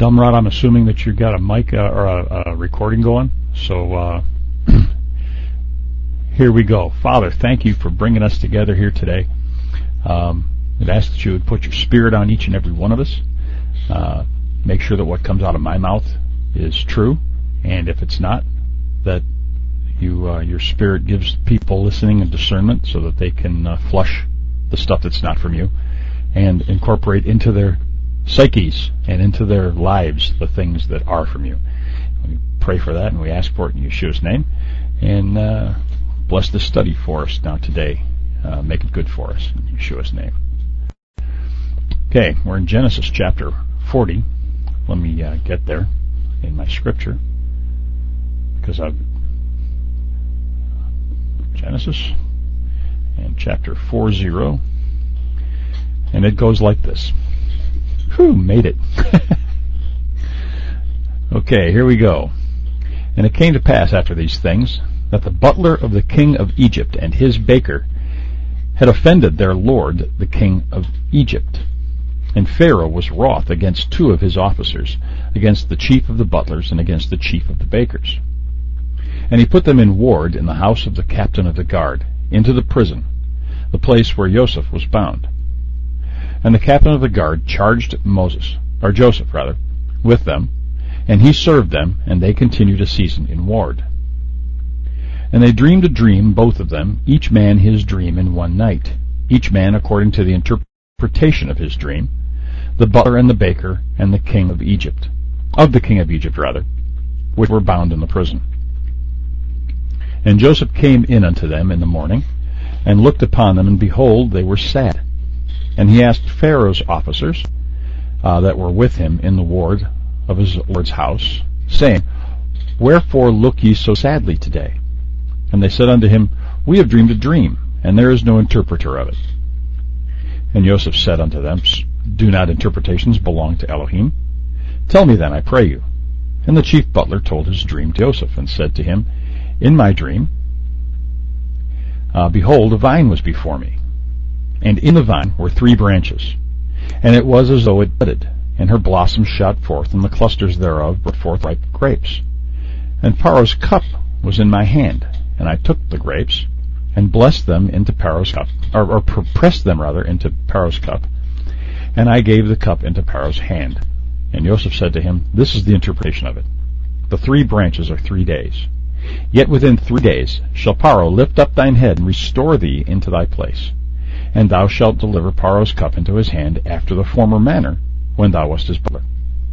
Dumrod, I'm assuming that you've got a mic or a recording going. So here we go. Father, thank you for bringing us together here today. I'd ask that you would put your Spirit on each and every one of us. Make sure that what comes out of my mouth is true, and if it's not, that your Spirit gives people listening and discernment so that they can flush the stuff that's not from you and incorporate into their psyches and into their lives the things that are from you. We pray for that, and we ask for it in Yeshua's name. And bless this study for us now today. Make it good for us in Yeshua's name. Okay, we're in Genesis chapter 40. Let me get there in my scripture, because I've Genesis and chapter 40, and it goes like this. Whew, made it. Okay, here we go. And it came to pass after these things that the butler of the king of Egypt and his baker had offended their lord the king of Egypt. And Pharaoh was wroth against two of his officers, against the chief of the butlers and against the chief of the bakers. And he put them in ward in the house of the captain of the guard, into the prison, the place where Joseph was bound. And the captain of the guard charged Joseph, with them, and he served them, and they continued a season in ward. And they dreamed a dream, both of them, each man his dream in one night, each man according to the interpretation of his dream, the butler and the baker and the king of Egypt, which were bound in the prison. And Joseph came in unto them in the morning, and looked upon them, and behold, they were sad. And he asked Pharaoh's officers that were with him in the ward of his lord's house, saying, Wherefore look ye so sadly today? And they said unto him, We have dreamed a dream, and there is no interpreter of it. And Joseph said unto them, Do not interpretations belong to Elohim? Tell me then, I pray you. And the chief butler told his dream to Joseph, and said to him, In my dream, behold, a vine was before me, and in the vine were 3 branches, and it was as though it budded, and her blossoms shot forth, and the clusters thereof brought forth ripe grapes. And Pharaoh's cup was in my hand, and I took the grapes, and blessed them into Pharaoh's cup, or pressed them into Pharaoh's cup, and I gave the cup into Pharaoh's hand. And Joseph said to him, This is the interpretation of it. The 3 branches are 3 days. Yet within 3 days shall Pharaoh lift up thine head, and restore thee into thy place. And thou shalt deliver Pharaoh's cup into his hand after the former manner, when thou wast his butler.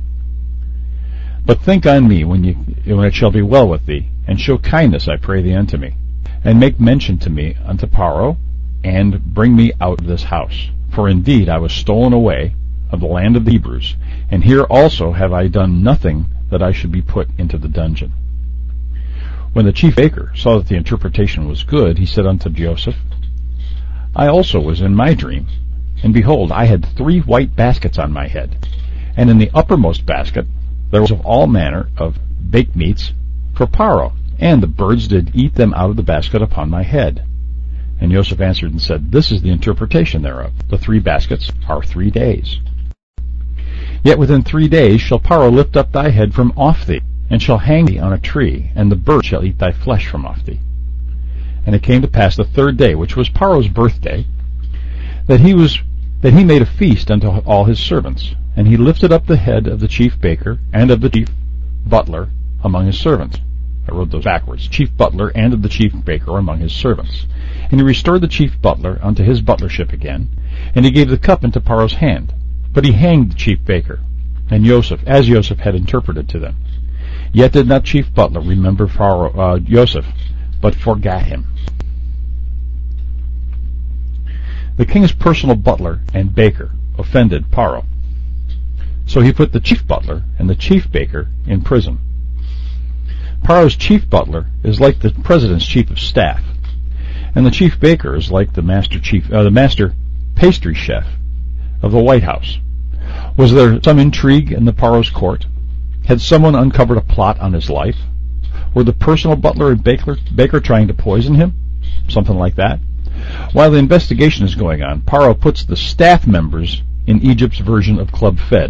But think on me when it shall be well with thee, and show kindness, I pray thee, unto me, and make mention to me unto Pharaoh, and bring me out of this house. For indeed I was stolen away of the land of the Hebrews, and here also have I done nothing that I should be put into the dungeon. When the chief baker saw that the interpretation was good, he said unto Joseph, I also was in my dream, and behold, I had 3 white baskets on my head, and in the uppermost basket there was of all manner of baked meats for Pharaoh, and the birds did eat them out of the basket upon my head. And Joseph answered and said, This is the interpretation thereof. The 3 baskets are 3 days. Yet within 3 days shall Pharaoh lift up thy head from off thee, and shall hang thee on a tree, and the bird shall eat thy flesh from off thee. And it came to pass the 3rd day, which was Pharaoh's birthday, that he made a feast unto all his servants, and he lifted up the head of the chief baker and of the chief butler among his servants. I wrote those backwards. Chief butler and of the chief baker among his servants. And he restored the chief butler unto his butlership again, and he gave the cup into Pharaoh's hand. But he hanged the chief baker, and Joseph, as Joseph had interpreted to them. Yet did not chief butler remember Joseph, but forgat him. The king's personal butler and baker offended Pharaoh. So he put the chief butler and the chief baker in prison. Pharaoh's chief butler is like the president's chief of staff, and the chief baker is like the master pastry chef of the White House. Was there some intrigue in the Pharaoh's court? Had someone uncovered a plot on his life? Were the personal butler and baker trying to poison him? Something like that. While the investigation is going on, Pharaoh puts the staff members in Egypt's version of Club Fed,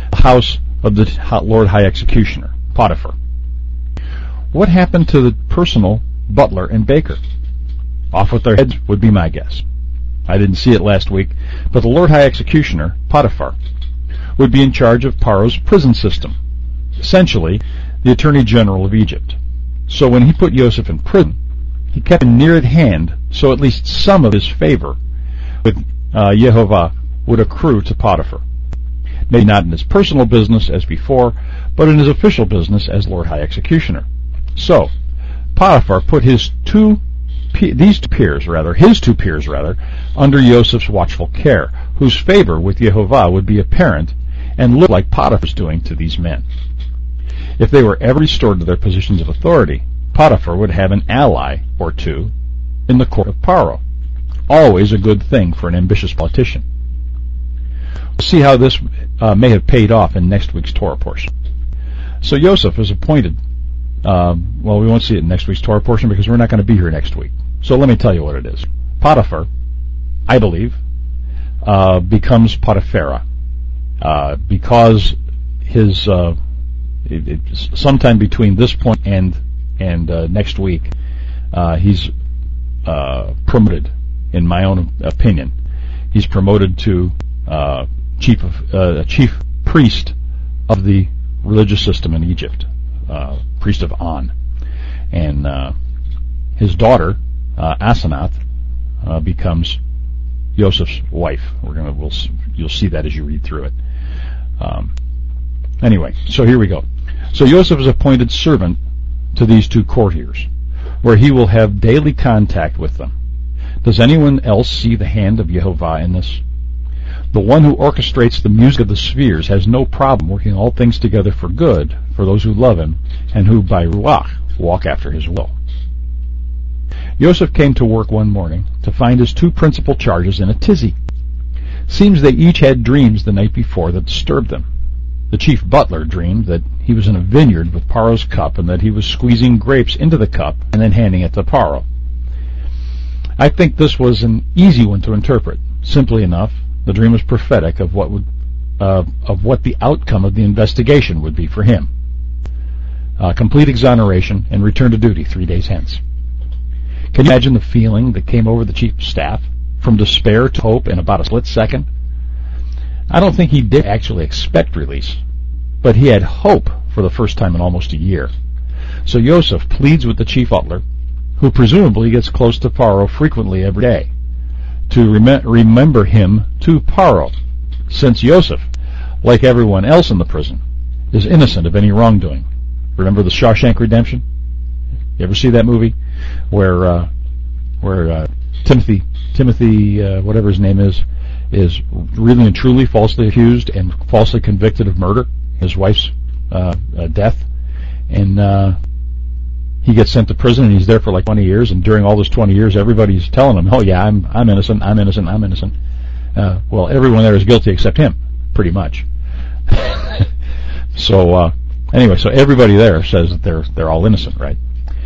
the house of the Lord High Executioner, Potiphar. What happened to the personal butler and baker? Off with their heads would be my guess. I didn't see it last week, but the Lord High Executioner, Potiphar, would be in charge of Paro's prison system, essentially the Attorney General of Egypt. So when he put Yosef in prison, he kept him near at hand, so at least some of his favor with Yehovah would accrue to Potiphar. Maybe not in his personal business as before, but in his official business as Lord High Executioner. So Potiphar put his two peers, under Yosef's watchful care, whose favor with Yehovah would be apparent and look like Potiphar's doing to these men. If they were ever restored to their positions of authority, Potiphar would have an ally or two in the court of Paro. Always a good thing for an ambitious politician. We'll see how this may have paid off in next week's Torah portion. So Yosef is appointed. Well, we won't see it in next week's Torah portion because we're not going to be here next week. So let me tell you what it is. Potiphar, I believe, becomes Potipharah because his sometime between this point and next week, he's promoted. In my own opinion, he's promoted to chief priest of the religious system in Egypt, priest of On, and his daughter Asenath becomes Joseph's wife. You'll see that as you read through it. Anyway, so here we go. So Joseph is appointed servant to these two courtiers, where he will have daily contact with them. Does anyone else see the hand of Yehovah in this? The one who orchestrates the music of the spheres has no problem working all things together for good for those who love him and who by Ruach walk after his will. Joseph came to work one morning to find his two principal charges in a tizzy. Seems they each had dreams the night before that disturbed them. The chief butler dreamed that he was in a vineyard with Paro's cup and that he was squeezing grapes into the cup and then handing it to Paro. I think this was an easy one to interpret. Simply enough, the dream was prophetic of what the outcome of the investigation would be for him. Complete exoneration and return to duty 3 days hence. Can you imagine the feeling that came over the chief of staff, from despair to hope in about a split second? I don't think he did actually expect release, but he had hope for the first time in almost a year. So Yosef pleads with the chief butler, who presumably gets close to Paro frequently every day, to remember him to Paro, since Yosef, like everyone else in the prison, is innocent of any wrongdoing. Remember the Shawshank Redemption? You ever see that movie where Timothy, whatever his name is really and truly falsely accused and falsely convicted of murder, his wife's death, and he gets sent to prison, and he's there for like 20 years, and during all those 20 years, everybody's telling him, oh yeah, I'm innocent, I'm innocent, I'm innocent. Well, everyone there is guilty except him, pretty much. So, anyway, so everybody there says that they're all innocent, right?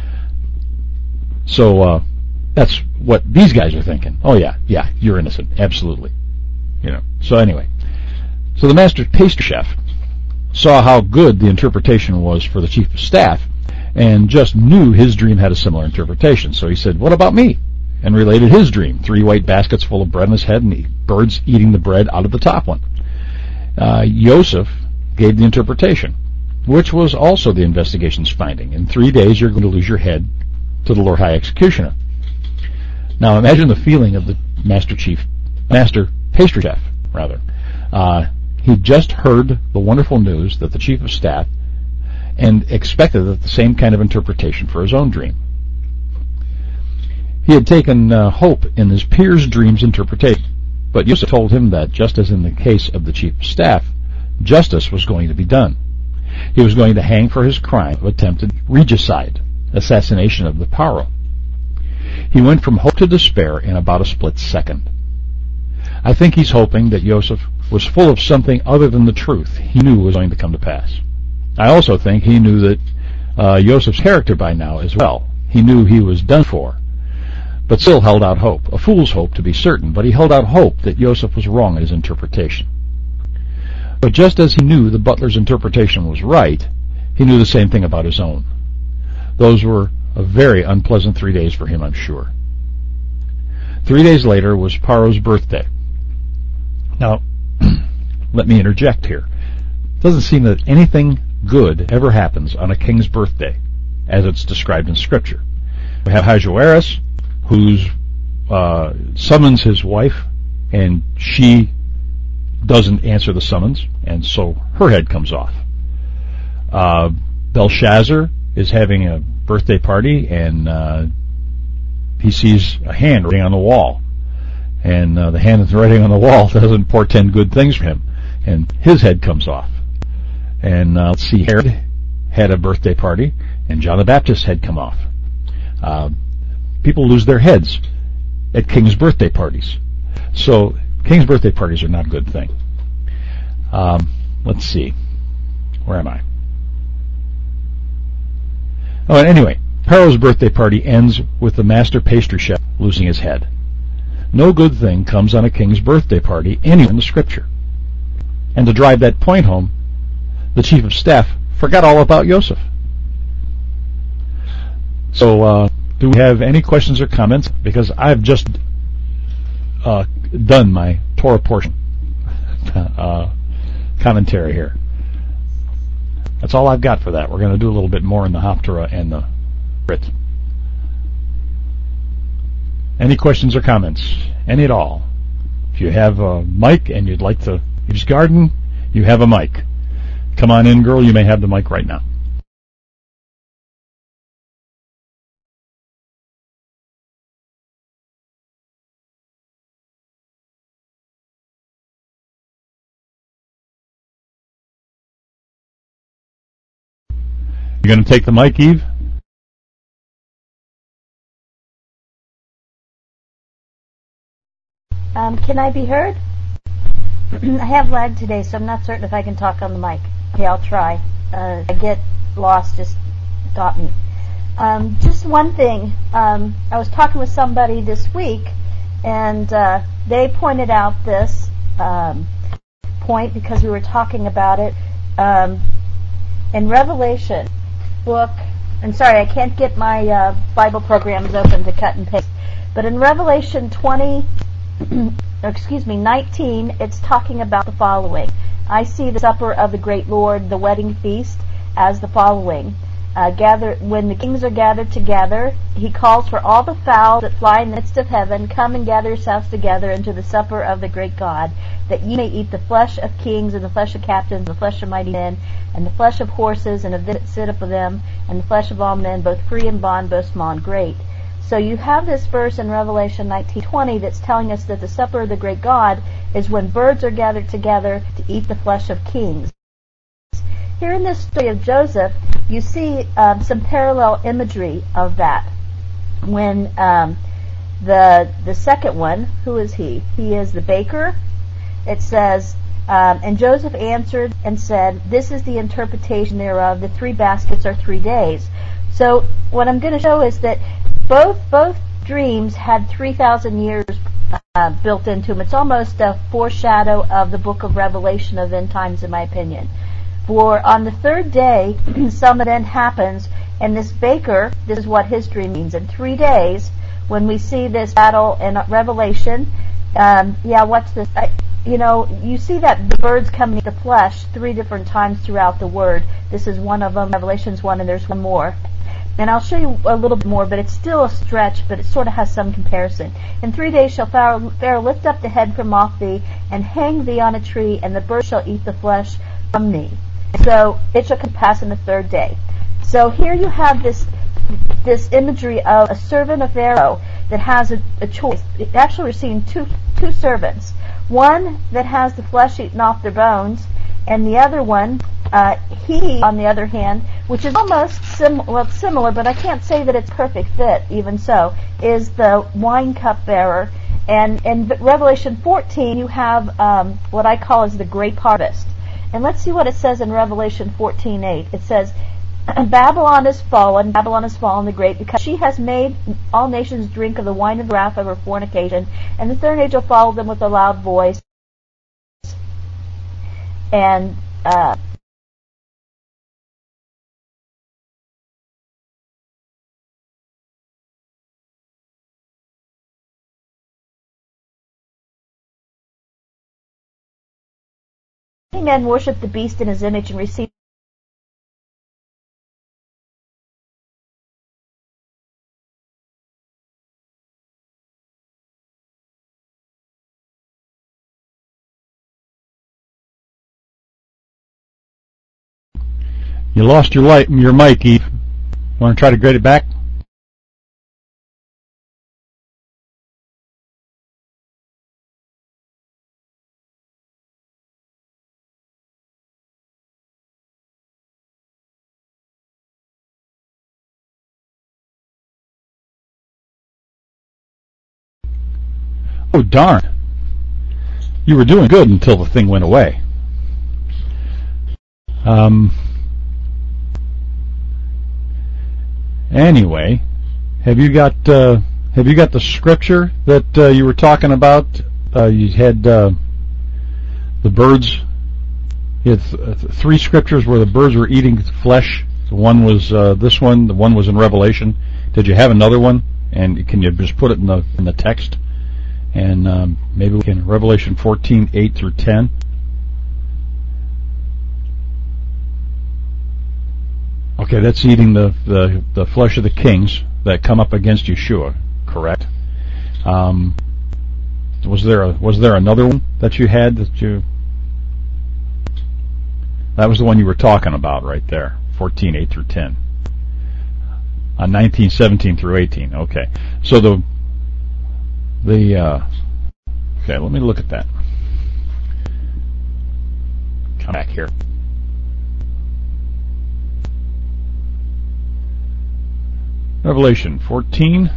So, that's what these guys are thinking. Oh yeah, you're innocent, absolutely. So anyway, so the master pastry chef saw how good the interpretation was for the chief of staff, and just knew his dream had a similar interpretation. So he said, what about me? And related his dream, 3 white baskets full of bread on his head, and birds eating the bread out of the top one. Yosef gave the interpretation, which was also the investigation's finding. In 3 days, you're going to lose your head to the Lord High Executioner. Now imagine the feeling of the master pastry chef, rather. He'd just heard the wonderful news that the chief of staff and expected the same kind of interpretation for his own dream. He had taken hope in his peer's dream's interpretation, but Yosef told him that, just as in the case of the chief of staff, justice was going to be done. He was going to hang for his crime of attempted regicide, assassination of the Paro. He went from hope to despair in about a split second. I think he's hoping that Yosef was full of something other than the truth he knew was going to come to pass. I also think he knew that Yosef's character by now as well. He knew he was done for, but still held out hope. A fool's hope, to be certain, but he held out hope that Yosef was wrong in his interpretation. But just as he knew the butler's interpretation was right, he knew the same thing about his own. Those were a very unpleasant 3 days for him, I'm sure. 3 days later was Paro's birthday. Now, let me interject here. It doesn't seem that anything good ever happens on a king's birthday, as it's described in Scripture. We have Ahasuerus, who summons his wife, and she doesn't answer the summons, and so her head comes off. Belshazzar is having a birthday party, and he sees a hand writing on the wall. And the hand that's writing on the wall doesn't portend good things for him, and his head comes off. And let's see, Herod had a birthday party, and John the Baptist's head come off. People lose their heads at king's birthday parties. So king's birthday parties are not a good thing. Let's see. Where am I? Oh, and anyway, Paro's birthday party ends with the master pastry chef losing his head. No good thing comes on a king's birthday party anywhere in the Scripture. And to drive that point home, the chief of staff forgot all about Joseph. So, do we have any questions or comments? Because I've just done my Torah portion commentary here. That's all I've got for that. We're going to do a little bit more in the Haftarah and the Brit. Any questions or comments? Any at all? If you have a mic and you'd like to use Garden, you have a mic. Come on in, girl. You may have the mic right now. You going to take the mic, Eve? Can I be heard? I have lag today, so I'm not certain if I can talk on the mic. Okay, I'll try. I get lost, just got me. Just one thing. I was talking with somebody this week, and they pointed out this point because we were talking about it. In Revelation book, I'm sorry, I can't get my Bible programs open to cut and paste, but in Revelation 19, it's talking about the following. I see the supper of the great Lord, the wedding feast, as the following. When the kings are gathered together, he calls for all the fowls that fly in the midst of heaven, come and gather yourselves together into the supper of the great God, that ye may eat the flesh of kings, and the flesh of captains, and the flesh of mighty men, and the flesh of horses, and of them that sit upon them, and the flesh of all men, both free and bond, both small and great. So you have this verse in Revelation 19:20 that's telling us that the supper of the great God is when birds are gathered together to eat the flesh of kings. Here in this story of Joseph, you see some parallel imagery of that. When the second one, who is he? He is the baker. It says, and Joseph answered and said, this is the interpretation thereof. The 3 baskets are 3 days. So what I'm going to show is that both dreams had 3,000 years built into them. It's almost a foreshadow of the book of Revelation of end times, in my opinion. For on the 3rd day, some event happens, and this baker, this is what his dream means. In 3 days, when we see this battle in Revelation, what's this? You see that the birds come in the flesh 3 different times throughout the word. This is one of them, Revelation's one, and there's one more. And I'll show you a little bit more, but it's still a stretch, but it sort of has some comparison. In 3 days shall Pharaoh lift up the head from off thee, and hang thee on a tree, and the birds shall eat the flesh from thee. So it shall come to pass in the 3rd day. So here you have this imagery of a servant of Pharaoh that has a choice. Actually, we're seeing two servants. One that has the flesh eaten off their bones, and the other one, he, on the other hand, which is almost similar, but I can't say that it's perfect fit, even so, is the wine cup bearer. And in Revelation 14, you have what I call as the grape harvest. And let's see what it says in Revelation 14:8. It says, Babylon is fallen the great, because she has made all nations drink of the wine of the wrath of her fornication, and the 3rd angel followed them with a loud voice, And many men worship the beast in his image and receive You lost your mic, Eve. Want to try to get it back? Oh, darn. You were doing good until the thing went away. Anyway, have you got the scripture that you were talking about? You had the birds. You had three scriptures where the birds were eating flesh. The one was this one. The one was in Revelation. Did you have another one? And can you just put it in the text? And maybe we can Revelation 14:8 through 10. Okay, that's eating the flesh of the kings that come up against Yeshua, correct? Was there another one that you had that was the one you were talking about right there, 14:8 through 10. 19:17 through 18. Okay, so okay, let me look at that. Come back here. Revelation 14.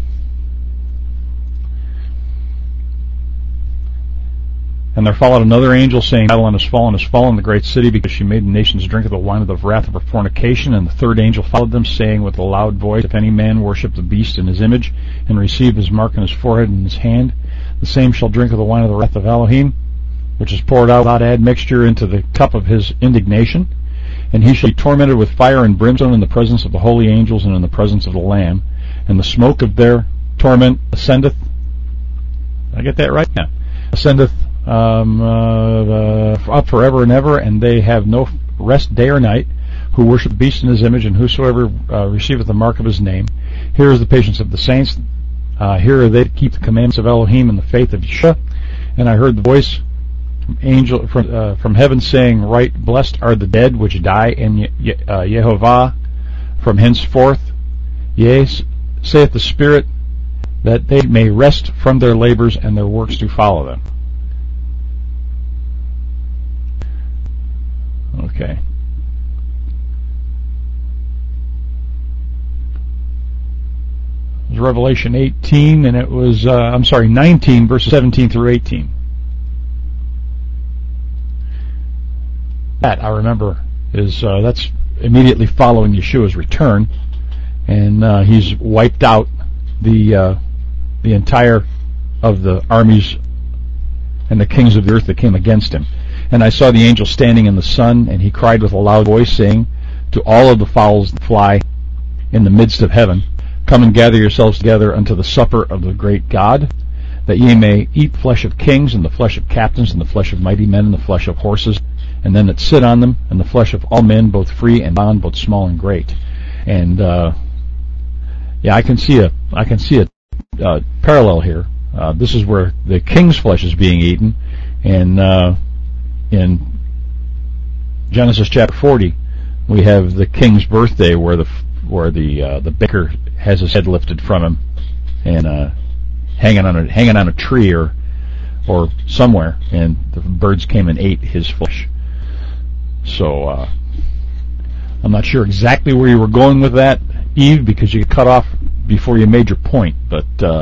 And there followed another angel saying, Babylon is fallen, the great city, because she made the nations drink of the wine of the wrath of her fornication. And the third angel followed them, saying with a loud voice, if any man worship the beast in his image, and receive his mark in his forehead and in his hand, the same shall drink of the wine of the wrath of Elohim, which is poured out without admixture into the cup of his indignation. And he shall be tormented with fire and brimstone in the presence of the holy angels and in the presence of the Lamb. And the smoke of their torment ascendeth. Did I get that right? Yeah. Ascendeth up forever and ever, and they have no rest day or night, who worship the beast in his image, and whosoever receiveth the mark of his name. Here is the patience of the saints. Here are they that keep the commandments of Elohim and the faith of Yeshua. And I heard the voice from heaven saying, right, blessed are the dead which die in Yehovah from henceforth. Yea, saith the Spirit, that they may rest from their labors, and their works do follow them. Okay. It was Revelation 18, and it was, 19, verses 17 through 18. That, I remember, is, that's immediately following Yeshua's return, and he's wiped out the entire of the armies and the kings of the earth that came against him. And I saw the angel standing in the sun, and he cried with a loud voice, saying to all of the fowls that fly in the midst of heaven, come and gather yourselves together unto the supper of the great God, that ye may eat flesh of kings, and the flesh of captains, and the flesh of mighty men, and the flesh of horses, and them that sit on them, and the flesh of all men, both free and bond, both small and great. And I can see a parallel here. This is where the king's flesh is being eaten, and in Genesis chapter 40, we have the king's birthday, where the baker has his head lifted from him and hanging on a tree or somewhere, and the birds came and ate his flesh. So I'm not sure exactly where you were going with that, Eve, because you cut off before you made your point. But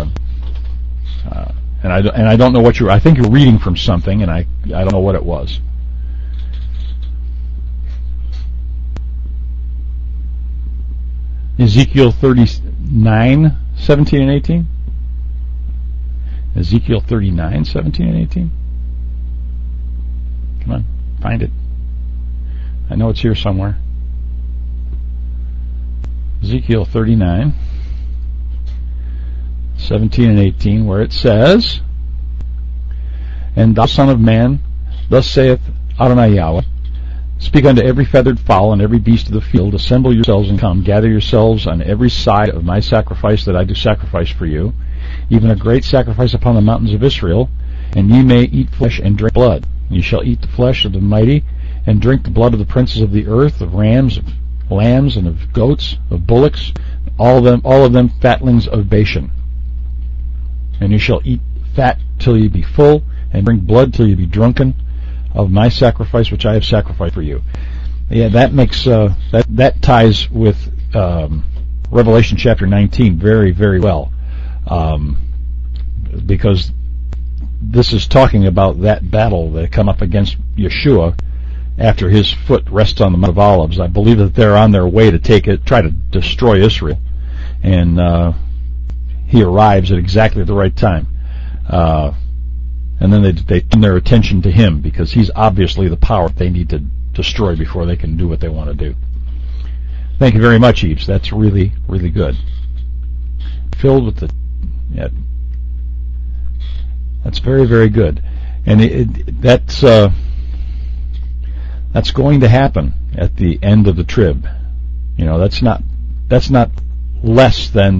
and I don't know what I think you're reading from something, and I don't know what it was. Ezekiel 39, 17 and 18? Ezekiel 39, 17 and 18? Come on. find it. I know it's here somewhere. Ezekiel 39, 17 and 18, where it says, "And thou, son of man, thus saith Adonai Yahweh, speak unto every feathered fowl and every beast of the field, assemble yourselves and come, gather yourselves on every side of my sacrifice that I do sacrifice for you, even a great sacrifice upon the mountains of Israel, and ye may eat flesh and drink blood. Ye shall eat the flesh of the mighty, and drink the blood of the princes of the earth, of rams, of lambs, and of goats, of bullocks, all of them fatlings of Bashan. And you shall eat fat till ye be full, and drink blood till ye be drunken of my sacrifice which I have sacrificed for you." Yeah, that makes that ties with Revelation chapter 19 very, very well, because this is talking about that battle that come up against Yeshua after his foot rests on the Mount of Olives. I believe that they're on their way to try to destroy Israel, and he arrives at exactly the right time. And then they turn their attention to him, because he's obviously the power they need to destroy before they can do what they want to do. Thank you very much, Eves. That's really, really good. Filled with that's very, very good. And that's going to happen at the end of the trib. You know, that's not less than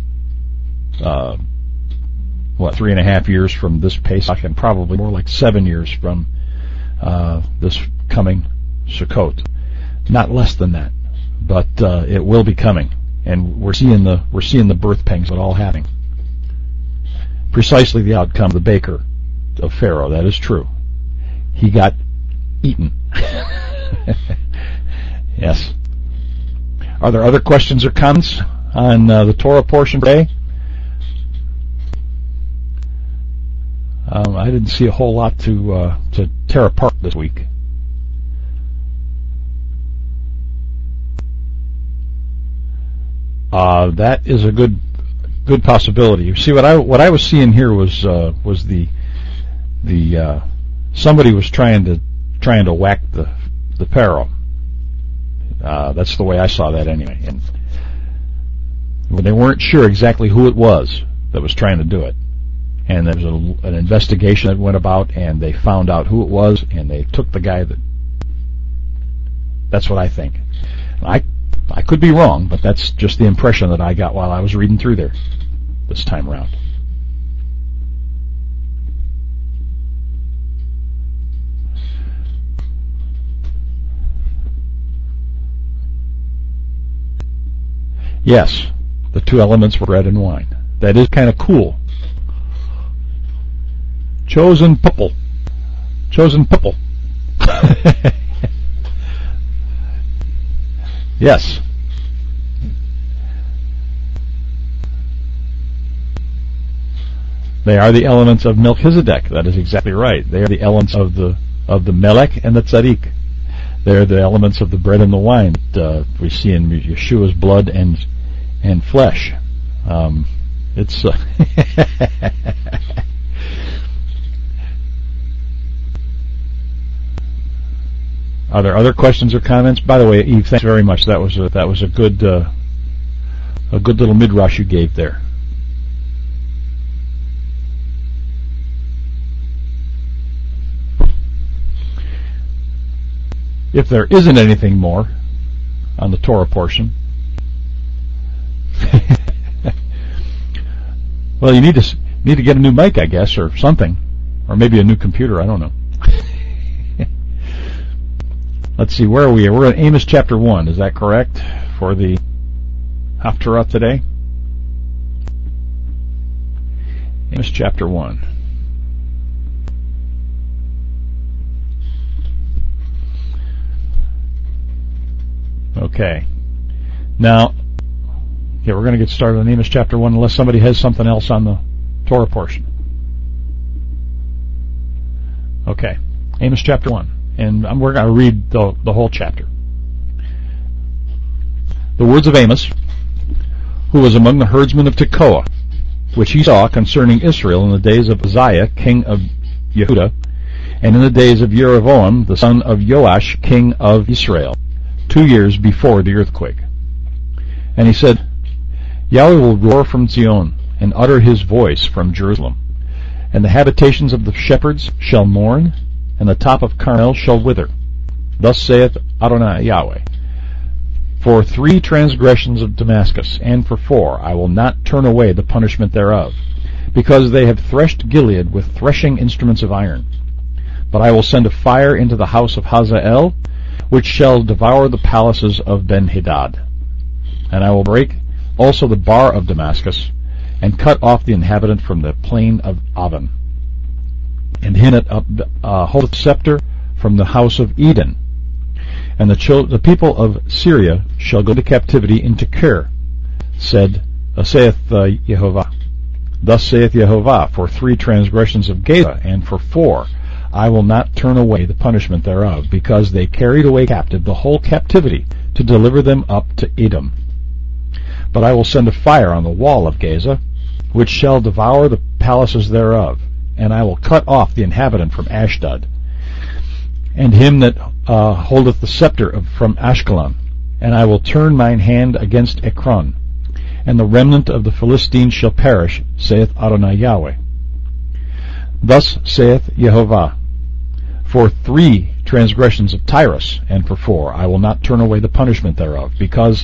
3.5 years from this Pesach, and probably more like 7 years from this coming Sukkot. Not less than that, but it will be coming, and we're seeing the birth pangs of it all happening. Precisely the outcome of the baker of Pharaoh. That is true. He got eaten. Yes. Are there other questions or comments on the Torah portion today? I didn't see a whole lot to tear apart this week. That is a good possibility. You see, what I was seeing here was the somebody was trying to whack the Pharaoh. That's the way I saw that anyway. And they weren't sure exactly who it was that was trying to do it. And there was an investigation that went about, and they found out who it was, and they took the guy that's what I think. I could be wrong, but that's just the impression that I got while I was reading through there this time around. Yes, the two elements were bread and wine. That is kind of cool. Chosen people. Yes. They are the elements of Melchizedek. That is exactly right. They are the elements of the Melech and the Tzaddik. They are the elements of the bread and the wine that we see in Yeshua's blood and flesh. It's Are there other questions or comments? By the way, Eve, thanks very much. That was a good little midrash you gave there. If there isn't anything more on the Torah portion, well, you need to get a new mic, I guess, or something, or maybe a new computer. I don't know. Let's see, where are we? We're in Amos chapter 1. Is that correct for the Haftarah today? Amos chapter 1. Okay. Now, we're going to get started on Amos chapter 1 unless somebody has something else on the Torah portion. Okay. Amos chapter 1. And we're going to read the whole chapter. The words of Amos, who was among the herdsmen of Tekoa, which he saw concerning Israel in the days of Uzziah, king of Yehudah, and in the days of Jeroboam, the son of Joash, king of Israel, 2 years before the earthquake. And he said, Yahweh will roar from Zion, and utter his voice from Jerusalem. And the habitations of the shepherds shall mourn, and the top of Carmel shall wither. Thus saith Adonai Yahweh, For 3 transgressions of Damascus, and for 4, I will not turn away the punishment thereof, because they have threshed Gilead with threshing instruments of iron. But I will send a fire into the house of Hazael, which shall devour the palaces of Ben-Hadad. And I will break also the bar of Damascus, and cut off the inhabitant from the plain of Aven. And him that holdeth the scepter from the house of Eden. And the people of Syria shall go into captivity into Kir, saith Jehovah. Thus saith Jehovah, For 3 transgressions of Gaza, and for 4, I will not turn away the punishment thereof, because they carried away captive the whole captivity, to deliver them up to Edom. But I will send a fire on the wall of Gaza, which shall devour the palaces thereof, and I will cut off the inhabitant from Ashdod, and him that holdeth the scepter from Ashkelon, and I will turn mine hand against Ekron, and the remnant of the Philistines shall perish, saith Adonai Yahweh. Thus saith Jehovah, For 3 transgressions of Tyrus, and for 4, I will not turn away the punishment thereof, because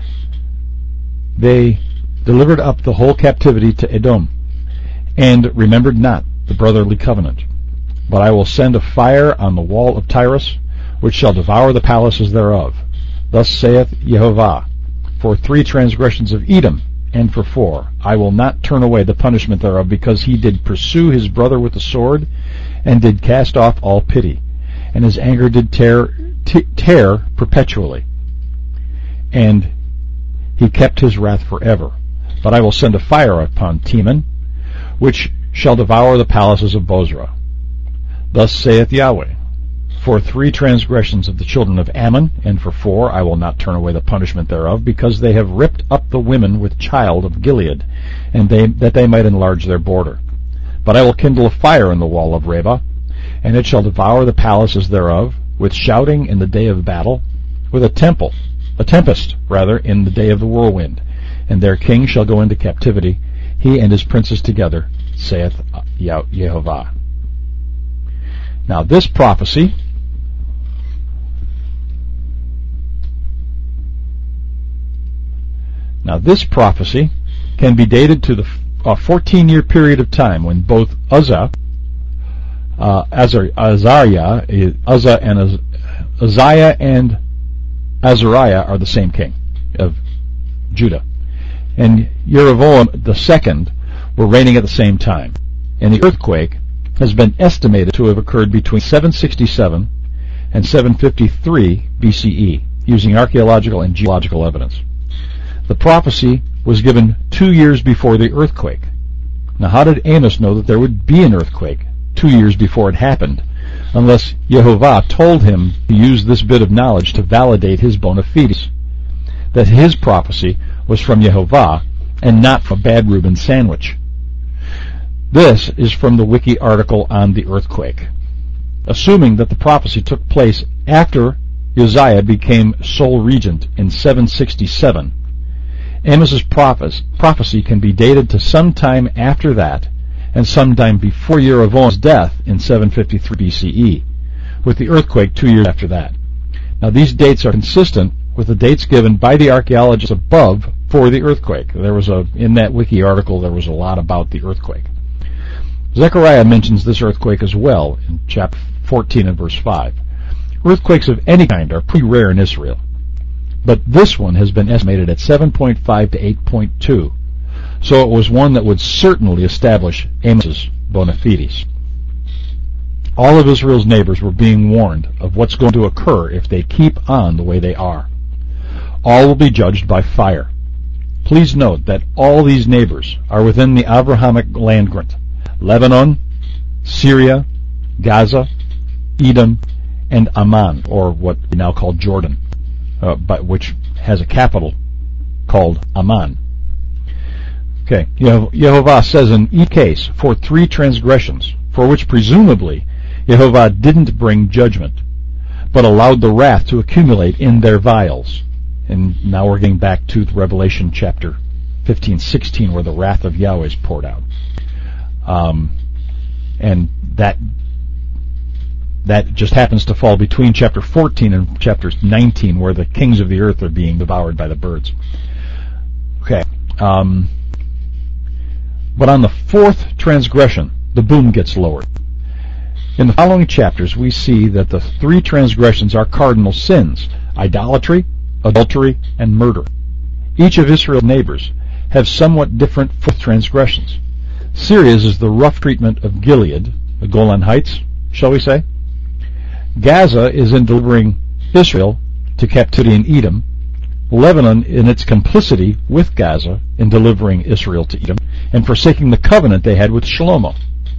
they delivered up the whole captivity to Edom, and remembered not the brotherly covenant. But I will send a fire on the wall of Tyrus, which shall devour the palaces thereof. Thus saith Jehovah, For 3 transgressions of Edom, and for 4, I will not turn away the punishment thereof, because he did pursue his brother with the sword, and did cast off all pity, and his anger did tear perpetually, and he kept his wrath forever. But I will send a fire upon Teman, which shall devour the palaces of Bozrah. Thus saith Yahweh, For 3 transgressions of the children of Ammon, and for 4, I will not turn away the punishment thereof, because they have ripped up the women with child of Gilead, and that they might enlarge their border. But I will kindle a fire in the wall of Rabbah, and it shall devour the palaces thereof, with shouting in the day of battle, with a tempest, in the day of the whirlwind. And their king shall go into captivity, he and his princes together, saith Jehovah. Now this prophecy can be dated to the 14-year period of time when both Uzziah and Azariah are the same king of Judah, and Jeroboam II were reigning at the same time. And the earthquake has been estimated to have occurred between 767 and 753 BCE, using archaeological and geological evidence. The prophecy was given 2 years before the earthquake. Now, how did Amos know that there would be an earthquake 2 years before it happened, unless Jehovah told him to use this bit of knowledge to validate his bona fides, that his prophecy was from Jehovah and not from a bad Reuben sandwich? This is from the wiki article on the earthquake. Assuming that the prophecy took place after Uzziah became sole regent in 767, Amos's prophecy can be dated to sometime after that and sometime before Jeroboam's death in 753 BCE, with the earthquake 2 years after that. Now these dates are consistent with the dates given by the archaeologists above for the earthquake. In that wiki article there was a lot about the earthquake. Zechariah mentions this earthquake as well in chapter 14 and verse 5. Earthquakes of any kind are pretty rare in Israel, but this one has been estimated at 7.5 to 8.2, so it was one that would certainly establish Amos's bona fides. All of Israel's neighbors were being warned of what's going to occur if they keep on the way they are. All will be judged by fire. Please note that all these neighbors are within the Abrahamic land grant: Lebanon, Syria, Gaza, Edom, and Ammon, or what we now call Jordan, but which has a capital called Amman. Okay, Jehovah says in each case, for 3 transgressions, for which presumably Yehovah didn't bring judgment, but allowed the wrath to accumulate in their vials. And now we're getting back to Revelation chapter 15, 16, where the wrath of Yahweh is poured out. And that just happens to fall between chapter 14 and chapter 19, where the kings of the earth are being devoured by the birds. Okay. But on the fourth transgression, the boom gets lowered. In the following chapters, we see that the three transgressions are cardinal sins: idolatry, adultery, and murder. Each of Israel's neighbors have somewhat different fourth transgressions. Syria's is the rough treatment of Gilead, the Golan Heights, shall we say. Gaza is in delivering Israel to captivity in Edom. Lebanon in its complicity with Gaza in delivering Israel to Edom and forsaking the covenant they had with Shlomo.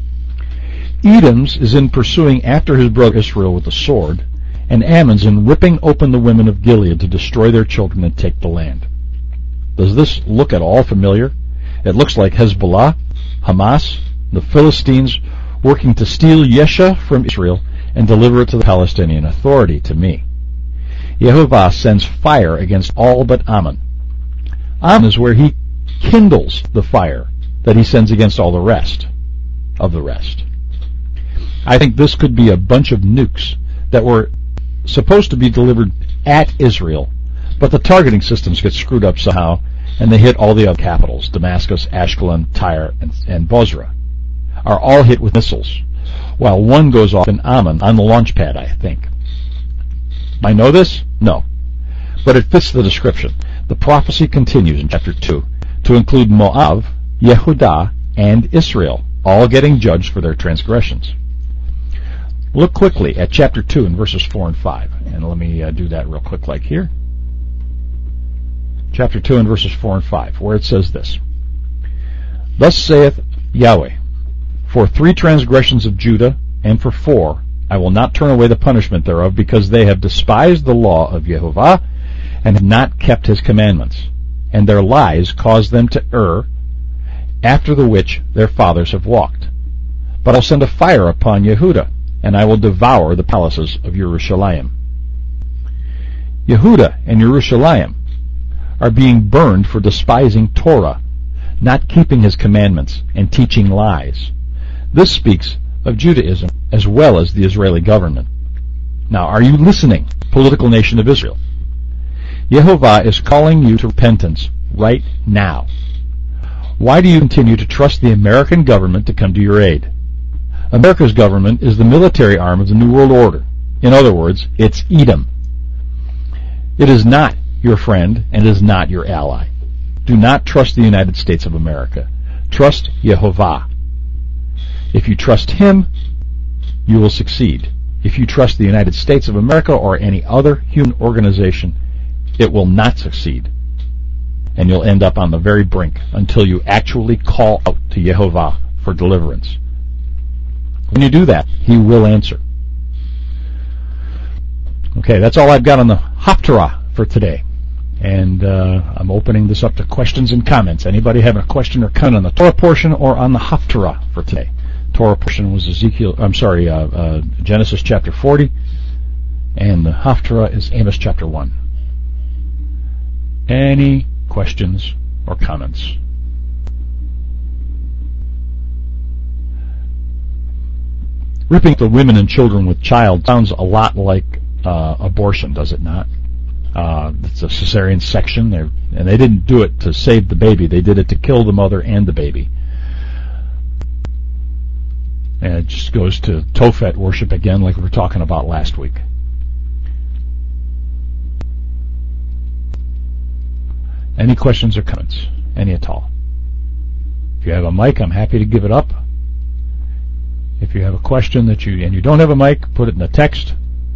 Edom's is in pursuing after his brother Israel with the sword, and Ammon's in ripping open the women of Gilead to destroy their children and take the land. Does this look at all familiar? It looks like Hezbollah, Hamas, the Philistines working to steal Yesha from Israel and deliver it to the Palestinian Authority, to me. Yehovah sends fire against all but Ammon. Ammon is where he kindles the fire that he sends against all the rest of the rest. I think this could be a bunch of nukes that were supposed to be delivered at Israel, but the targeting systems get screwed up somehow, and they hit all the other capitals. Damascus, Ashkelon, Tyre, and Bozrah are all hit with missiles, while one goes off in Ammon on the launch pad, I think. I know this? No. But it fits the description. The prophecy continues in chapter 2 to include Moab, Yehudah, and Israel, all getting judged for their transgressions. Look quickly at chapter 2 and verses 4 and 5. And let me do that real quick like here. Chapter 2 and verses 4 and 5, where it says this: Thus saith Yahweh, for 3 transgressions of Judah, and for 4, I will not turn away the punishment thereof, because they have despised the law of Yehovah, and have not kept his commandments, and their lies caused them to err, after the which their fathers have walked. But I'll send a fire upon Yehudah, and I will devour the palaces of Jerusalem. Yehudah and Jerusalem are being burned for despising Torah, not keeping his commandments, and teaching lies. This speaks of Judaism as well as the Israeli government. Now, are you listening, political nation of Israel? Yehovah is calling you to repentance right now. Why do you continue to trust the American government to come to your aid? America's government is the military arm of the New World Order. In other words, it's Edom. It is not your friend and is not your ally. Do not trust the United States of America. Trust Yehovah. If you trust him, you will succeed. If you trust the United States of America or any other human organization, it will not succeed. And you'll end up on the very brink until you actually call out to Yehovah for deliverance. When you do that, he will answer. Okay, that's all I've got on the Haftarah for today. And I'm opening this up to questions and comments. Anybody have a question or comment on the Torah portion or on the Haftarah for today? Torah portion was Genesis chapter 40, and the Haftarah is Amos chapter 1. Any questions or comments? Ripping the women and children with child sounds a lot like abortion, does it not? It's a cesarean section, and they didn't do it to save the baby. They did it to kill the mother and the baby. And it just goes to Tophet worship again, like we were talking about last week. Any questions or comments? Any at all? If you have a mic, I'm happy to give it up. If you have a question and you don't have a mic, put it in the text.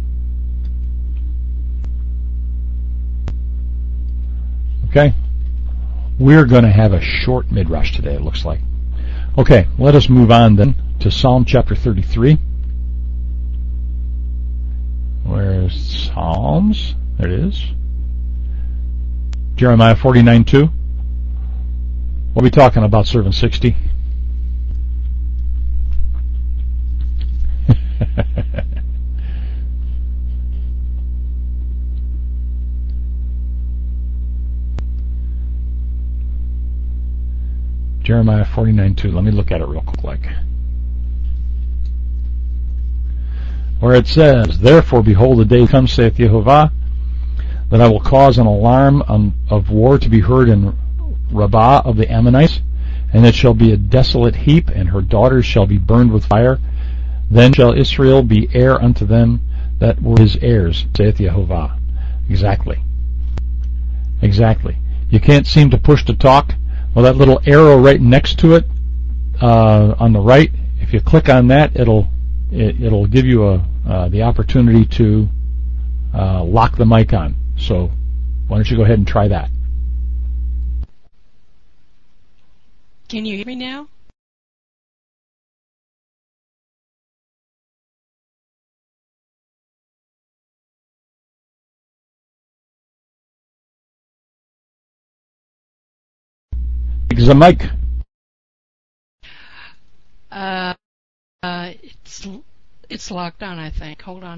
Okay? We're going to have a short midrash today, it looks like. Okay, let us move on then to Psalm chapter 33. Where's Psalms? There it is. Jeremiah 49:2. What are we talking about, Servant 60? Jeremiah 49:2. Let me look at it real quick. Where it says, "Therefore, behold, the day comes, saith Jehovah, that I will cause an alarm of war to be heard in Rabbah of the Ammonites, and it shall be a desolate heap, and her daughters shall be burned with fire. Then shall Israel be heir unto them that were his heirs, saith Jehovah." Exactly. You can't seem to push to talk. Well, that little arrow right next to it on the right, if you click on that, it'll give you the opportunity to lock the mic on. So why don't you go ahead and try that? Can you hear me now? The mic. It's locked on, I think. Hold on.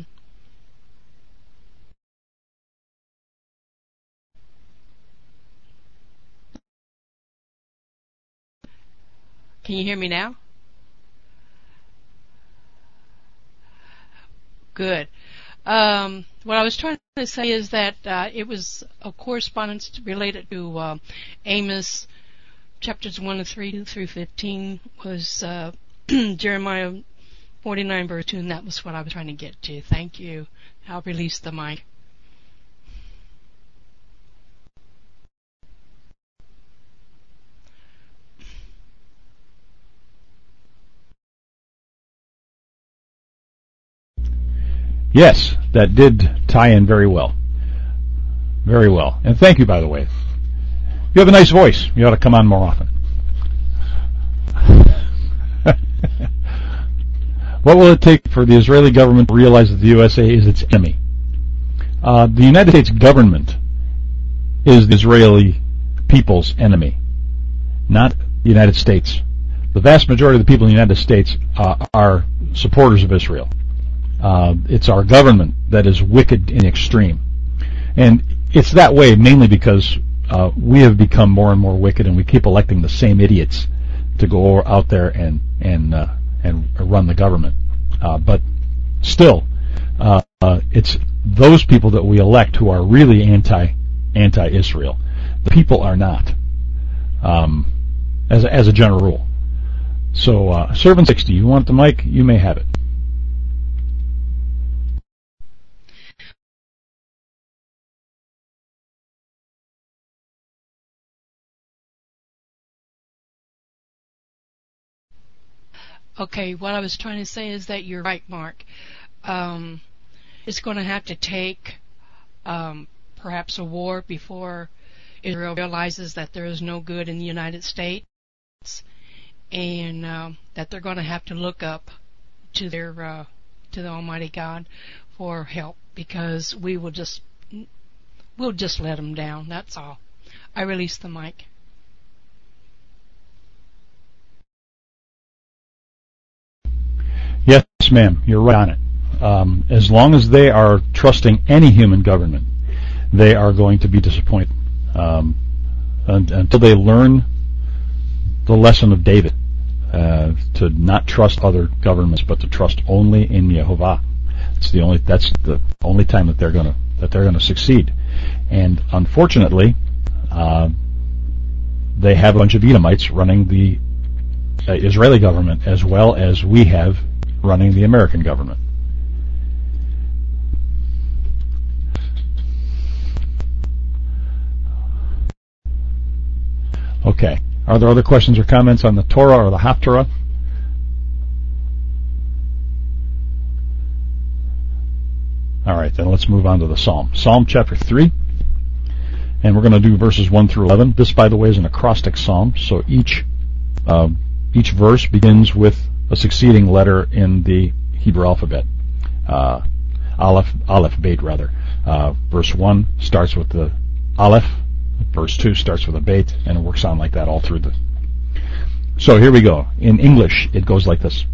Can you hear me now? Good. What I was trying to say is that it was a correspondence related to Amos chapters 1 and 3 through 15 was Jeremiah 49 verse 2, and that was what I was trying to get to. Thank you. I'll release the mic. Yes, that did tie in very well. Very well. And thank you, by the way. You have a nice voice. You ought to come on more often. What will it take for the Israeli government to realize that the USA is its enemy? The United States government is the Israeli people's enemy, not the United States. The vast majority of the people in the United States are supporters of Israel. It's our government that is wicked in the extreme. And it's that way mainly because we have become more and more wicked, and we keep electing the same idiots to go out there and run the government. But still, it's those people that we elect who are really anti-Israel. The people are not, as a general rule. So, Servant 60, you want the mic? You may have it. Okay, what I was trying to say is that you're right, Mark. It's going to have to take perhaps a war before Israel realizes that there is no good in the United States, and that they're going to have to look up to the Almighty God for help, because we'll just let them down. That's all. I release the mic. Yes, ma'am, you're right on it. As long as they are trusting any human government, they are going to be disappointed until they learn the lesson of David, to not trust other governments, but to trust only in Jehovah. That's the only time that they're going to succeed. And unfortunately, they have a bunch of Edomites running the Israeli government, as well as we have running the American government. Okay. Are there other questions or comments on the Torah or the Haftarah? All right, then let's move on to the Psalm. Psalm chapter 3, and we're going to do verses 1 through 11. This, by the way, is an acrostic psalm, so each verse begins with a succeeding letter in the Hebrew alphabet. Aleph, Beit, rather. Verse 1 starts with the Aleph. Verse 2 starts with a Beit, and it works on like that all through the... So here we go. In English, it goes like this.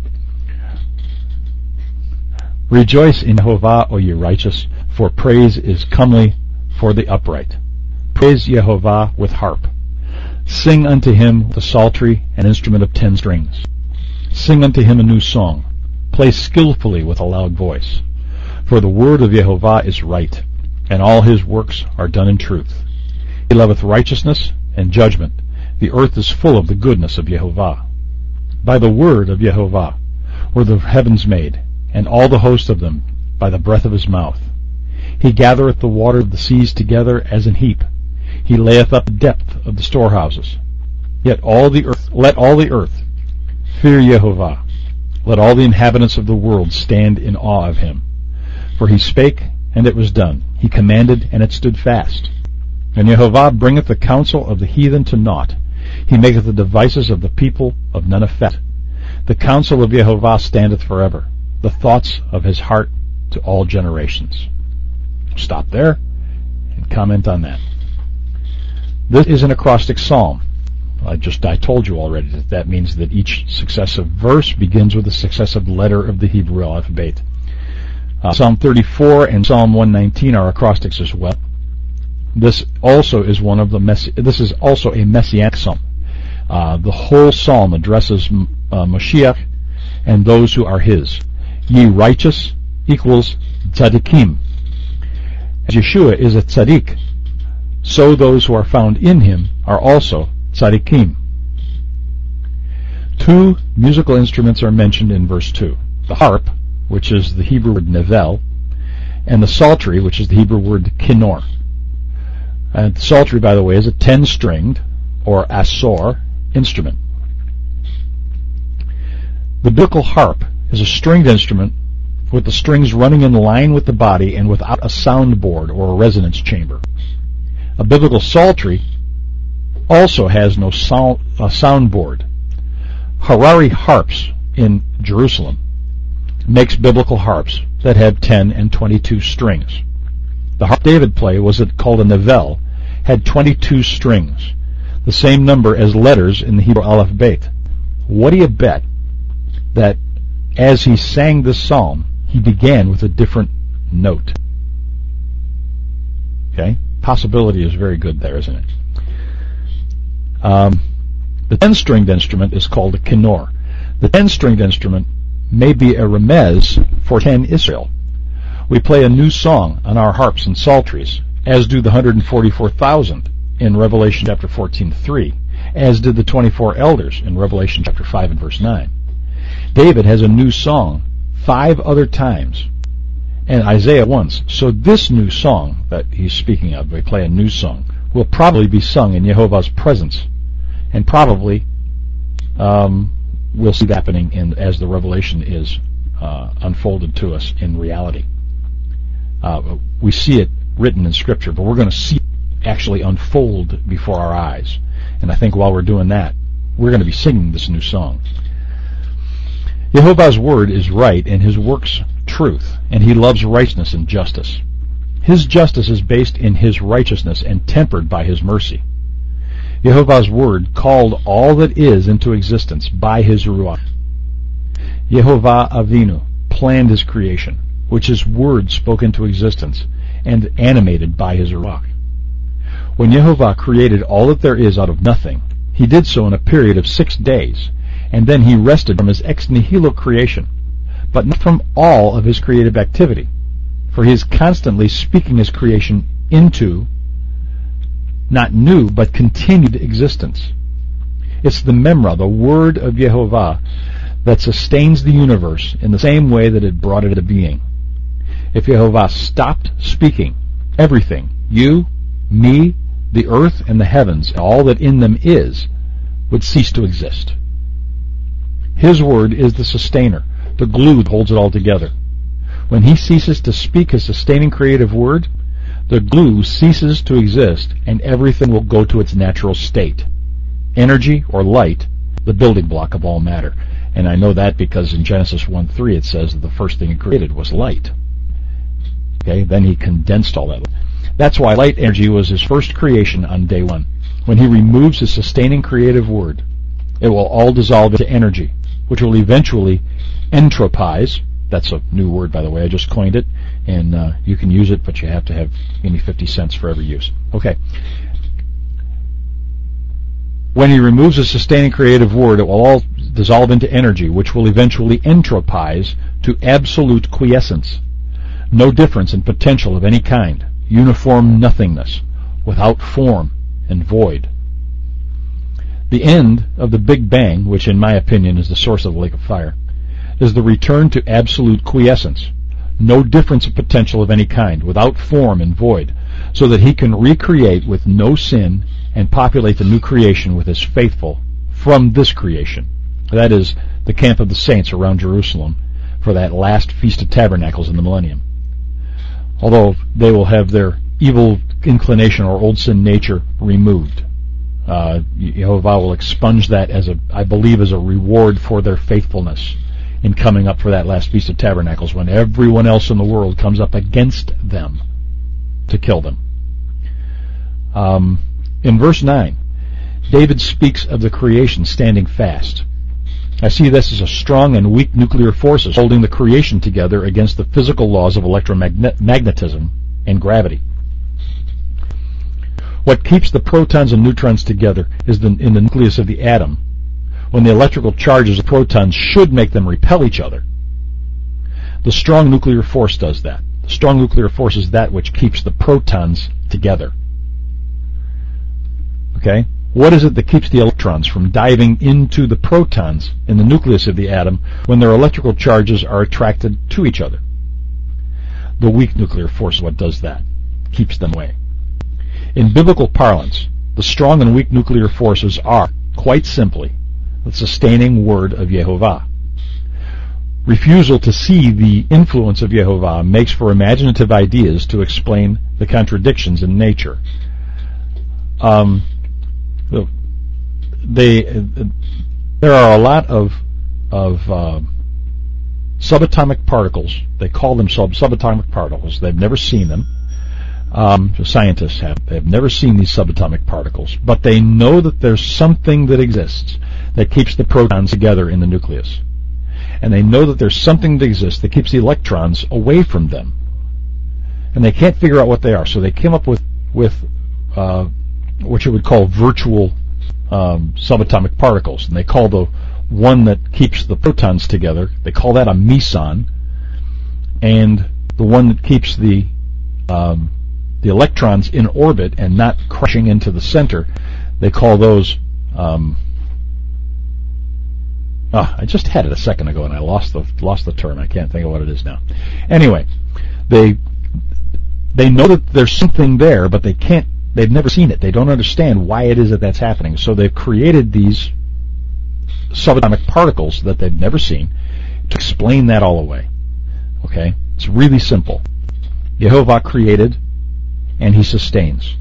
Rejoice in Jehovah, O ye righteous, for praise is comely for the upright. Praise Jehovah with harp. Sing unto him the psaltery, an instrument of 10 strings. Sing unto him a new song. Play skillfully with a loud voice. For the word of Yehovah is right, and all his works are done in truth. He loveth righteousness and judgment. The earth is full of the goodness of Yehovah. By the word of Yehovah were the heavens made, and all the host of them by the breath of his mouth. He gathereth the water of the seas together as an heap. He layeth up the depth of the storehouses. Yet let all the earth fear Yehovah. Let all the inhabitants of the world stand in awe of him. For he spake, and it was done. He commanded, and it stood fast. And Yehovah bringeth the counsel of the heathen to naught. He maketh the devices of the people of none effect. The counsel of Yehovah standeth forever, the thoughts of his heart to all generations. Stop there and comment on that. This is an acrostic psalm. I told you already that means that each successive verse begins with a successive letter of the Hebrew alphabet. Psalm 34 and Psalm 119 are acrostics as well. This also is this is also a messianic psalm. The whole psalm addresses Mashiach and those who are his. Ye righteous equals tzaddikim. As Yeshua is a tzaddik, so those who are found in him are also tzaddikim. 2 musical instruments are mentioned in verse 2. The harp, which is the Hebrew word nevel, and the psaltery, which is the Hebrew word kinor. And the psaltery, by the way, is a 10-stringed, or asor, instrument. The biblical harp is a stringed instrument with the strings running in line with the body and without a soundboard or a resonance chamber. A biblical psaltery also has no soundboard. Harari harps in Jerusalem makes biblical harps that have 10 and 22 strings. The harp David played was called a nevel, had 22 strings, the same number as letters in the Hebrew alphabet. What do you bet that as he sang this psalm, he began with a different note? Okay? Possibility is very good there, isn't it? The 10-stringed instrument is called a kinor. The 10-stringed instrument may be a remez for 10 Israel. We play a new song on our harps and psalteries, as do the 144,000 in Revelation chapter 14:3, as did the 24 elders in Revelation chapter 5 and verse 9. David has a new song 5 other times, and Isaiah once. So this new song that he's speaking of, we play a new song, will probably be sung in Yehovah's presence, and probably we'll see that happening as the revelation is unfolded to us in reality. We see it written in Scripture, but we're going to see it actually unfold before our eyes. And I think while we're doing that, we're going to be singing this new song. Yehovah's word is right, and his works truth, and he loves righteousness and justice. His justice is based in his righteousness and tempered by his mercy. Yehovah's word called all that is into existence by his Ruach. Yehovah Avinu planned his creation, which his word spoke into existence and animated by his Ruach. When Yehovah created all that there is out of nothing, he did so in a period of 6 days, and then he rested from his ex nihilo creation, but not from all of his creative activity, for he is constantly speaking his creation into not new, but continued existence. It's the Memra, the word of Yehovah, that sustains the universe in the same way that it brought it into being. If Yehovah stopped speaking, everything, you, me, the earth and the heavens, and all that in them is, would cease to exist. His word is the sustainer, the glue that holds it all together. When he ceases to speak his sustaining creative word, the glue ceases to exist, and everything will go to its natural state. Energy, or light, the building block of all matter. And I know that because in Genesis 1:3 it says that the first thing he created was light. Okay, then he condensed all that. That's why light energy was his first creation on day one. When he removes his sustaining creative word, it will all dissolve into energy, which will eventually entropize. That's a new word, by the way. I just coined it, and you can use it, but you have to give me 50 cents for every use. Okay. When he removes the sustaining creative word, it will all dissolve into energy, which will eventually entropize to absolute quiescence. No difference in potential of any kind. Uniform nothingness, without form and void. The end of the Big Bang, which in my opinion is the source of the lake of fire, is the return to absolute quiescence. No difference of potential of any kind, without form and void, so that he can recreate with no sin and populate the new creation with his faithful from this creation. That is, the camp of the saints around Jerusalem for that last Feast of Tabernacles in the millennium. Although they will have their evil inclination or old sin nature removed. Yehovah will expunge that I believe as a reward for their faithfulness in coming up for that last Feast of Tabernacles when everyone else in the world comes up against them to kill them. In verse 9, David speaks of the creation standing fast. I see this as a strong and weak nuclear forces holding the creation together against the physical laws of electromagnetism and gravity. What keeps the protons and neutrons together is in the nucleus of the atom, when the electrical charges of protons should make them repel each other. The strong nuclear force does that. The strong nuclear force is that which keeps the protons together. Okay? What is it that keeps the electrons from diving into the protons in the nucleus of the atom when their electrical charges are attracted to each other? The weak nuclear force is what does that. Keeps them away. In biblical parlance, the strong and weak nuclear forces are, quite simply, the sustaining word of Yehovah. Refusal to see the influence of Yehovah makes for imaginative ideas to explain the contradictions in nature. There are a lot of subatomic particles. They call them subatomic particles. They've never seen them. Scientists have. They've never seen these subatomic particles, but they know that there's something that exists that keeps the protons together in the nucleus. And they know that there's something that exists that keeps the electrons away from them. And they can't figure out what they are, so they came up with what you would call virtual subatomic particles. And they call the one that keeps the protons together, they call that a meson. And the one that keeps the electrons in orbit and not crushing into the center, they call those I just had it a second ago and I lost the term. I can't think of what it is now. Anyway, they know that there's something there, but they've never seen it. They don't understand why it is that that's happening. So they've created these subatomic particles that they've never seen to explain that all away. Okay? It's really simple. Yehovah created and he sustains.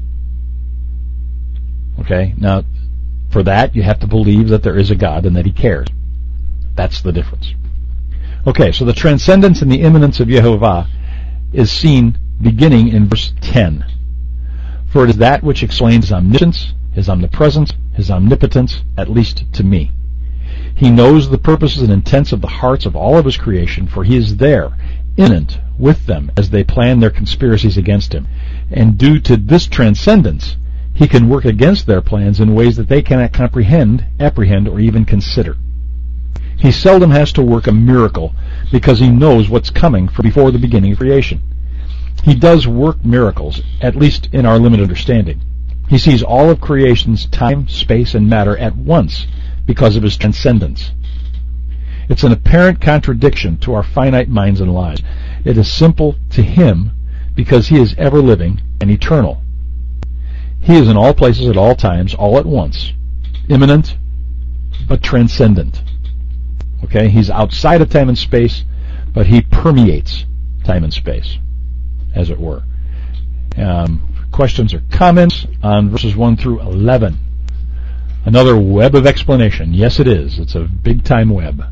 Okay? Now, for that, you have to believe that there is a God and that he cares. That's the difference. Okay, so the transcendence and the immanence of Yehovah is seen beginning in verse 10. For it is that which explains his omniscience, his omnipresence, his omnipotence, at least to me. He knows the purposes and intents of the hearts of all of his creation, for he is there, immanent with them as they plan their conspiracies against him. And due to this transcendence, he can work against their plans in ways that they cannot comprehend, apprehend, or even consider. He seldom has to work a miracle because he knows what's coming from before the beginning of creation. He does work miracles, at least in our limited understanding. He sees all of creation's time, space, and matter at once because of his transcendence. It's an apparent contradiction to our finite minds and lives. It is simple to him because he is ever living and eternal. He is in all places at all times, all at once, immanent but transcendent. Okay, he's outside of time and space, but he permeates time and space, as it were. Questions or comments on verses 1 through 11? Another web of explanation. Yes, it is. It's a big-time web.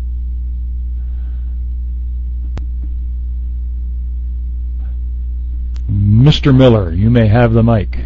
Mr. Miller, you may have the mic.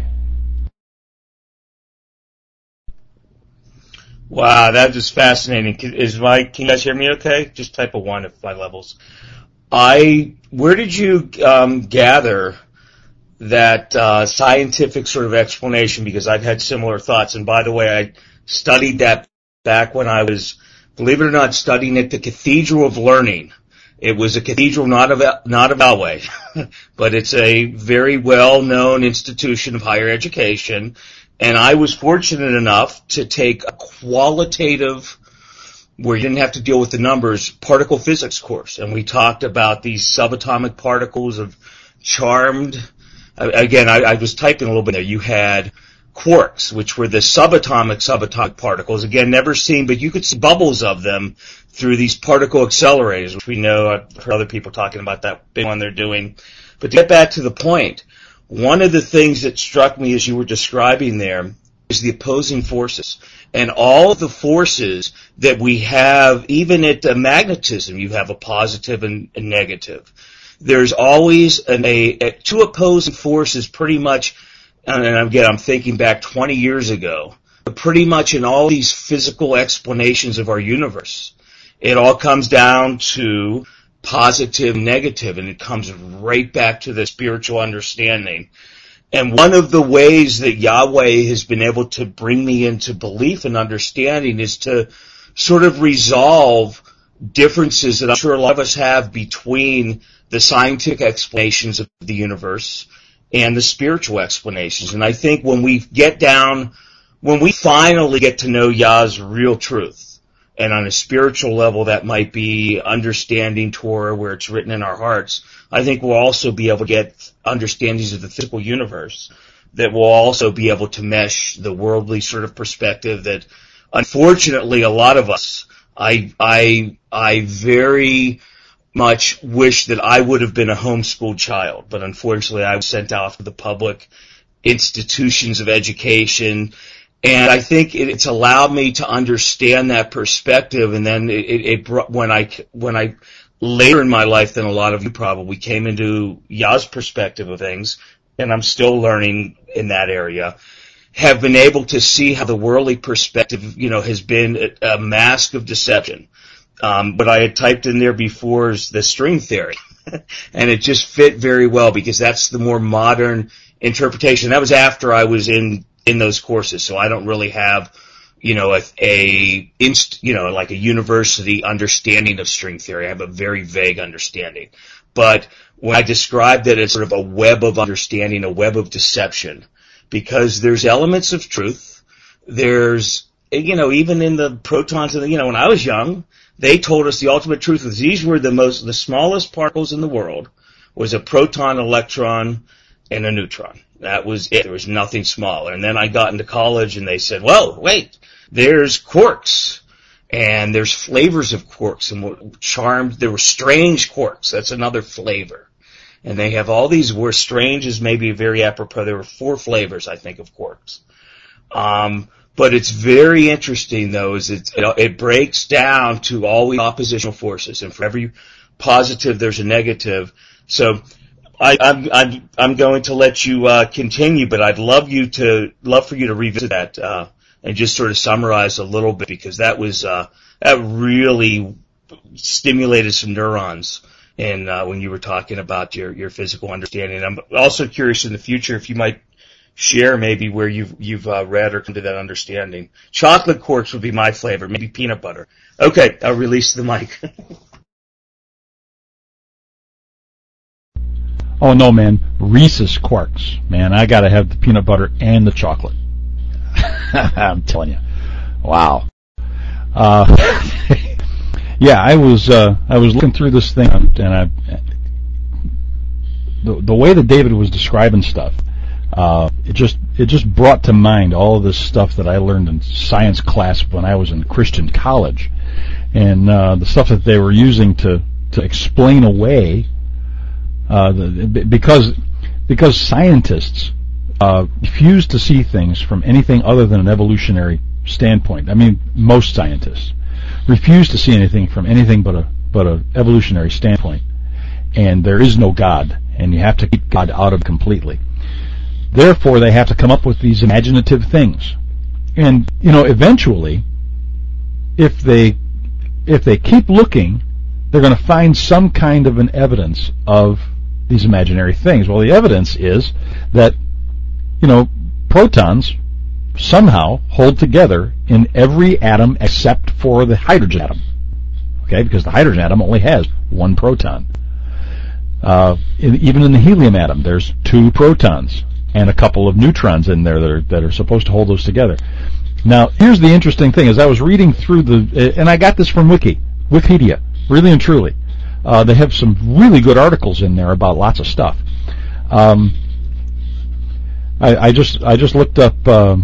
Wow, that is fascinating. Can you guys hear me okay? Just type a 1 if my levels. Where did you gather that scientific sort of explanation? Because I've had similar thoughts. And by the way, studied that back when I was, believe it or not, studying at the Cathedral of Learning. It was a cathedral not of Galway, but it's a very well-known institution of higher education. And I was fortunate enough to take a qualitative, where you didn't have to deal with the numbers, particle physics course. And we talked about these subatomic particles of charmed. Again, I was typing a little bit there. You had quarks, which were the subatomic particles. Again, never seen, but you could see bubbles of them through these particle accelerators, which we know, I've heard other people talking about that big one they're doing. But to get back to the point, one of the things that struck me as you were describing there is the opposing forces. And all of the forces that we have, even at magnetism, you have a positive and negative. There's always two opposing forces pretty much, and again, I'm thinking back 20 years ago, but pretty much in all these physical explanations of our universe, it all comes down to positive and negative, and it comes right back to the spiritual understanding. And one of the ways that Yahweh has been able to bring me into belief and understanding is to sort of resolve differences that I'm sure a lot of us have between the scientific explanations of the universe and the spiritual explanations. And I think when we finally get to know Yah's real truth, and on a spiritual level that might be understanding Torah where it's written in our hearts, I think we'll also be able to get understandings of the physical universe that will also be able to mesh the worldly sort of perspective that, unfortunately, a lot of us, I very much wish that I would have been a homeschooled child, but unfortunately I was sent out to the public institutions of education, and I think it's allowed me to understand that perspective. And then it brought, when I later in my life than a lot of you probably came into Yah's perspective of things, and I'm still learning in that area, have been able to see how the worldly perspective, has been a mask of deception. But I had typed in there before is the string theory, and it just fit very well because that's the more modern interpretation. That was after I was in those courses, so I don't really have, like a university understanding of string theory. I have a very vague understanding. But when I described it as sort of a web of understanding, a web of deception, because there's elements of truth. There's, even in the protons, when I was young, they told us the ultimate truth was these were the smallest particles in the world was a proton, electron, and a neutron. That was it. There was nothing smaller. And then I got into college and they said, whoa, wait, there's quarks. And there's flavors of quarks. And there were strange quarks. That's another flavor. And they have all these where strange is maybe very apropos. There were 4 flavors, I think, of quarks. But it's very interesting, though, is it breaks down to always oppositional forces. And for every positive, there's a negative. So I'm going to let you continue, but I'd love for you to revisit that and just sort of summarize a little bit, because that really stimulated some neurons in when you were talking about your physical understanding. I'm also curious in the future if you might share maybe where you've read or come to that understanding. Chocolate quarks would be my flavor, maybe peanut butter. Okay, I'll release the mic. Oh, no, man. Reese's quarks. Man, I gotta have the peanut butter and the chocolate. I'm telling you. Wow. Yeah, I was looking through this thing, and the way that David was describing stuff, it just brought to mind all of this stuff that I learned in science class when I was in Christian college, and the stuff that they were using to explain away because scientists refuse to see things from anything other than an evolutionary standpoint. I mean, most scientists refuse to see anything from anything but a evolutionary standpoint. And there is no God, and you have to keep God out of it completely. Therefore, they have to come up with these imaginative things. And eventually, if they keep looking, they're going to find some kind of an evidence of these imaginary things. Well, the evidence is that, protons somehow hold together in every atom except for the hydrogen atom. Okay, because the hydrogen atom only has one proton. Even in the helium atom, there's 2 protons and a couple of neutrons in there that are supposed to hold those together. Now, here's the interesting thing: as I was reading through and I got this from Wikipedia, really and truly. They have some really good articles in there about lots of stuff. I just looked up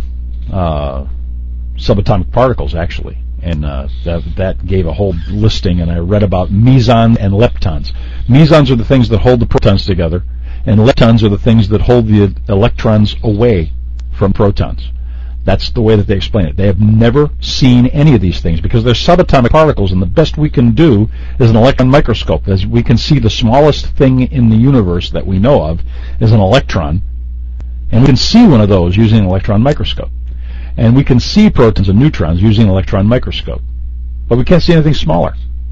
subatomic particles, actually, and that gave a whole listing, and I read about mesons and leptons. Mesons are the things that hold the protons together, and leptons are the things that hold the electrons away from protons. That's the way that they explain it. They have never seen any of these things because they're subatomic particles, and the best we can do is an electron microscope. As we can see, the smallest thing in the universe that we know of is an electron, and we can see one of those using an electron microscope. And we can see protons and neutrons using an electron microscope, but we can't see anything smaller.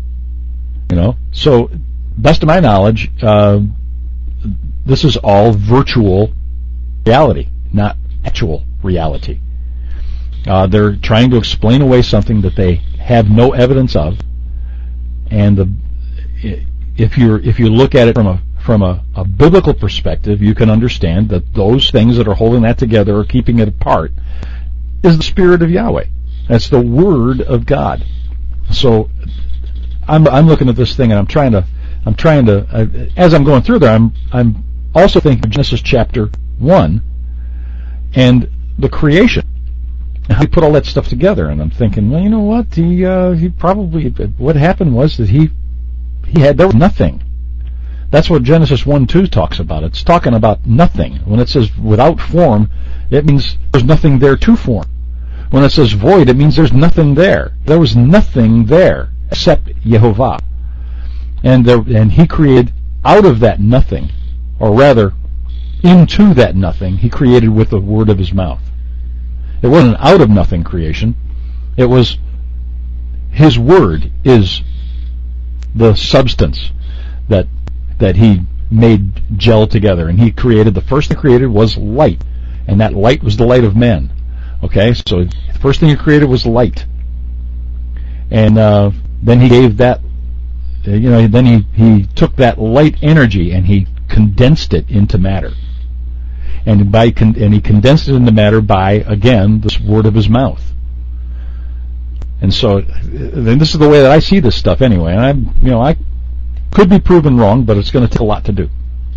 So, best of my knowledge, this is all virtual reality, not actual reality. They're trying to explain away something that they have no evidence of, and if you look at it from a biblical perspective, you can understand that those things that are holding that together or keeping it apart is the Spirit of Yahweh. That's the Word of God. So I'm looking at this thing, and I'm trying to as I'm going through there, I'm also thinking of Genesis chapter 1 and the creation. How he put all that stuff together, and I'm thinking, well, you know what? He probably, what happened was that there was nothing. That's what Genesis 1:2 talks about. It's talking about nothing. When it says without form, it means there's nothing there to form. When it says void, it means there's nothing there. There was nothing there except Yehovah. And he created out of that nothing, or rather, into that nothing, he created with the word of his mouth. It wasn't out of nothing creation. It was his word is the substance that he made gel together, and he created. The first thing he created was light, and that light was the light of men. Okay, so the first thing he created was light, and then he gave that. Then he took that light energy and he condensed it into matter. And he condensed it into matter by, again, this word of his mouth. And so, then this is the way that I see this stuff anyway. And I could be proven wrong, but it's going to take a lot to do.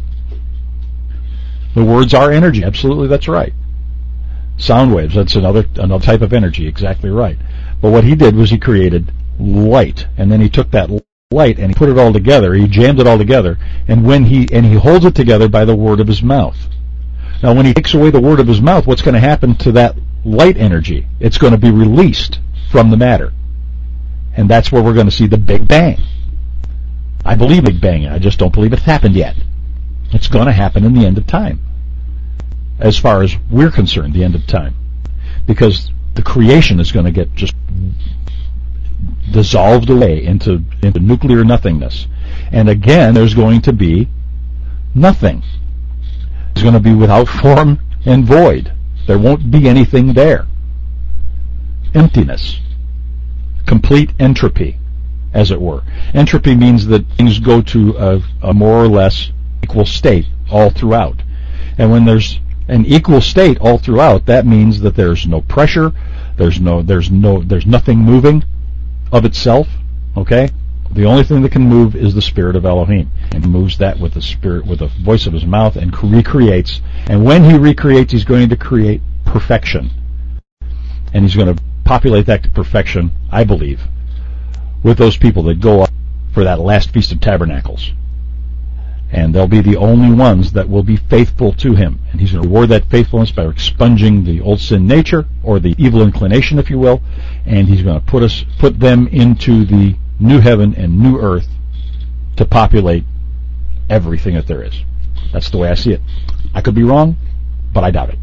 The words are energy. Absolutely, that's right. Sound waves, that's another type of energy. Exactly right. But what he did was he created light, and then he took that light and he put it all together. He jammed it all together, and he holds it together by the word of his mouth. Now, when he takes away the word of his mouth, what's going to happen to that light energy? It's going to be released from the matter. And that's where we're going to see the Big Bang. I believe Big Bang. I just don't believe it's happened yet. It's going to happen in the end of time. As far as we're concerned, the end of time. Because the creation is going to get just dissolved away into nuclear nothingness. And again, there's going to be nothing. It's going to be without form and void. There won't be anything there. Emptiness. Complete entropy, as it were. Entropy means that things go to a more or less equal state all throughout. And when there's an equal state all throughout, that means that there's no pressure, there's nothing moving of itself, okay? The only thing that can move is the Spirit of Elohim. And he moves that with the Spirit, with the voice of his mouth, and recreates. And when he recreates, he's going to create perfection. And he's going to populate that to perfection, I believe, with those people that go up for that last Feast of Tabernacles. And they'll be the only ones that will be faithful to him. And he's going to reward that faithfulness by expunging the old sin nature, or the evil inclination, if you will. And he's going to put them into the new heaven and new earth to populate everything that there is. That's the way I see it. I could be wrong, but I doubt it.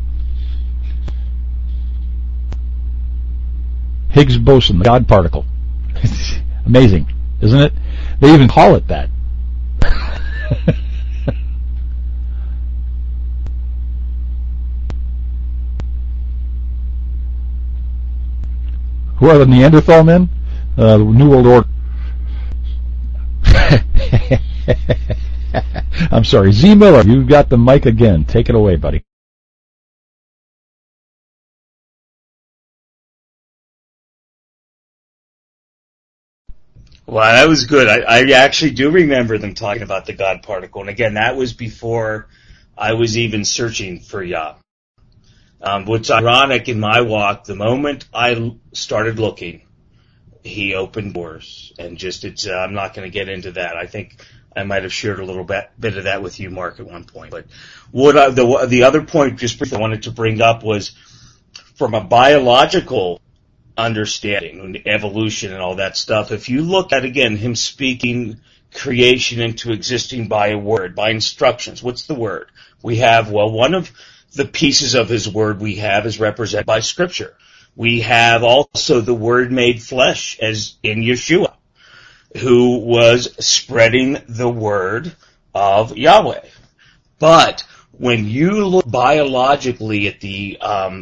Higgs boson, the God particle. It's amazing, isn't it? They even call it that. Who are the Neanderthal men? New World Order. I'm sorry. Z. Miller, you've got the mic again. Take it away, buddy. Well, that was good. I actually do remember them talking about the God particle. And again, that was before I was even searching for Yah. What's ironic in my walk, the moment I started looking, he opened doors. And I'm not going to get into that. I think I might have shared a little bit of that with you, Mark, at one point. But the other point just briefly I wanted to bring up was from a biological understanding, evolution and all that stuff. If you look at, again, him speaking creation into existing by a word, by instructions, what's the word? We have, one of the pieces of his word we have is represented by Scripture. We have also the Word made flesh, as in Yeshua, who was spreading the word of Yahweh. But when you look biologically at the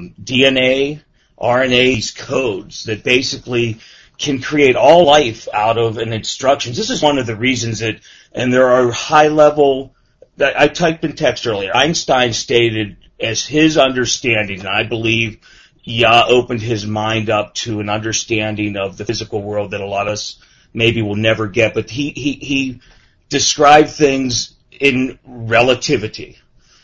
DNA, RNA's codes that basically can create all life out of an instructions. This is one of the reasons that, and there are high level, I typed in text earlier, Einstein stated as his understanding, and I believe Yah opened his mind up to an understanding of the physical world that a lot of us maybe will never get, but he described things in relativity.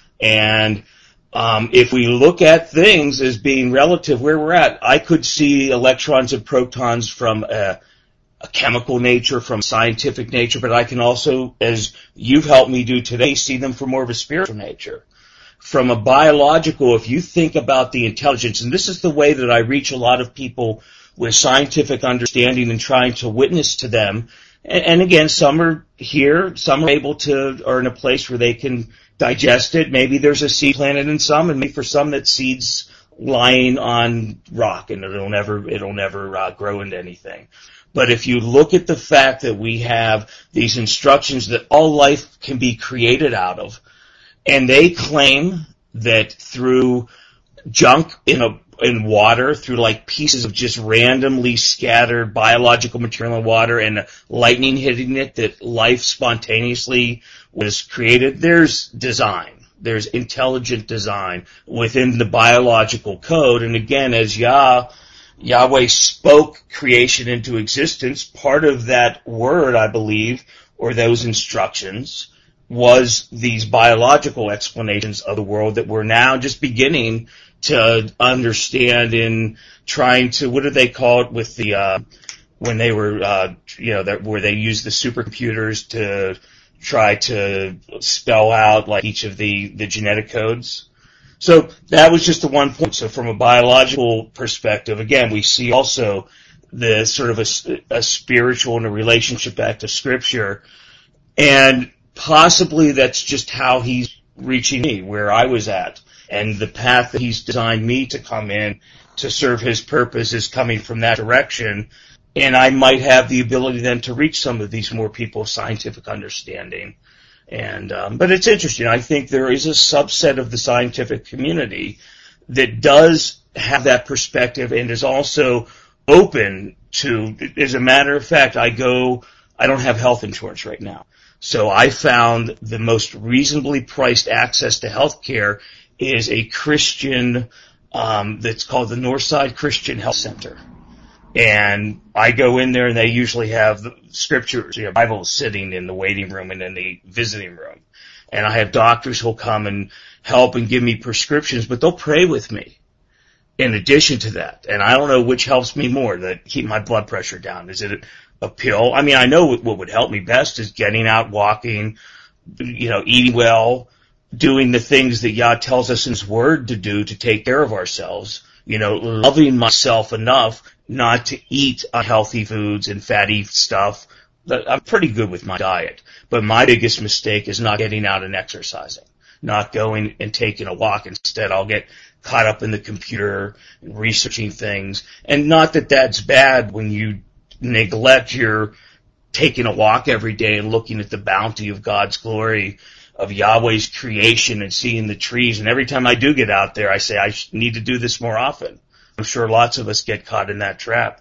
And if we look at things as being relative where we're at, I could see electrons and protons from a chemical nature, from scientific nature, but I can also, as you've helped me do today, see them from more of a spiritual nature. From a biological, if you think about the intelligence, and this is the way that I reach a lot of people with scientific understanding and trying to witness to them, and again, some are here, some are able to, are in a place where they can digest it. Maybe there's a seed planted in some, and maybe for some that seed's lying on rock and it'll never grow into anything. But if you look at the fact that we have these instructions that all life can be created out of, and they claim that through junk in water, through like pieces of just randomly scattered biological material in water and lightning hitting it, that life spontaneously was created. There's design. There's intelligent design within the biological code. And again, as Yahweh spoke creation into existence, part of that word, I believe, or those instructions, was these biological explanations of the world that we're now just beginning to understand in trying to, what do they call it with the, when they were, where they used the supercomputers to try to spell out like each of the genetic codes. So that was just the one point. So from a biological perspective, again, we see also the sort of a spiritual and a relationship back to Scripture. And possibly that's just how he's reaching me, where I was at. And the path that he's designed me to come in to serve his purpose is coming from that direction. And I might have the ability then to reach some of these more people of scientific understanding. And, but it's interesting. I think there is a subset of the scientific community that does have that perspective and is also open to, as a matter of fact, I don't have health insurance right now. So I found the most reasonably priced access to health care is a Christian, that's called the Northside Christian Health Center. And I go in there and they usually have the scriptures, Bibles sitting in the waiting room and in the visiting room. And I have doctors who'll come and help and give me prescriptions, but they'll pray with me in addition to that. And I don't know which helps me more to keep my blood pressure down. Is it a pill? I mean, I know what would help me best is getting out, walking, eating well, doing the things that Yah tells us in His Word to do to take care of ourselves, loving myself enough not to eat unhealthy foods and fatty stuff. I'm pretty good with my diet, but my biggest mistake is not getting out and exercising, not going and taking a walk. Instead, I'll get caught up in the computer and researching things. And not that that's bad when you neglect your taking a walk every day and looking at the bounty of God's glory, of Yahweh's creation and seeing the trees. And every time I do get out there, I say I need to do this more often. I'm sure lots of us get caught in that trap.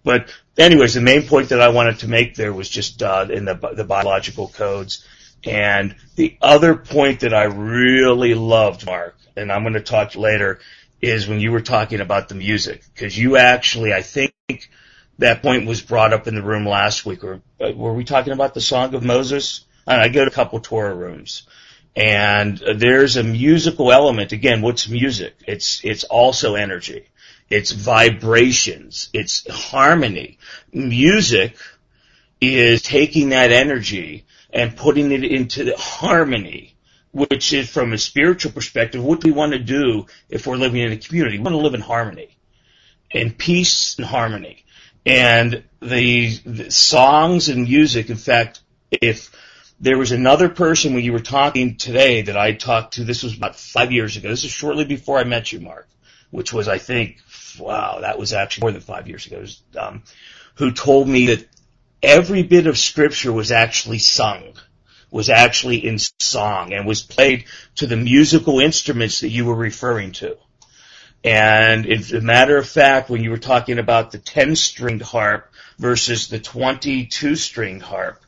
But anyways, the main point that I wanted to make there was just in the biological codes. And the other point that I really loved, Mark, and I'm going to talk later, is when you were talking about the music. Because you actually, I think that point was brought up in the room last week. Or were we talking about the Song of Moses? I go to a couple Torah rooms. And there's a musical element. Again, what's music? It's also energy. It's vibrations. It's harmony. Music is taking that energy and putting it into the harmony, which is, from a spiritual perspective, what do we want to do if we're living in a community? We want to live in harmony, in peace and harmony. And the songs and music, in fact, if there was another person when you were talking today that I talked to, this was about 5 years ago. This is shortly before I met you, Mark, which was, I think, wow, that was actually more than 5 years ago, who told me that every bit of scripture was actually sung, was actually in song, and was played to the musical instruments that you were referring to. And as a matter of fact, when you were talking about the 10-stringed harp versus the 22-stringed harp,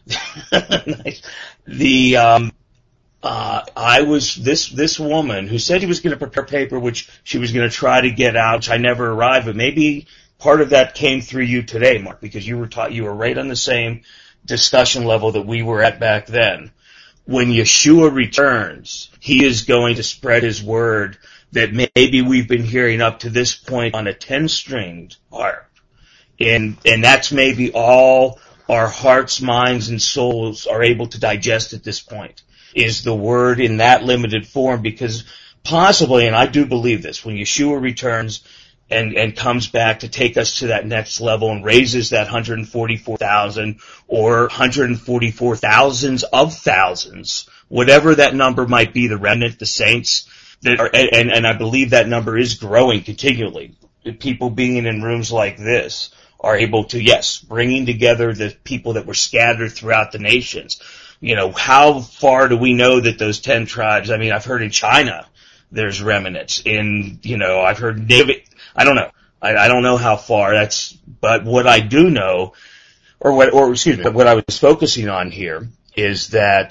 I was this woman who said she was going to prepare paper, which she was going to try to get out, which I never arrived, but maybe part of that came through you today, Mark, because you were right on the same discussion level that we were at back then. When Yeshua returns, he is going to spread his word that maybe we've been hearing up to this point on a 10-stringed harp. And that's maybe all our hearts, minds, and souls are able to digest at this point, is the word in that limited form, because possibly, and I do believe this, when Yeshua returns and comes back to take us to that next level and raises that 144,000 or 144,000s of thousands, whatever that number might be, the remnant, the saints, that are, and I believe that number is growing continually. People being in rooms like this are able to, yes, bringing together the people that were scattered throughout the nations. You know, how far do we know that those 10 tribes, I mean, I've heard in China there's remnants. I've heard I don't know. I don't know how far but what I do know, what I was focusing on here is that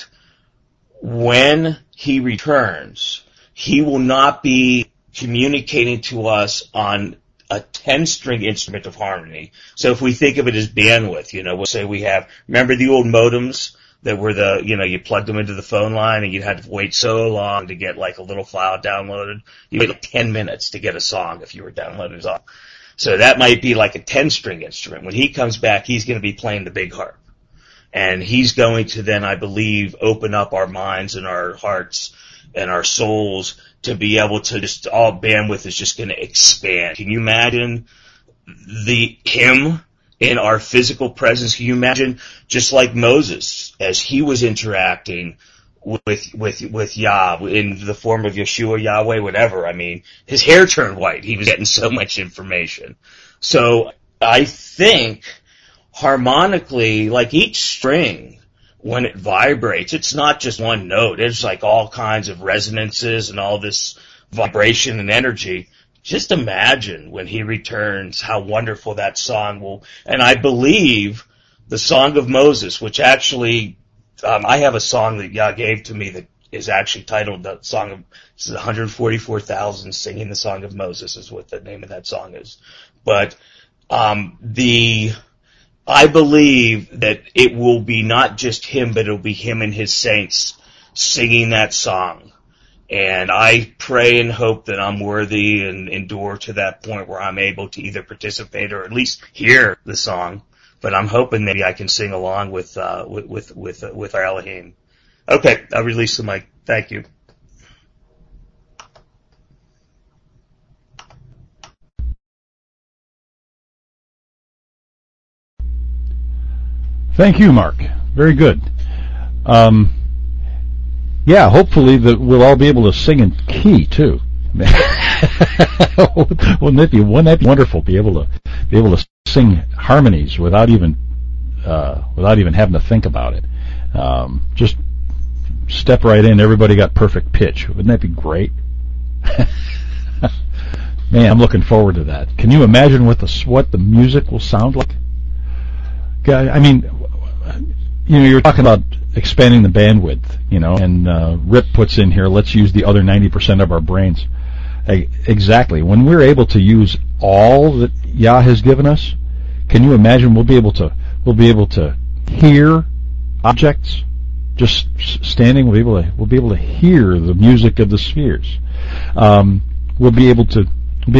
when he returns, he will not be communicating to us on a 10-string instrument of harmony. So if we think of it as bandwidth, we'll say remember the old modems that were you plugged them into the phone line and you had to wait so long to get like a little file downloaded. You wait like 10 minutes to get a song if you were downloading a song. So that might be like a 10-string instrument. When he comes back, he's going to be playing the big harp. And he's going to then, I believe, open up our minds and our hearts and our souls to be able to just, all bandwidth is just going to expand. Can you imagine him in our physical presence? Can you imagine, just like Moses, as he was interacting with Yah in the form of Yeshua, Yahweh, whatever? I mean, his hair turned white. He was getting so much information. So I think harmonically, like each string, when it vibrates, it's not just one note. It's like all kinds of resonances and all this vibration and energy. Just imagine when he returns how wonderful that song will. And I believe the Song of Moses, which actually, I have a song that Yah gave to me that is actually titled the Song of, this is 144,000 singing the Song of Moses is what the name of that song is. But, I believe that it will be not just him, but it'll be him and his saints singing that song. And I pray and hope that I'm worthy and endure to that point where I'm able to either participate or at least hear the song. But I'm hoping maybe I can sing along with our Elohim. Okay, I'll release the mic. Thank you. Thank you, Mark. Very good. Yeah, hopefully that we'll all be able to sing in key too. Wouldn't that be wonderful? Be able to sing harmonies without even having to think about it. Just step right in. Everybody got perfect pitch. Wouldn't that be great? Man, I'm looking forward to that. Can you imagine what the music will sound like? I mean, you're talking about expanding the bandwidth, and Rip puts in here, let's use the other 90% of our brains. Exactly. When we're able to use all that Yah has given us, can you imagine we'll be able to hear objects just standing. We'll be able to hear the music of the spheres. We'll be able to.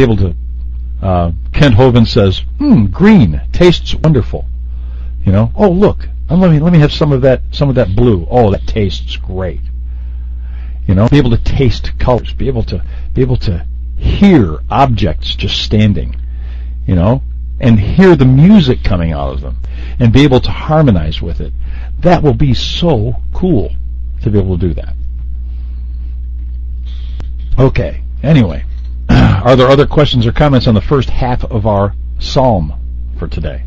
Kent Hovind says, green tastes wonderful. Oh look, let me have some of that blue. Oh, that tastes great. Be able to taste colors. Be able to hear objects just standing. And hear the music coming out of them, and be able to harmonize with it. That will be so cool to be able to do that. Okay, anyway, are there other questions or comments on the first half of our psalm for today?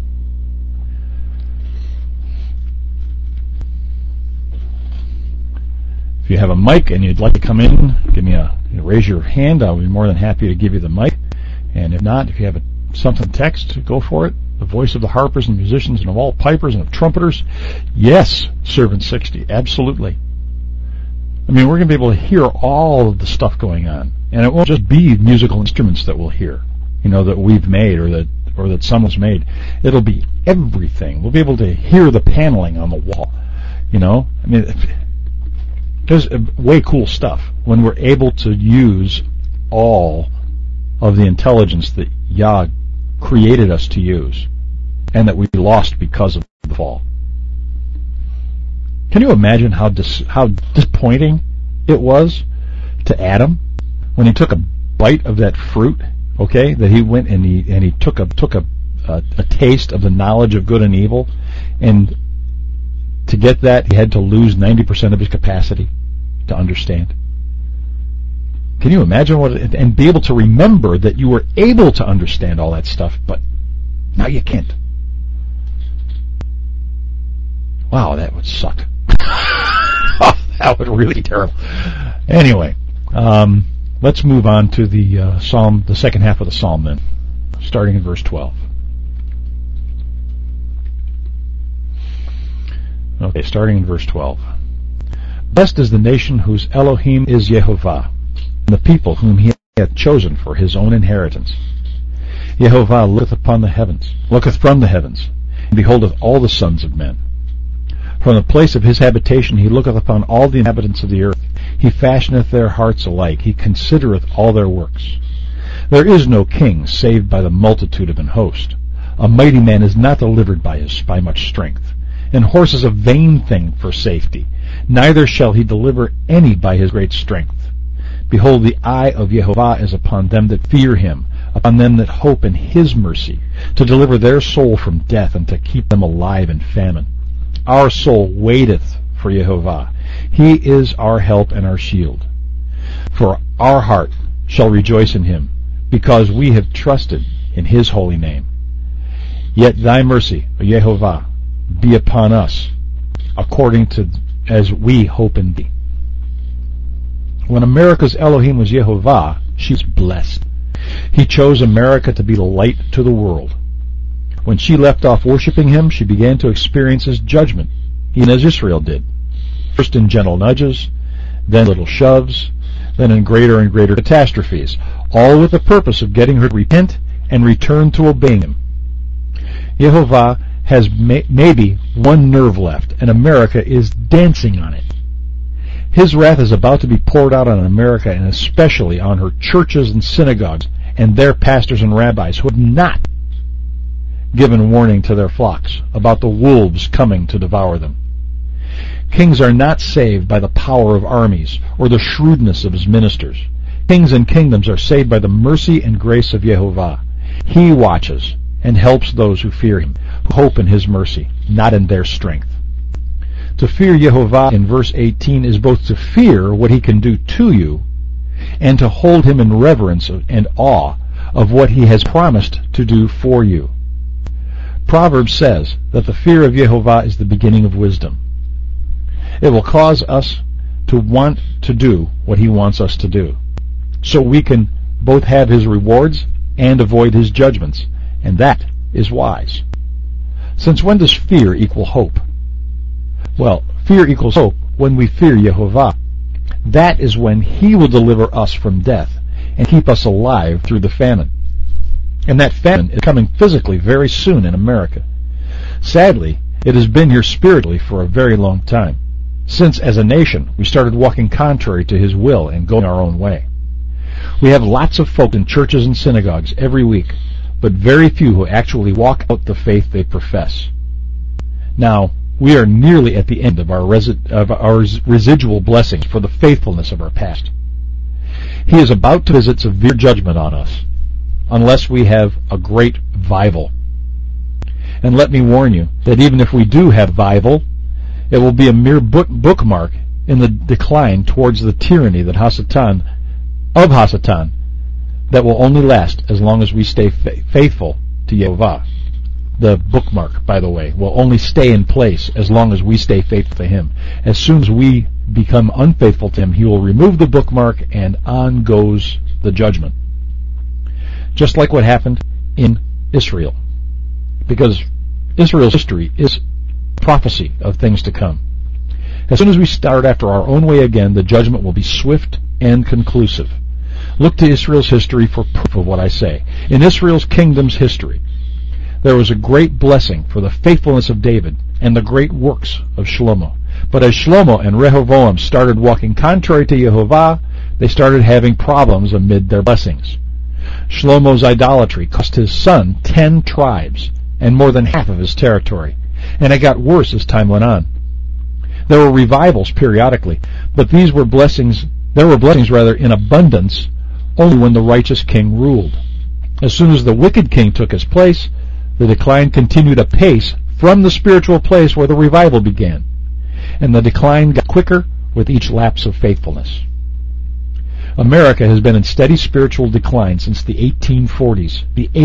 If you have a mic and you'd like to come in, raise your hand. I'll be more than happy to give you the mic. And if not, if you have something text, go for it. The voice of the harpers and musicians and of all pipers and of trumpeters. Yes, Servant 60, absolutely. I mean, we're going to be able to hear all of the stuff going on. And it won't just be musical instruments that we'll hear, that we've made or that someone's made. It'll be everything. We'll be able to hear the paneling on the wall. I mean, there's way cool stuff when we're able to use all of the intelligence that Yah created us to use, and that we lost because of the fall. Can you imagine how disappointing it was to Adam when he took a bite of that fruit? Okay, that he went and he took a taste of the knowledge of good and evil, and to get that he had to lose 90% of his capacity to understand. Can you imagine and be able to remember that you were able to understand all that stuff, but now you can't? Wow, that would suck. That would really be terrible. Anyway, let's move on to the psalm, the second half of the psalm then, starting in verse 12. Okay, starting in verse 12. Blessed is the nation whose Elohim is Yehovah, and the people whom he hath chosen for his own inheritance. Yehovah looketh from the heavens, and beholdeth all the sons of men. From the place of his habitation he looketh upon all the inhabitants of the earth. He fashioneth their hearts alike. He considereth all their works. There is no king saved by the multitude of an host. A mighty man is not delivered by much strength. And horse is a vain thing for safety. Neither shall he deliver any by his great strength. Behold, the eye of Yehovah is upon them that fear him, upon them that hope in his mercy, to deliver their soul from death, and to keep them alive in famine. Our soul waiteth for Yehovah. He is our help and our shield. For our heart shall rejoice in him, because we have trusted in his holy name. Yet thy mercy, O Yehovah, be upon us, according to as we hope in thee. When America's Elohim was Yehovah, she was blessed. He chose America to be the light to the world. When she left off worshiping him, she began to experience his judgment, even as Israel did. First in gentle nudges, then little shoves, then in greater and greater catastrophes, all with the purpose of getting her to repent and return to obeying him. Yehovah has maybe one nerve left, and America is dancing on it. His wrath is about to be poured out on America, and especially on her churches and synagogues and their pastors and rabbis who have not given warning to their flocks about the wolves coming to devour them. Kings are not saved by the power of armies or the shrewdness of his ministers. Kings and kingdoms are saved by the mercy and grace of Yehovah. He watches and helps those who fear him, who hope in his mercy, not in their strength. To fear Yehovah in verse 18 is both to fear what he can do to you and to hold him in reverence and awe of what he has promised to do for you. Proverbs says that the fear of Yehovah is the beginning of wisdom. It will cause us to want to do what he wants us to do, so we can both have his rewards and avoid his judgments, and that is wise. Since when does fear equal hope? Well, fear equals hope when we fear Yehovah. That is when he will deliver us from death and keep us alive through the famine. And that famine is coming physically very soon in America. Sadly, it has been here spiritually for a very long time, since as a nation we started walking contrary to his will and going our own way. We have lots of folk in churches and synagogues every week, but very few who actually walk out the faith they profess. Now, we are nearly at the end of our residual blessings for the faithfulness of our past. He is about to visit severe judgment on us, unless we have a great revival. And let me warn you that even if we do have revival, it will be a mere bookmark in the decline towards the tyranny that Hasatan that will only last as long as we stay faithful to Yehovah. The bookmark, by the way, will only stay in place as long as we stay faithful to him. As soon as we become unfaithful to him, he will remove the bookmark and on goes the judgment. Just like what happened in Israel. Because Israel's history is prophecy of things to come. As soon as we start after our own way again, the judgment will be swift and conclusive. Look to Israel's history for proof of what I say. In Israel's kingdom's history, there was a great blessing for the faithfulness of David and the great works of Shlomo. But as Shlomo and Rehoboam started walking contrary to Yehovah, they started having problems amid their blessings. Shlomo's idolatry cost his son 10 tribes and more than half of his territory, and it got worse as time went on. There were revivals periodically, but there were blessings in abundance only when the righteous king ruled. As soon as the wicked king took his place, the decline continued apace from the spiritual place where the revival began, and the decline got quicker with each lapse of faithfulness. America has been in steady spiritual decline since the 1840s,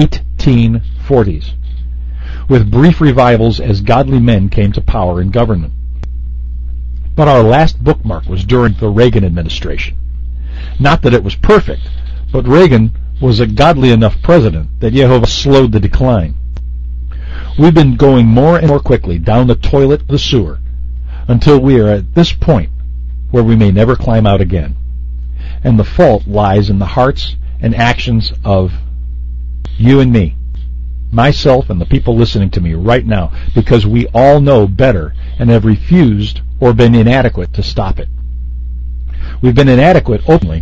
with brief revivals as godly men came to power in government. But our last bookmark was during the Reagan administration. Not that it was perfect, but Reagan was a godly enough president that Yehovah slowed the decline. We've been going more and more quickly down the toilet, the sewer, until we are at this point where we may never climb out again. And the fault lies in the hearts and actions of you and me, myself and the people listening to me right now, because we all know better and have refused or been inadequate to stop it. We've been inadequate only.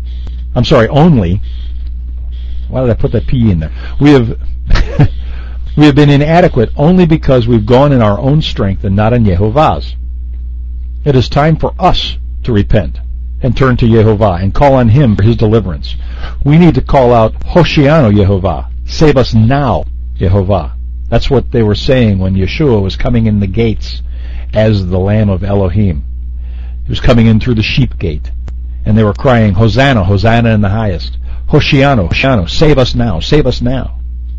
Why did I put that P in there? We have been inadequate only because we've gone in our own strength and not in Yehovah's. It is time for us to repent and turn to Yehovah and call on him for his deliverance. We need to call out, Hoshiano Yehovah, save us now, Yehovah. That's what they were saying when Yeshua was coming in the gates as the Lamb of Elohim. He was coming in through the sheep gate, and they were crying, Hosanna, Hosanna in the highest. Hoshiano, Hoshiano, save us now, save us now.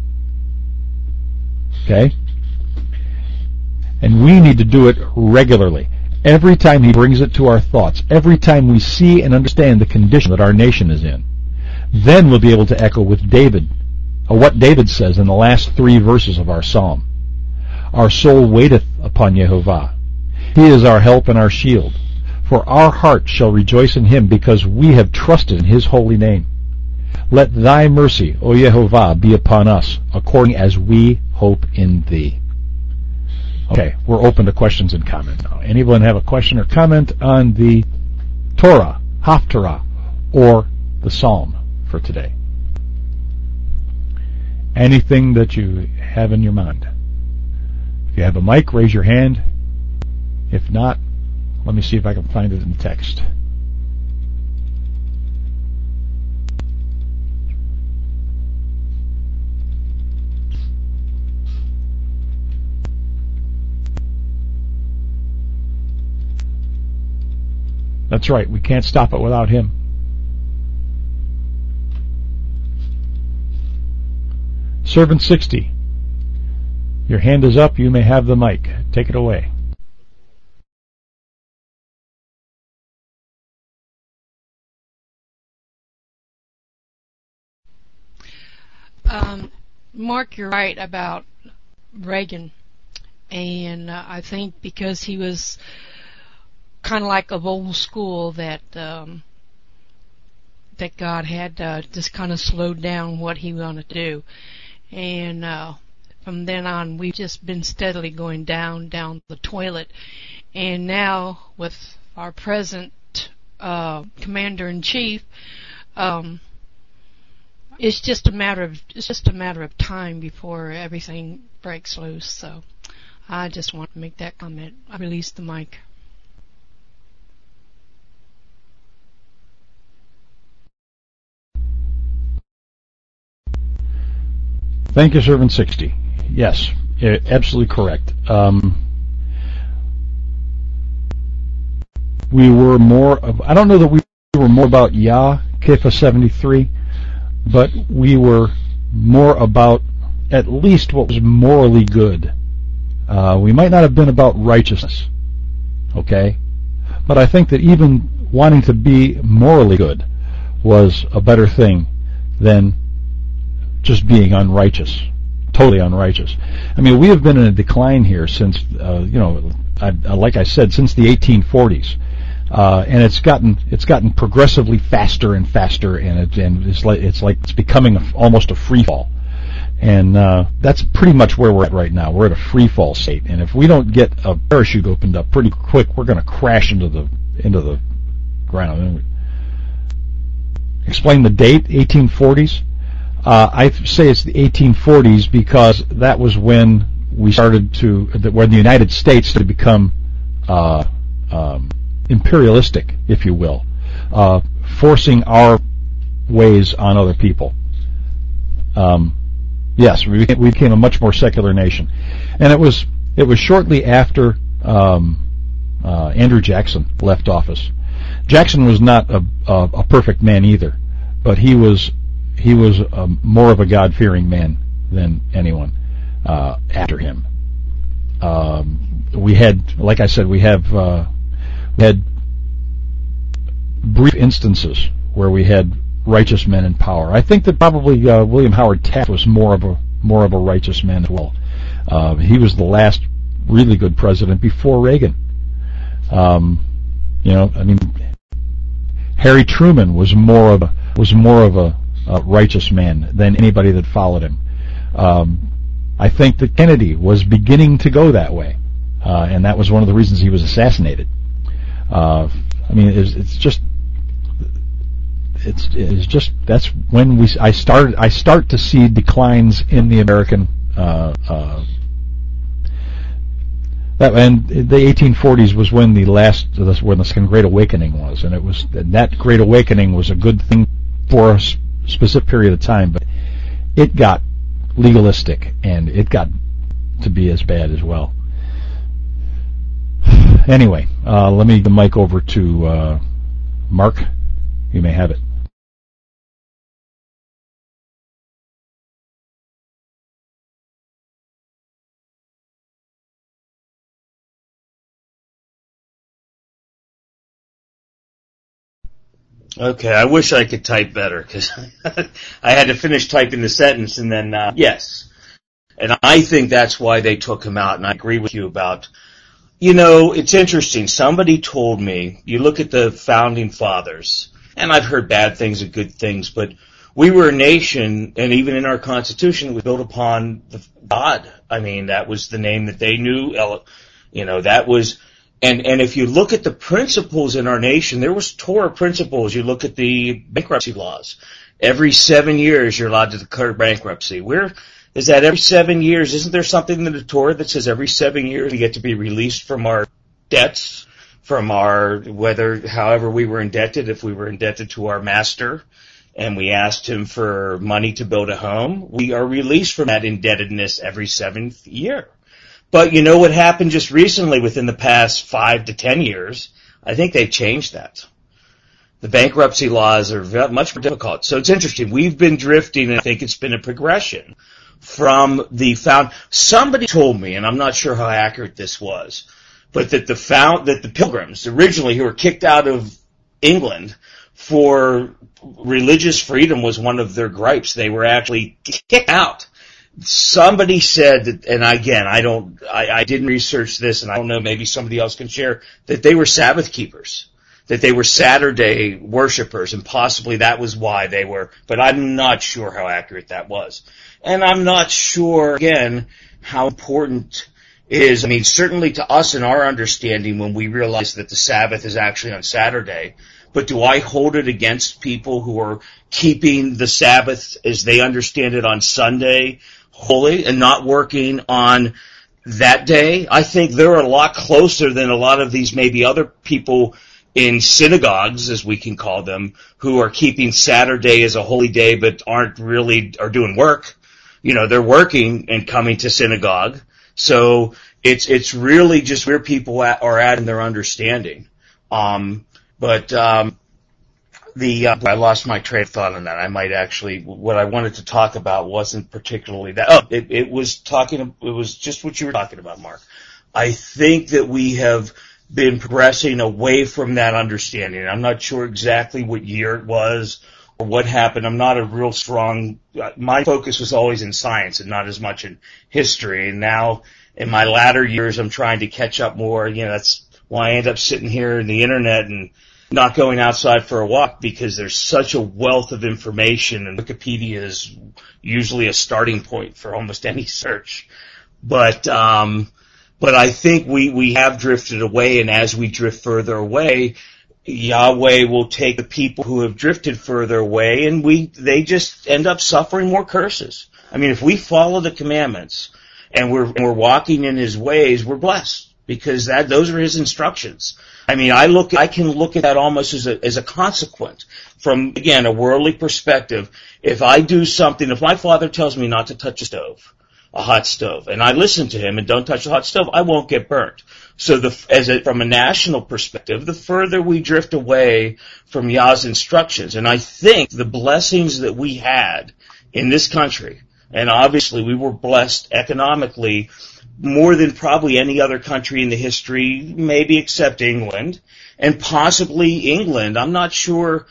Okay? And we need to do it regularly. Every time he brings it to our thoughts, every time we see and understand the condition that our nation is in, then we'll be able to echo with David, or what David says in the last 3 verses of our psalm. Our soul waiteth upon Yehovah. He is our help and our shield. For our heart shall rejoice in him, because we have trusted in his holy name. Let thy mercy, O Yehovah, be upon us, according as we hope in thee. Okay, we're open to questions and comment now. Anyone have a question or comment on the Torah, Haftarah, or the Psalm for today? Anything that you have in your mind. If you have a mic, raise your hand. If not, let me see if I can find it in the text. That's right, we can't stop it without him. Servant 60, your hand is up, you may have the mic. Take it away. Mark, you're right about Reagan, and I think because he was kind of like of old school that that God had just kind of slowed down what he wanted to do, and from then on we've just been steadily going down the toilet, and now with our present commander-in-chief, it's just a matter of time before everything breaks loose. So I just want to make that comment. I release the mic. Thank you, Servant 60. Yes, absolutely correct. We were more of, I don't know that we were more about Yah, Kefa 73, but we were more about at least what was morally good. We might not have been about righteousness, okay? But I think that even wanting to be morally good was a better thing than just being unrighteous, totally unrighteous. I mean, we have been in a decline here since, like I said, since the 1840s. And it's gotten progressively faster and faster, and it's becoming almost a free fall, and that's pretty much where we're at right now. We're at a free fall state, and if we don't get a parachute opened up pretty quick, we're going to crash into the ground. Explain the date, 1840s. I say it's the 1840s because that was when we started when the United States started to become imperialistic, if you will, forcing our ways on other people. Yes, we became a much more secular nation, and it was shortly after Andrew Jackson left office. Jackson was not a perfect man either, but he was more of a God-fearing man than anyone after him. We had, like I said, we had brief instances where we had righteous men in power. I think that probably William Howard Taft was more of a righteous man as well. He was the last really good president before Reagan. Harry Truman was more of a righteous man than anybody that followed him. I think that Kennedy was beginning to go that way, and that was one of the reasons he was assassinated. It's just that's when I start to see declines in the American and the 1840s was when when the Second Great Awakening was, and that Great Awakening was a good thing for a specific period of time, but it got legalistic and it got to be as bad as well. Anyway, let me give the mic over to Mark. You may have it. Okay, I wish I could type better because I had to finish typing the sentence and then, yes. And I think that's why they took him out, and I agree with you about, it's interesting. Somebody told me, you look at the founding fathers, and I've heard bad things and good things, but we were a nation, and even in our Constitution, it was built upon God. I mean, that was the name that they knew, that was... And if you look at the principles in our nation, there was Torah principles. You look at the bankruptcy laws. Every 7 years, you're allowed to declare bankruptcy. Where is that every 7 years? Isn't there something in the Torah that says every 7 years we get to be released from our debts, from however we were indebted, if we were indebted to our master, and we asked him for money to build a home, we are released from that indebtedness every 7th year. But you know what happened just recently within the past 5 to 10 years? I think they've changed that. The bankruptcy laws are much more difficult. So it's interesting. We've been drifting, and I think it's been a progression from somebody told me, and I'm not sure how accurate this was, but that the Pilgrims, originally who were kicked out of England, for religious freedom was one of their gripes. They were actually kicked out. Somebody said that, and again, I didn't research this, and I don't know, maybe somebody else can share, that they were Sabbath keepers, that they were Saturday worshipers, and possibly that was why they were, but I'm not sure how accurate that was. And I'm not sure, again, how important is, I mean, certainly to us in our understanding when we realize that the Sabbath is actually on Saturday, but do I hold it against people who are keeping the Sabbath as they understand it on Sunday holy and not working on that day? I think they're a lot closer than a lot of these maybe other people in synagogues, as we can call them, who are keeping Saturday as a holy day but aren't really, are doing work. You know, they're working and coming to synagogue. So it's really just where people are at in their understanding. I lost my train of thought on that. I might actually, what I wanted to talk about wasn't particularly that. Oh, it was just what you were talking about, Mark. I think that we have been progressing away from that understanding. I'm not sure exactly what year it was or what happened. I'm not a real strong, my focus was always in science and not as much in history. And now in my latter years, I'm trying to catch up more. You know, that's why I end up sitting here in the internet and not going outside for a walk, because there's such a wealth of information, and Wikipedia is usually a starting point for almost any search. But I think we have drifted away, and as we drift further away, Yahweh will take the people who have drifted further away, and they just end up suffering more curses. I mean, if we follow the commandments and we're walking in His ways, we're blessed, because those are His instructions. I mean, I can look at that almost as a consequence from, again, a worldly perspective. If I do something, if my father tells me not to touch a hot stove, and I listen to him and don't touch the hot stove, I won't get burnt. So from a national perspective, the further we drift away from Yah's instructions, and I think the blessings that we had in this country, and obviously we were blessed economically more than probably any other country in the history, maybe except England, and possibly England. I'm not sure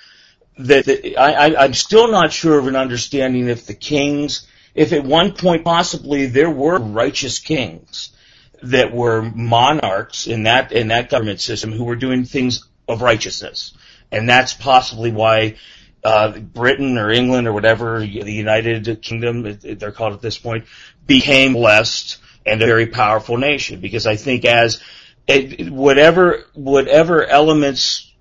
I'm still not sure of an understanding if the kings, if at one point possibly there were righteous kings that were monarchs in that government system who were doing things of righteousness. And that's possibly why Britain or England or whatever, the United Kingdom, they're called at this point, became blessed and a very powerful nation, because I think whatever elements,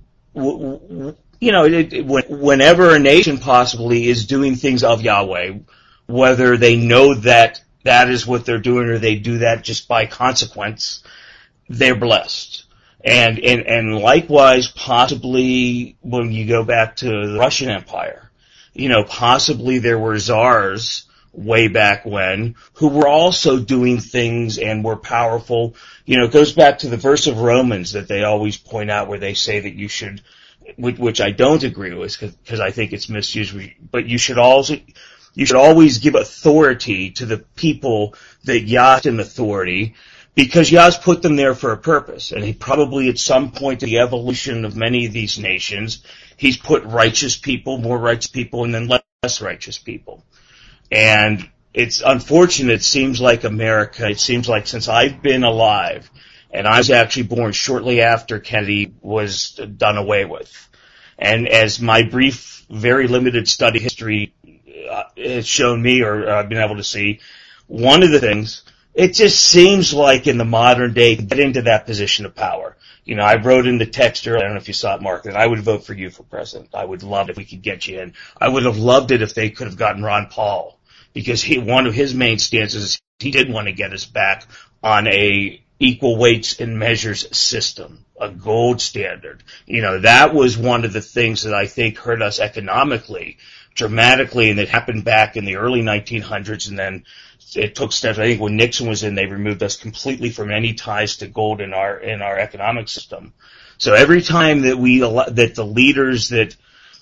whenever a nation possibly is doing things of Yahweh, whether they know that is what they're doing or they do that just by consequence, they're blessed. And likewise, possibly when you go back to the Russian Empire, possibly there were czars way back when who were also doing things and were powerful. It goes back to the verse of Romans that they always point out where they say that you should, which I don't agree with because I think it's misused, but you should always give authority to the people that Yah's in authority, because Yah's put them there for a purpose. And he probably at some point in the evolution of many of these nations, he's put righteous people, more righteous people, and then less righteous people. And it's unfortunate, it seems like America, it seems like since I've been alive, and I was actually born shortly after Kennedy was done away with. And as my brief, very limited study history has shown me, or I've been able to see, one of the things, it just seems like in the modern day, to get into that position of power. I wrote in the text earlier, I don't know if you saw it, Mark, that I would vote for you for president. I would love it if we could get you in. I would have loved it if they could have gotten Ron Paul, because one of his main stances is he did want to get us back on a equal weights and measures system, a gold standard. That was one of the things that I think hurt us economically dramatically, and it happened back in the early 1900s, and then it took steps. I think when Nixon was in, they removed us completely from any ties to gold in our economic system. So every time that the leaders the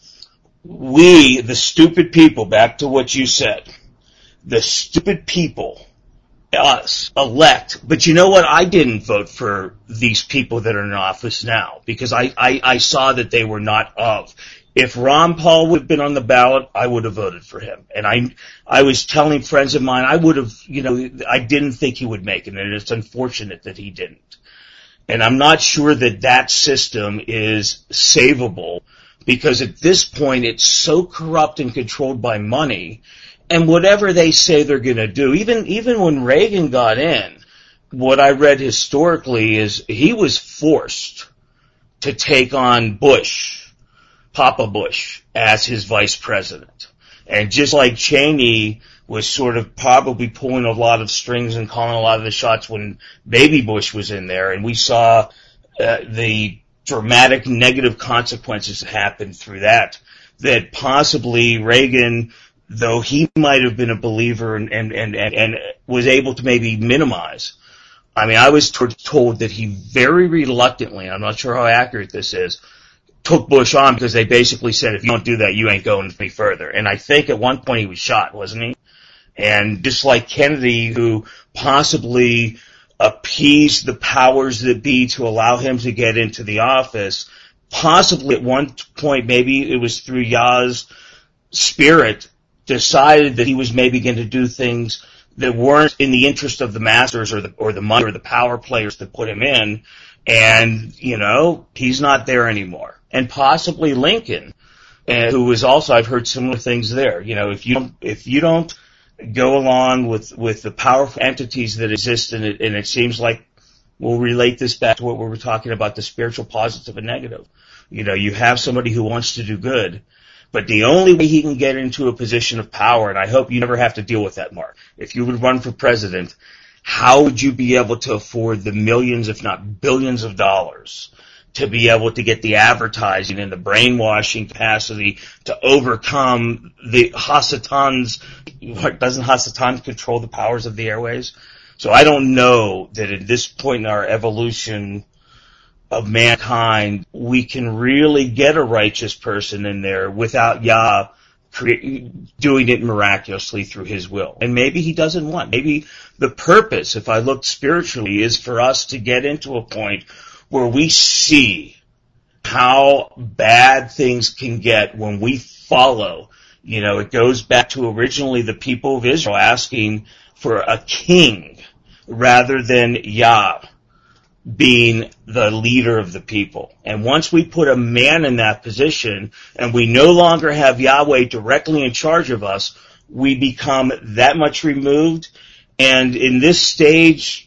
stupid people, back to what you said, the stupid people, us, elect. But you know what? I didn't vote for these people that are in office now, because I saw that they were not of. If Ron Paul would have been on the ballot, I would have voted for him. And I was telling friends of mine, I would have, I didn't think he would make it, and it's unfortunate that he didn't. And I'm not sure that system is savable, because at this point it's so corrupt and controlled by money, and whatever they say they're going to do, even when Reagan got in, what I read historically is he was forced to take on Papa Bush, as his vice president. And just like Cheney was sort of probably pulling a lot of strings and calling a lot of the shots when Baby Bush was in there, and we saw the dramatic negative consequences happen through that possibly Reagan, though he might have been a believer and was able to maybe minimize. I mean, I was told that he very reluctantly, I'm not sure how accurate this is, took Bush on because they basically said, if you don't do that, you ain't going any further. And I think at one point he was shot, wasn't he? And just like Kennedy, who possibly appeased the powers that be to allow him to get into the office, possibly at one point, maybe it was through Yah's spirit, decided that he was maybe going to do things that weren't in the interest of the masters or the money or the power players that put him in. And, he's not there anymore. And possibly Lincoln, who was also, I've heard similar things there. If you don't go along with the powerful entities that exist in it, and it seems like we'll relate this back to what we were talking about, the spiritual positive and negative. You have somebody who wants to do good, but the only way he can get into a position of power, and I hope you never have to deal with that, Mark, if you would run for president, how would you be able to afford the millions, if not billions of dollars to be able to get the advertising and the brainwashing capacity to overcome the Hasatans? Doesn't Hasatan control the powers of the airways? So I don't know that at this point in our evolution of mankind, we can really get a righteous person in there without Yah doing it miraculously through his will. And maybe he doesn't want. Maybe the purpose, if I look spiritually, is for us to get into a point where we see how bad things can get when we follow. It goes back to originally the people of Israel asking for a king rather than Yah being the leader of the people. And once we put a man in that position and we no longer have Yahweh directly in charge of us, we become that much removed. And in this stage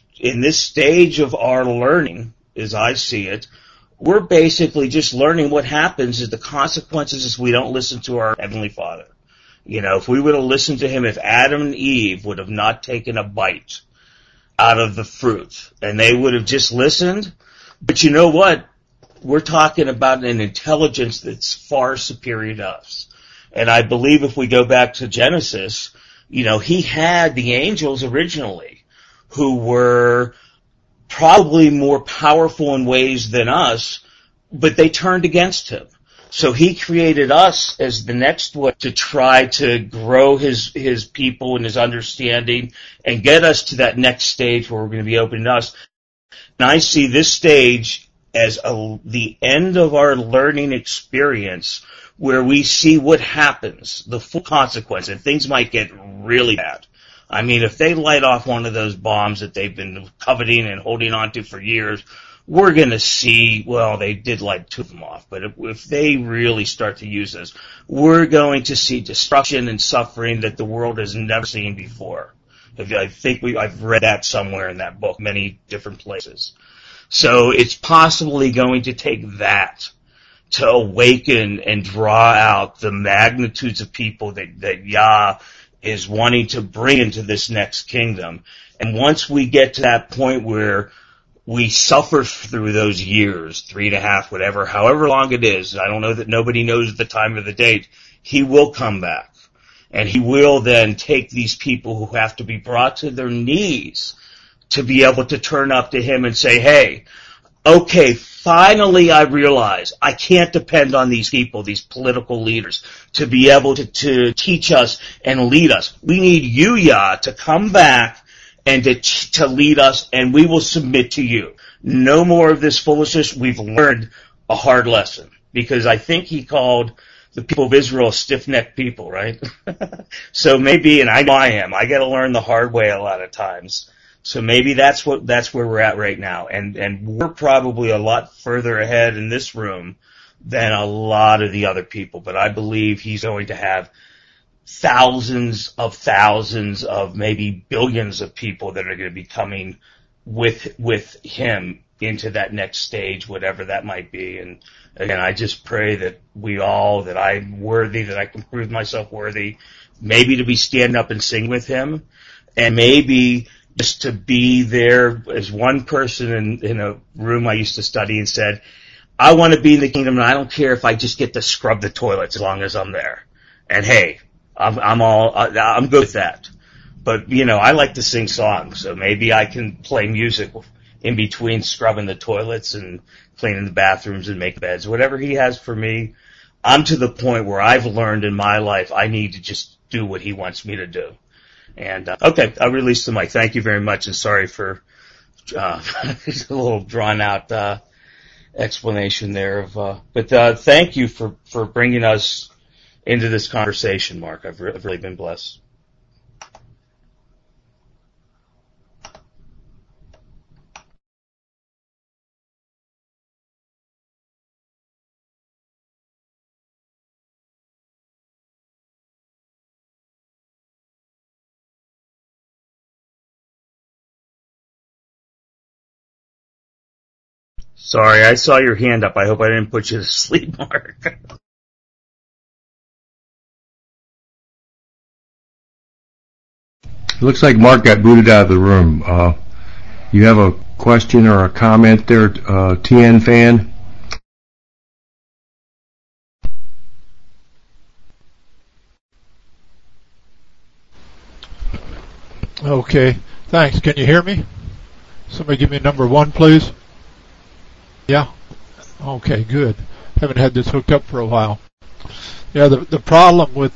of our learning, as I see it, we're basically just learning what happens as the consequences is we don't listen to our Heavenly Father. If we would have listened to him, if Adam and Eve would have not taken a bite out of the fruit, and they would have just listened. But you know what? We're talking about an intelligence that's far superior to us. And I believe if we go back to Genesis, he had the angels originally who were probably more powerful in ways than us, but they turned against him. So he created us as the next one to try to grow his people and his understanding and get us to that next stage where we're going to be opening us. And I see this stage as the end of our learning experience where we see what happens, the full consequence, and things might get really bad. I mean, if they light off one of those bombs that they've been coveting and holding on to for years, we're going to see, well, they did light two of them off, but if they really start to use this, we're going to see destruction and suffering that the world has never seen before. I think I've read that somewhere in that book, many different places. So it's possibly going to take that to awaken and draw out the magnitudes of people that Yah is wanting to bring into this next kingdom. And once we get to that point where we suffer through those years, 3.5, whatever, however long it is, I don't know that nobody knows the time or the date, he will come back. And he will then take these people who have to be brought to their knees to be able to turn up to him and say, hey, okay, finally I realize I can't depend on these people, these political leaders, to be able to teach us and lead us. We need you, Yah, to come back and to lead us, and we will submit to you. No more of this foolishness. We've learned a hard lesson. Because I think he called the people of Israel are stiff-necked people, right? So maybe, and I know I am, I got to learn the hard way a lot of times. So maybe that's where we're at right now. And we're probably a lot further ahead in this room than a lot of the other people. But I believe he's going to have thousands of maybe billions of people that are going to be coming with him into that next stage, whatever that might be. And again, I just pray that that I'm worthy, that I can prove myself worthy, maybe to be standing up and sing with him, and maybe just to be there as one person in a room I used to study and said, I want to be in the kingdom, and I don't care if I just get to scrub the toilets as long as I'm there. And hey, I'm good with that. But, I like to sing songs, so maybe I can play music in between scrubbing the toilets and cleaning the bathrooms and make beds. Whatever he has for me, I'm to the point where I've learned in my life I need to just do what he wants me to do. And, okay, I'll release the mic. Thank you very much, and sorry for a little drawn-out explanation there. But thank you for bringing us into this conversation, Mark. I've really been blessed. Sorry, I saw your hand up. I hope I didn't put you to sleep, Mark. It looks like Mark got booted out of the room. You have a question or a comment there, TN fan? Okay, thanks. Can you hear me? Somebody give me number 1, please. Yeah? Okay, good. Haven't had this hooked up for a while. Yeah, the problem with,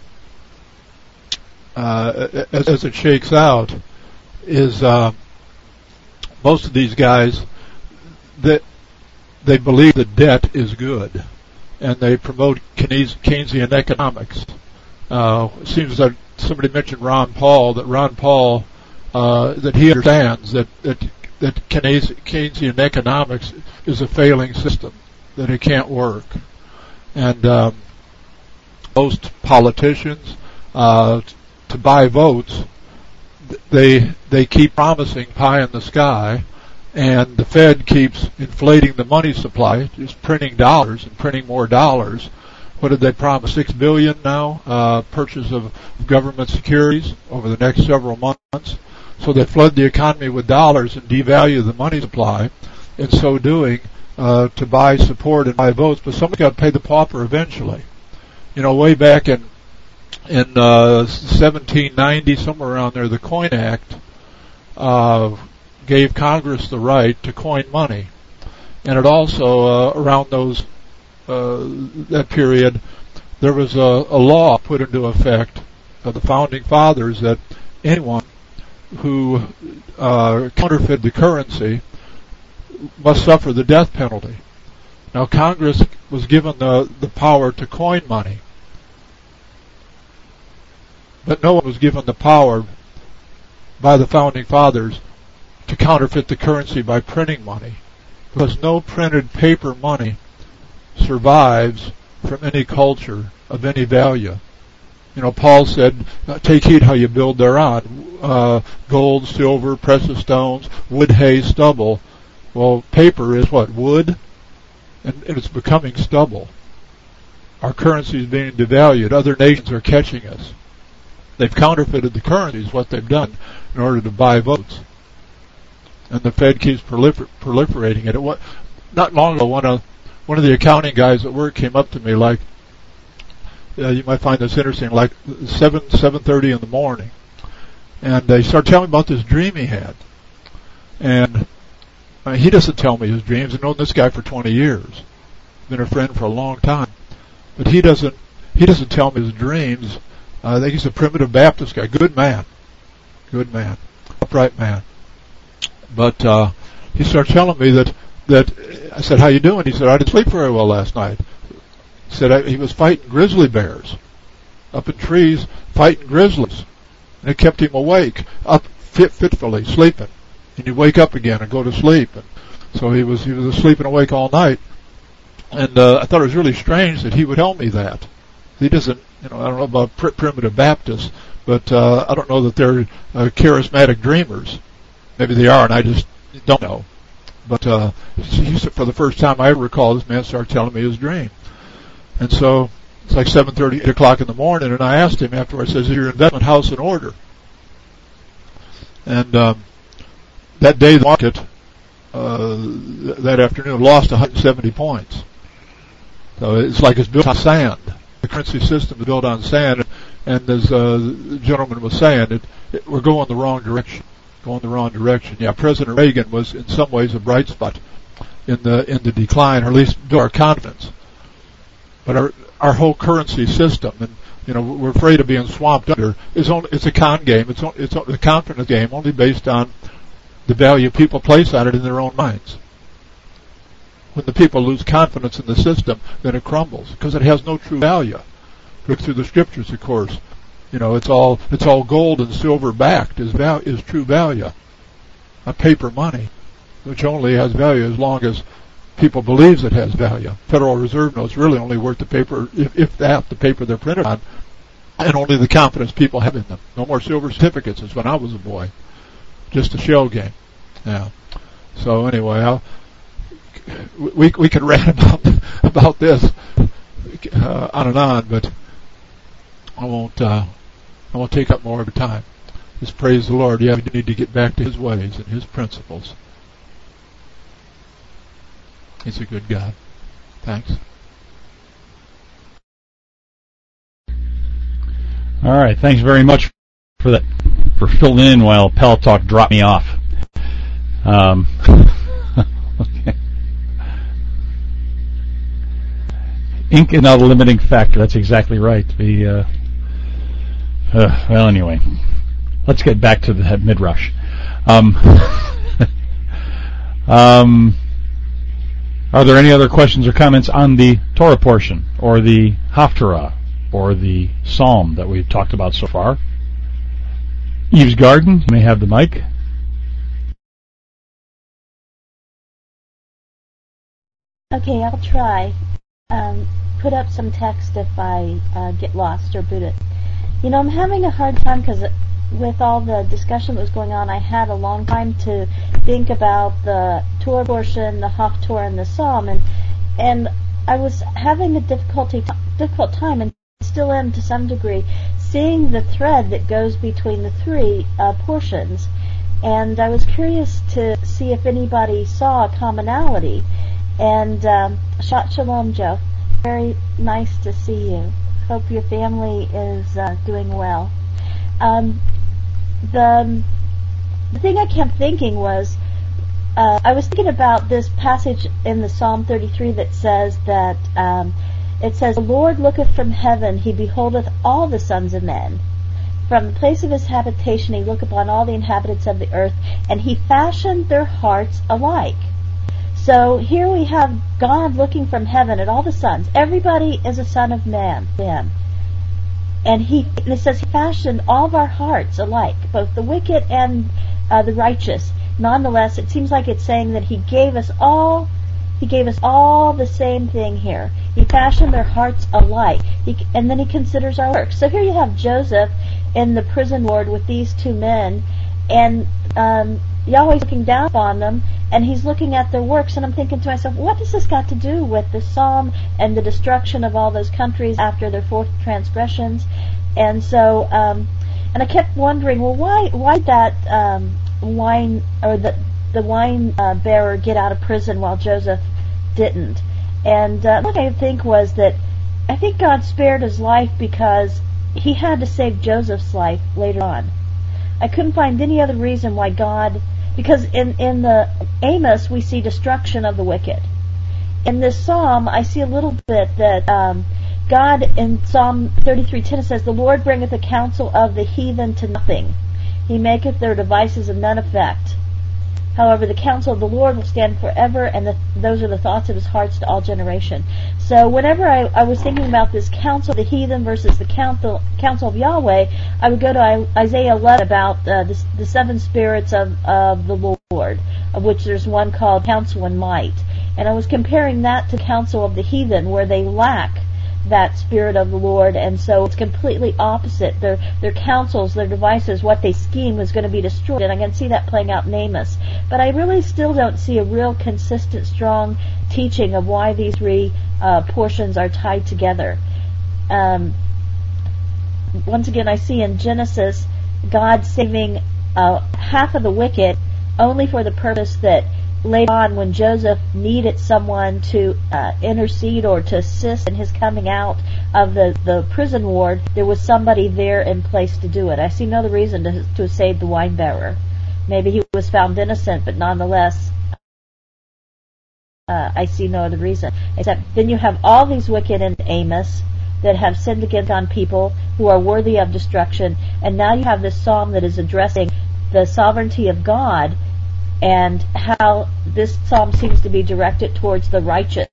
as it shakes out, is most of these guys, that they believe that debt is good, and they promote Keynesian economics. It seems that somebody mentioned Ron Paul, that he understands that Keynesian economics is a failing system, that it can't work. And most politicians, to buy votes, they keep promising pie in the sky, and the Fed keeps inflating the money supply, just printing dollars and printing more dollars. What did they promise? $6 billion now, purchase of government securities over the next several months. So they flood the economy with dollars and devalue the money supply, in so doing, to buy support and buy votes. But somebody's got to pay the pauper eventually. Way back in 1790, somewhere around there, the Coin Act gave Congress the right to coin money, and it also around that period, there was a law put into effect by the founding fathers that anyone who counterfeited the currency must suffer the death penalty. Now, Congress was given the power to coin money, but no one was given the power by the founding fathers to counterfeit the currency by printing money, because no printed paper money survives from any culture of any value. Paul said, take heed how you build thereon. Gold, silver, precious stones, wood, hay, stubble. Well, paper is what? Wood? And it's becoming stubble. Our currency is being devalued. Other nations are catching us. They've counterfeited the currency is what they've done in order to buy votes. And the Fed keeps proliferating it. Not long ago, one of the accounting guys at work came up to me like, you might find this interesting, like 7:30 in the morning. And he started telling me about this dream he had. And he doesn't tell me his dreams. I've known this guy for 20 years. Been a friend for a long time. But he doesn't tell me his dreams. I think he's a primitive Baptist guy. Good man. Upright man. But he started telling me that I said, how you doing? He said, I didn't sleep very well last night. said he was fighting grizzly bears up in trees, fighting grizzlies, and it kept him awake, up fitfully sleeping. And he'd wake up again and go to sleep. And so he was sleeping awake all night. And I thought it was really strange that he would tell me that. He doesn't, I don't know about primitive Baptists, but I don't know that they're charismatic dreamers. Maybe they are, and I just don't know. But he said, for the first time I ever recall, this man started telling me his dream. And so it's like 7:30, 8 o'clock in the morning, and I asked him after, I says, is your investment house in order? And that day the market, that afternoon, lost 170 points. So it's like it's built on sand. The currency system is built on sand, and as the gentleman was saying, we're going the wrong direction. Yeah, President Reagan was in some ways a bright spot in the decline, or at least built our confidence. But our whole currency system, and we're afraid of being swamped under. It's a con game. It's a confidence game, only based on the value people place on it in their own minds. When the people lose confidence in the system, then it crumbles because it has no true value. Look through the scriptures, of course. It's all gold and silver backed is true value. Not paper money, which only has value as long as people believes it has value. Federal Reserve notes really only worth the paper, if that, the paper they're printed on, and only the confidence people have in them. No more silver certificates as when I was a boy. Just a shell game. Yeah. So anyway, we could rant about this on and on, but I won't take up more of your time. Just praise the Lord. Yeah, we need to get back to His ways and His principles. He's a good God. Thanks. All right. Thanks very much for that, for filling in while Pal Talk dropped me off. Okay. Ink is not a limiting factor. That's exactly right. Well, anyway, let's get back to the Midrash. Are there any other questions or comments on the Torah portion, or the Haftarah, or the Psalm that we've talked about so far? Eve's Garden, you may have the mic. Okay, I'll try. Put up some text if I get lost or boot it. I'm having a hard time because with all the discussion that was going on, I had a long time to think about the Torah portion, the Haftorah, and the Psalm, and I was having a difficult time, and still am to some degree, seeing the thread that goes between the three portions. And I was curious to see if anybody saw a commonality. And Shalom, Joe. Very nice to see you. Hope your family is doing well. The thing I kept thinking was, I was thinking about this passage in the Psalm 33 that says that, it says, "The Lord looketh from heaven, He beholdeth all the sons of men. From the place of His habitation He looketh upon all the inhabitants of the earth, and He fashioned their hearts alike." So here we have God looking from heaven at all the sons. Everybody is a son of man to Him. And it says He fashioned all of our hearts alike, both the wicked and the righteous. Nonetheless, it seems like it's saying that He gave us all the same thing here. He fashioned their hearts alike. And then He considers our works. So here you have Joseph in the prison ward with these two men, and Yahweh's looking down upon them, and He's looking at their works, and I'm thinking to myself, what does this got to do with the Psalm and the destruction of all those countries after their fourth transgressions? And so, and I kept wondering, well, why that wine, or the wine bearer get out of prison while Joseph didn't? And what I think was that I think God spared his life because He had to save Joseph's life later on. I couldn't find any other reason why God, because in the Amos we see destruction of the wicked. In this Psalm I see a little bit that God, in Psalm 33:10 it says, "The Lord bringeth the counsel of the heathen to nothing. He maketh their devices of none effect." However, the counsel of the Lord will stand forever, and those are the thoughts of his hearts to all generation. So whenever I was thinking about this counsel of the heathen versus the counsel of Yahweh, I would go to Isaiah 11 about the seven spirits of the Lord, of which there's one called counsel and might. And I was comparing that to the counsel of the heathen, where they lack that spirit of the Lord, and so it's completely opposite. Their counsels, their devices, what they scheme is going to be destroyed, and I can see that playing out in Amos. But I really still don't see a real consistent, strong teaching of why these three portions are tied together. Once again, I see in Genesis God saving half of the wicked only for the purpose that later on, when Joseph needed someone to intercede or to assist in his coming out of the prison ward, there was somebody there in place to do it. I see no other reason to save the wine bearer. Maybe he was found innocent, but nonetheless, I see no other reason. Except then you have all these wicked in Amos that have sinned against on people who are worthy of destruction, and now you have this psalm that is addressing the sovereignty of God, and how this psalm seems to be directed towards the righteous,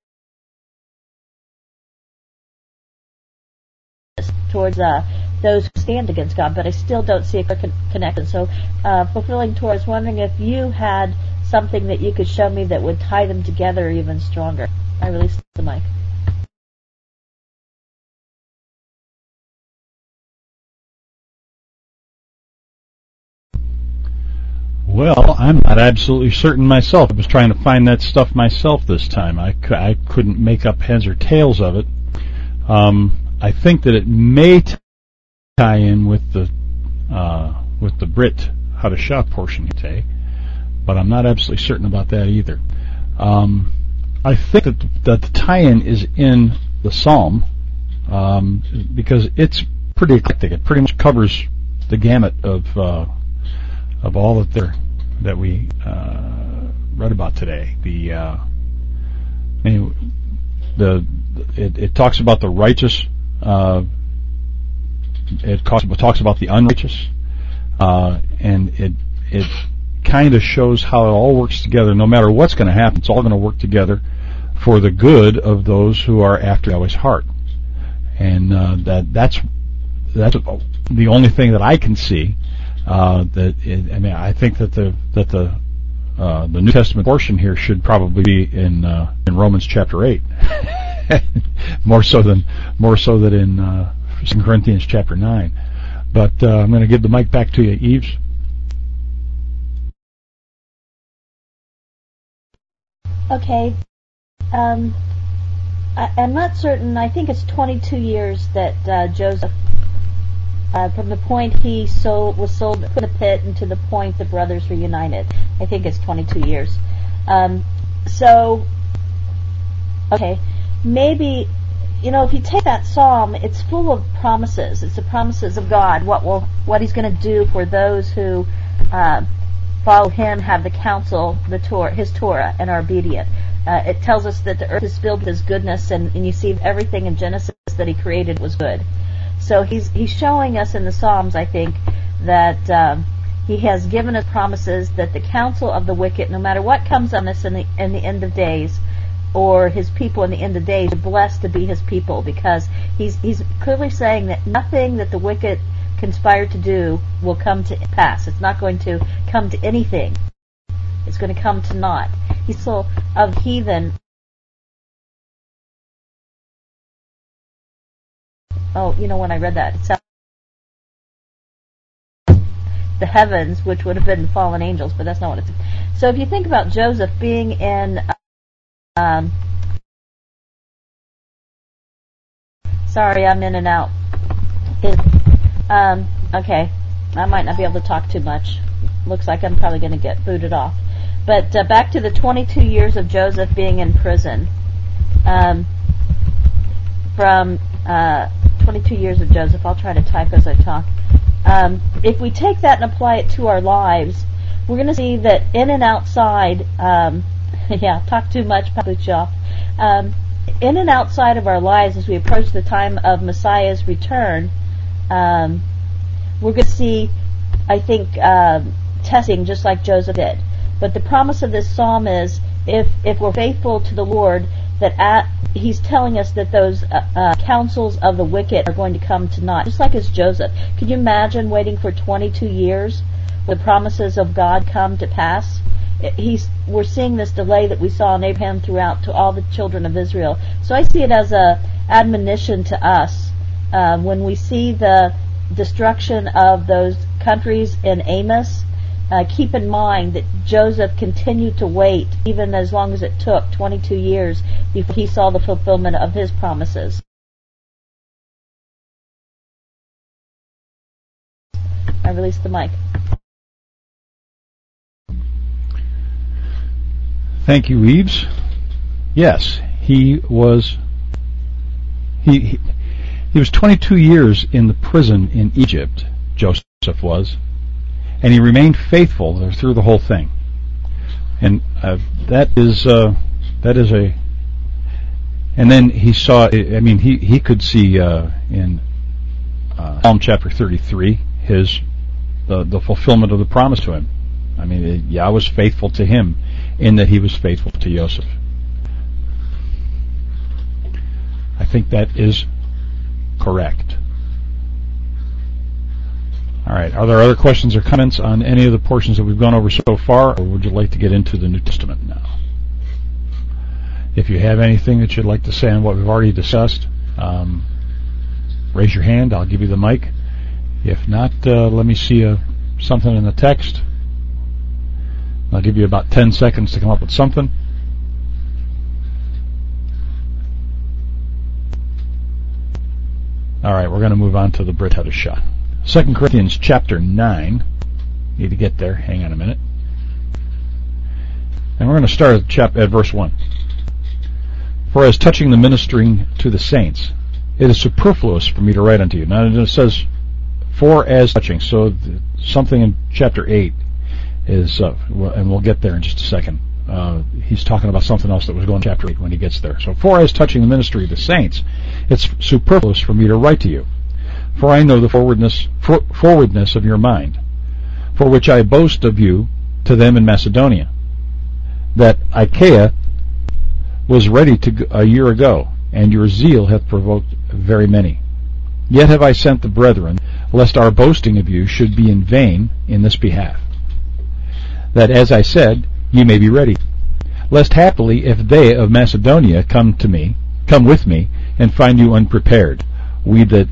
towards those who stand against God, but I still don't see a clear connection. So, fulfilling Torah, I was wondering if you had something that you could show me that would tie them together even stronger. I release the mic. Well, I'm not absolutely certain myself. I was trying to find that stuff myself this time. I couldn't make up heads or tails of it. I think that it may tie in with the Brit Hadashah portion today, but I'm not absolutely certain about that either. I think that the tie-in is in the Psalm, because it's pretty eclectic. It pretty much covers the gamut of all that we read about today. It talks about the righteous. It talks about the unrighteous, and it kind of shows how it all works together. No matter what's going to happen, it's all going to work together for the good of those who are after Yahweh's heart. And that's the only thing that I can see. I think that the New Testament portion here should probably be in Romans chapter 8, more so than in 2 Corinthians chapter 9. But I'm going to give the mic back to you, Eves. Okay. I'm not certain. I think it's 22 years that Joseph, from the point he was sold in the pit and to the point the brothers were united. I think it's 22 years. Okay, maybe, if you take that psalm, it's full of promises. It's the promises of God, what He's going to do for those who follow Him, have the counsel, His Torah, and are obedient. It tells us that the earth is filled with His goodness, and you see everything in Genesis that He created was good. So he's showing us in the Psalms, I think, that He has given us promises that the counsel of the wicked, no matter what comes on us in the end of days, or His people in the end of days, are blessed to be His people, because He's clearly saying that nothing that the wicked conspire to do will come to pass. It's not going to come to anything. It's going to come to naught. He's full of heathen. Oh, when I read that, it sounded the heavens, which would have been fallen angels, but that's not what it's. So if you think about Joseph being in, sorry, I'm in and out. Okay, I might not be able to talk too much. Looks like I'm probably going to get booted off. But back to the 22 years of Joseph being in prison. From 22 years of Joseph, I'll try to type as I talk. If we take that and apply it to our lives, we're going to see that in and outside, talk too much, Papucha. In and outside of our lives, as we approach the time of Messiah's return, we're going to see, I think, testing just like Joseph did. But the promise of this psalm is, if we're faithful to the Lord, that He's telling us that those counsels of the wicked are going to come to naught, just like as Joseph. Could you imagine waiting for 22 years when the promises of God come to pass? We're seeing this delay that we saw in Abraham throughout to all the children of Israel. So I see it as a admonition to us when we see the destruction of those countries in Amos. Keep in mind that Joseph continued to wait even as long as it took 22 years before he saw the fulfillment of his promises. I release the mic. Thank you, Eves. Yes, he was 22 years in the prison in Egypt, Joseph was, and he remained faithful through the whole thing. And that is a. And then he saw. I mean, he could see in Psalm chapter 33 the fulfillment of the promise to him. I mean, Yah was faithful to him in that he was faithful to Joseph. I think that is correct. All right. Are there other questions or comments on any of the portions that we've gone over so far, or would you like to get into the New Testament now? If you have anything that you'd like to say on what we've already discussed, raise your hand. I'll give you the mic. If not, let me see something in the text. I'll give you about 10 seconds to come up with something. All right, we're going to move on to the Brit Hadashah. 2 Corinthians chapter 9. Need to get there. Hang on a minute. And we're going to start at verse 1. For as touching the ministering to the saints, it is superfluous for me to write unto you. Now it says, for as touching. So something in chapter 8 is, and we'll get there in just a second. He's talking about something else that was going in chapter 8 when he gets there. So, for as touching the ministry of the saints, it's superfluous for me to write to you. For I know the forwardness of your mind, for which I boast of you to them in Macedonia, that Achaia was ready a year ago, and your zeal hath provoked very many. Yet have I sent the brethren, lest our boasting of you should be in vain in this behalf, that, as I said, ye may be ready, lest haply if they of Macedonia come with me, and find you unprepared, we that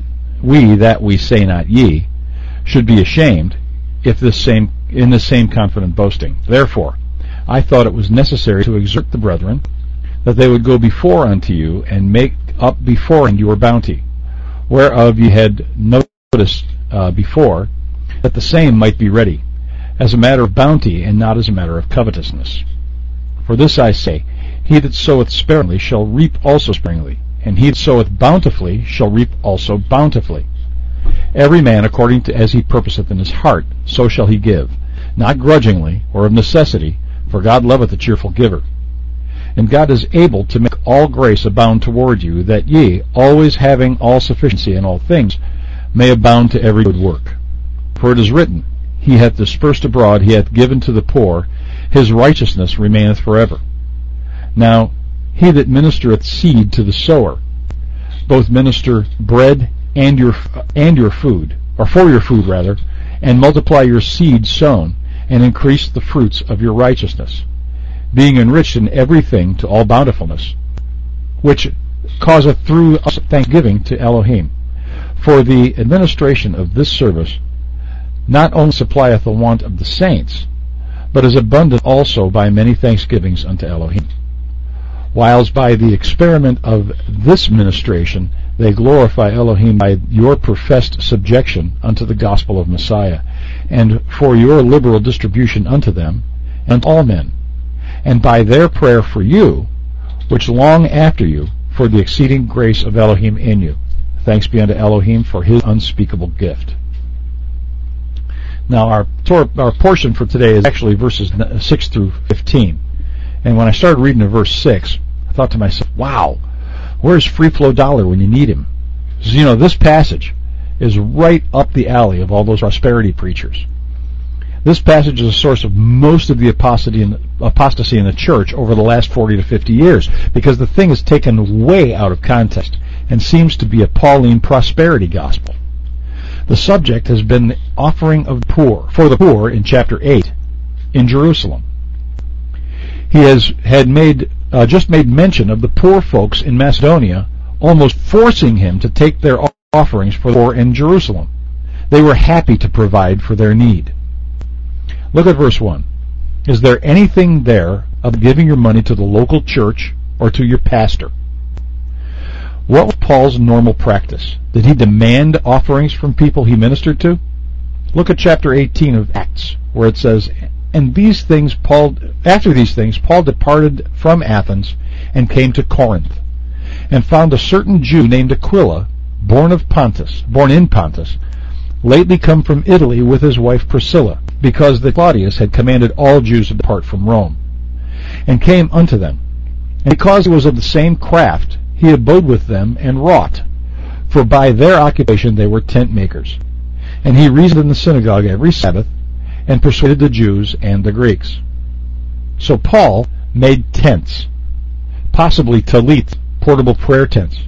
we say not ye, should be ashamed, in this same confident boasting. Therefore, I thought it was necessary to exhort the brethren, that they would go before unto you, and make up beforehand your bounty, whereof ye had noticed before, that the same might be ready, as a matter of bounty, and not as a matter of covetousness. For this I say, he that soweth sparingly shall reap also sparingly, and he that soweth bountifully shall reap also bountifully. Every man according to as he purposeth in his heart, so shall he give, not grudgingly, or of necessity, for God loveth a cheerful giver. And God is able to make all grace abound toward you, that ye, always having all sufficiency in all things, may abound to every good work. For it is written, He hath dispersed abroad, he hath given to the poor, his righteousness remaineth forever. Now, he that ministereth seed to the sower, both minister bread and your food, or for your food rather, and multiply your seed sown, and increase the fruits of your righteousness, being enriched in everything to all bountifulness, which causeth through us thanksgiving to Elohim. For the administration of this service not only supplieth the want of the saints, but is abundant also by many thanksgivings unto Elohim. Whiles by the experiment of this ministration they glorify Elohim by your professed subjection unto the gospel of Messiah, and for your liberal distribution unto them, and all men, and by their prayer for you, which long after you, for the exceeding grace of Elohim in you. Thanks be unto Elohim for his unspeakable gift. Now our portion for today is actually verses 6 through 15. And when I started reading to verse 6, I thought to myself, wow, where's Free Flow Dollar when you need him? Because, this passage is right up the alley of all those prosperity preachers. This passage is a source of most of the apostasy in the church over the last 40 to 50 years, because the thing is taken way out of context and seems to be a Pauline prosperity gospel. The subject has been the offering of for the poor in chapter 8 in Jerusalem. He just made mention of the poor folks in Macedonia, almost forcing him to take their offerings for the poor in Jerusalem. They were happy to provide for their need. Look at verse 1. Is there anything there of giving your money to the local church or to your pastor? What was Paul's normal practice? Did he demand offerings from people he ministered to? Look at chapter 18 of Acts, where it says, after these things, Paul departed from Athens and came to Corinth, and found a certain Jew named Aquila, born in Pontus, lately come from Italy with his wife Priscilla, because that Claudius had commanded all Jews to depart from Rome, and came unto them. And because he was of the same craft, he abode with them and wrought, for by their occupation they were tent makers. And he reasoned in the synagogue every Sabbath, and persuaded the Jews and the Greeks. So Paul made tents, possibly talit, portable prayer tents.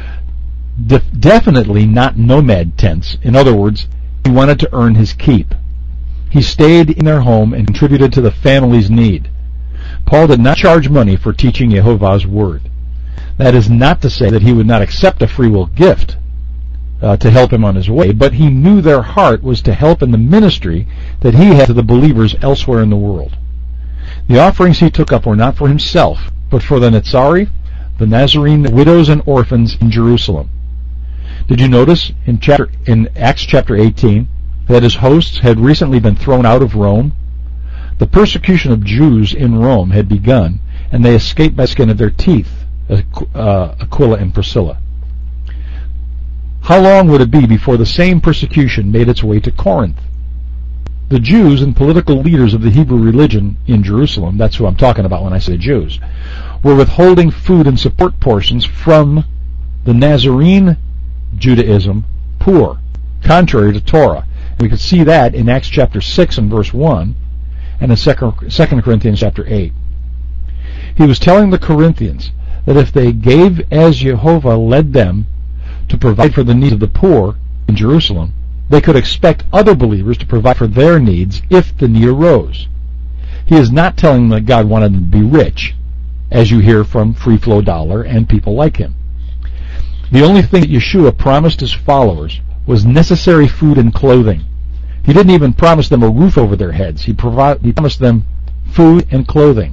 Definitely not nomad tents. In other words, he wanted to earn his keep. He stayed in their home and contributed to the family's need. Paul did not charge money for teaching Jehovah's word. That is not to say that he would not accept a free will gift to help him on his way, but he knew their heart was to help in the ministry that he had to the believers elsewhere in the world. The offerings he took up were not for himself, but for the Netzari, the Nazarene widows and orphans in Jerusalem. Did you notice in Acts chapter 18 that his hosts had recently been thrown out of Rome? The persecution of Jews in Rome had begun, and they escaped by the skin of their teeth, Aquila and Priscilla. How long would it be before the same persecution made its way to Corinth? The Jews and political leaders of the Hebrew religion in Jerusalem, that's who I'm talking about when I say Jews, were withholding food and support portions from the Nazarene Judaism poor, contrary to Torah. And we could see that in Acts chapter 6 and verse 1, and in 2 Corinthians chapter 8. He was telling the Corinthians that if they gave as Jehovah led them to provide for the needs of the poor in Jerusalem, they could expect other believers to provide for their needs if the need arose. He is not telling them that God wanted them to be rich, as you hear from Free Flow Dollar and people like him. The only thing that Yeshua promised his followers was necessary food and clothing. He didn't even promise them a roof over their heads. He promised them food and clothing.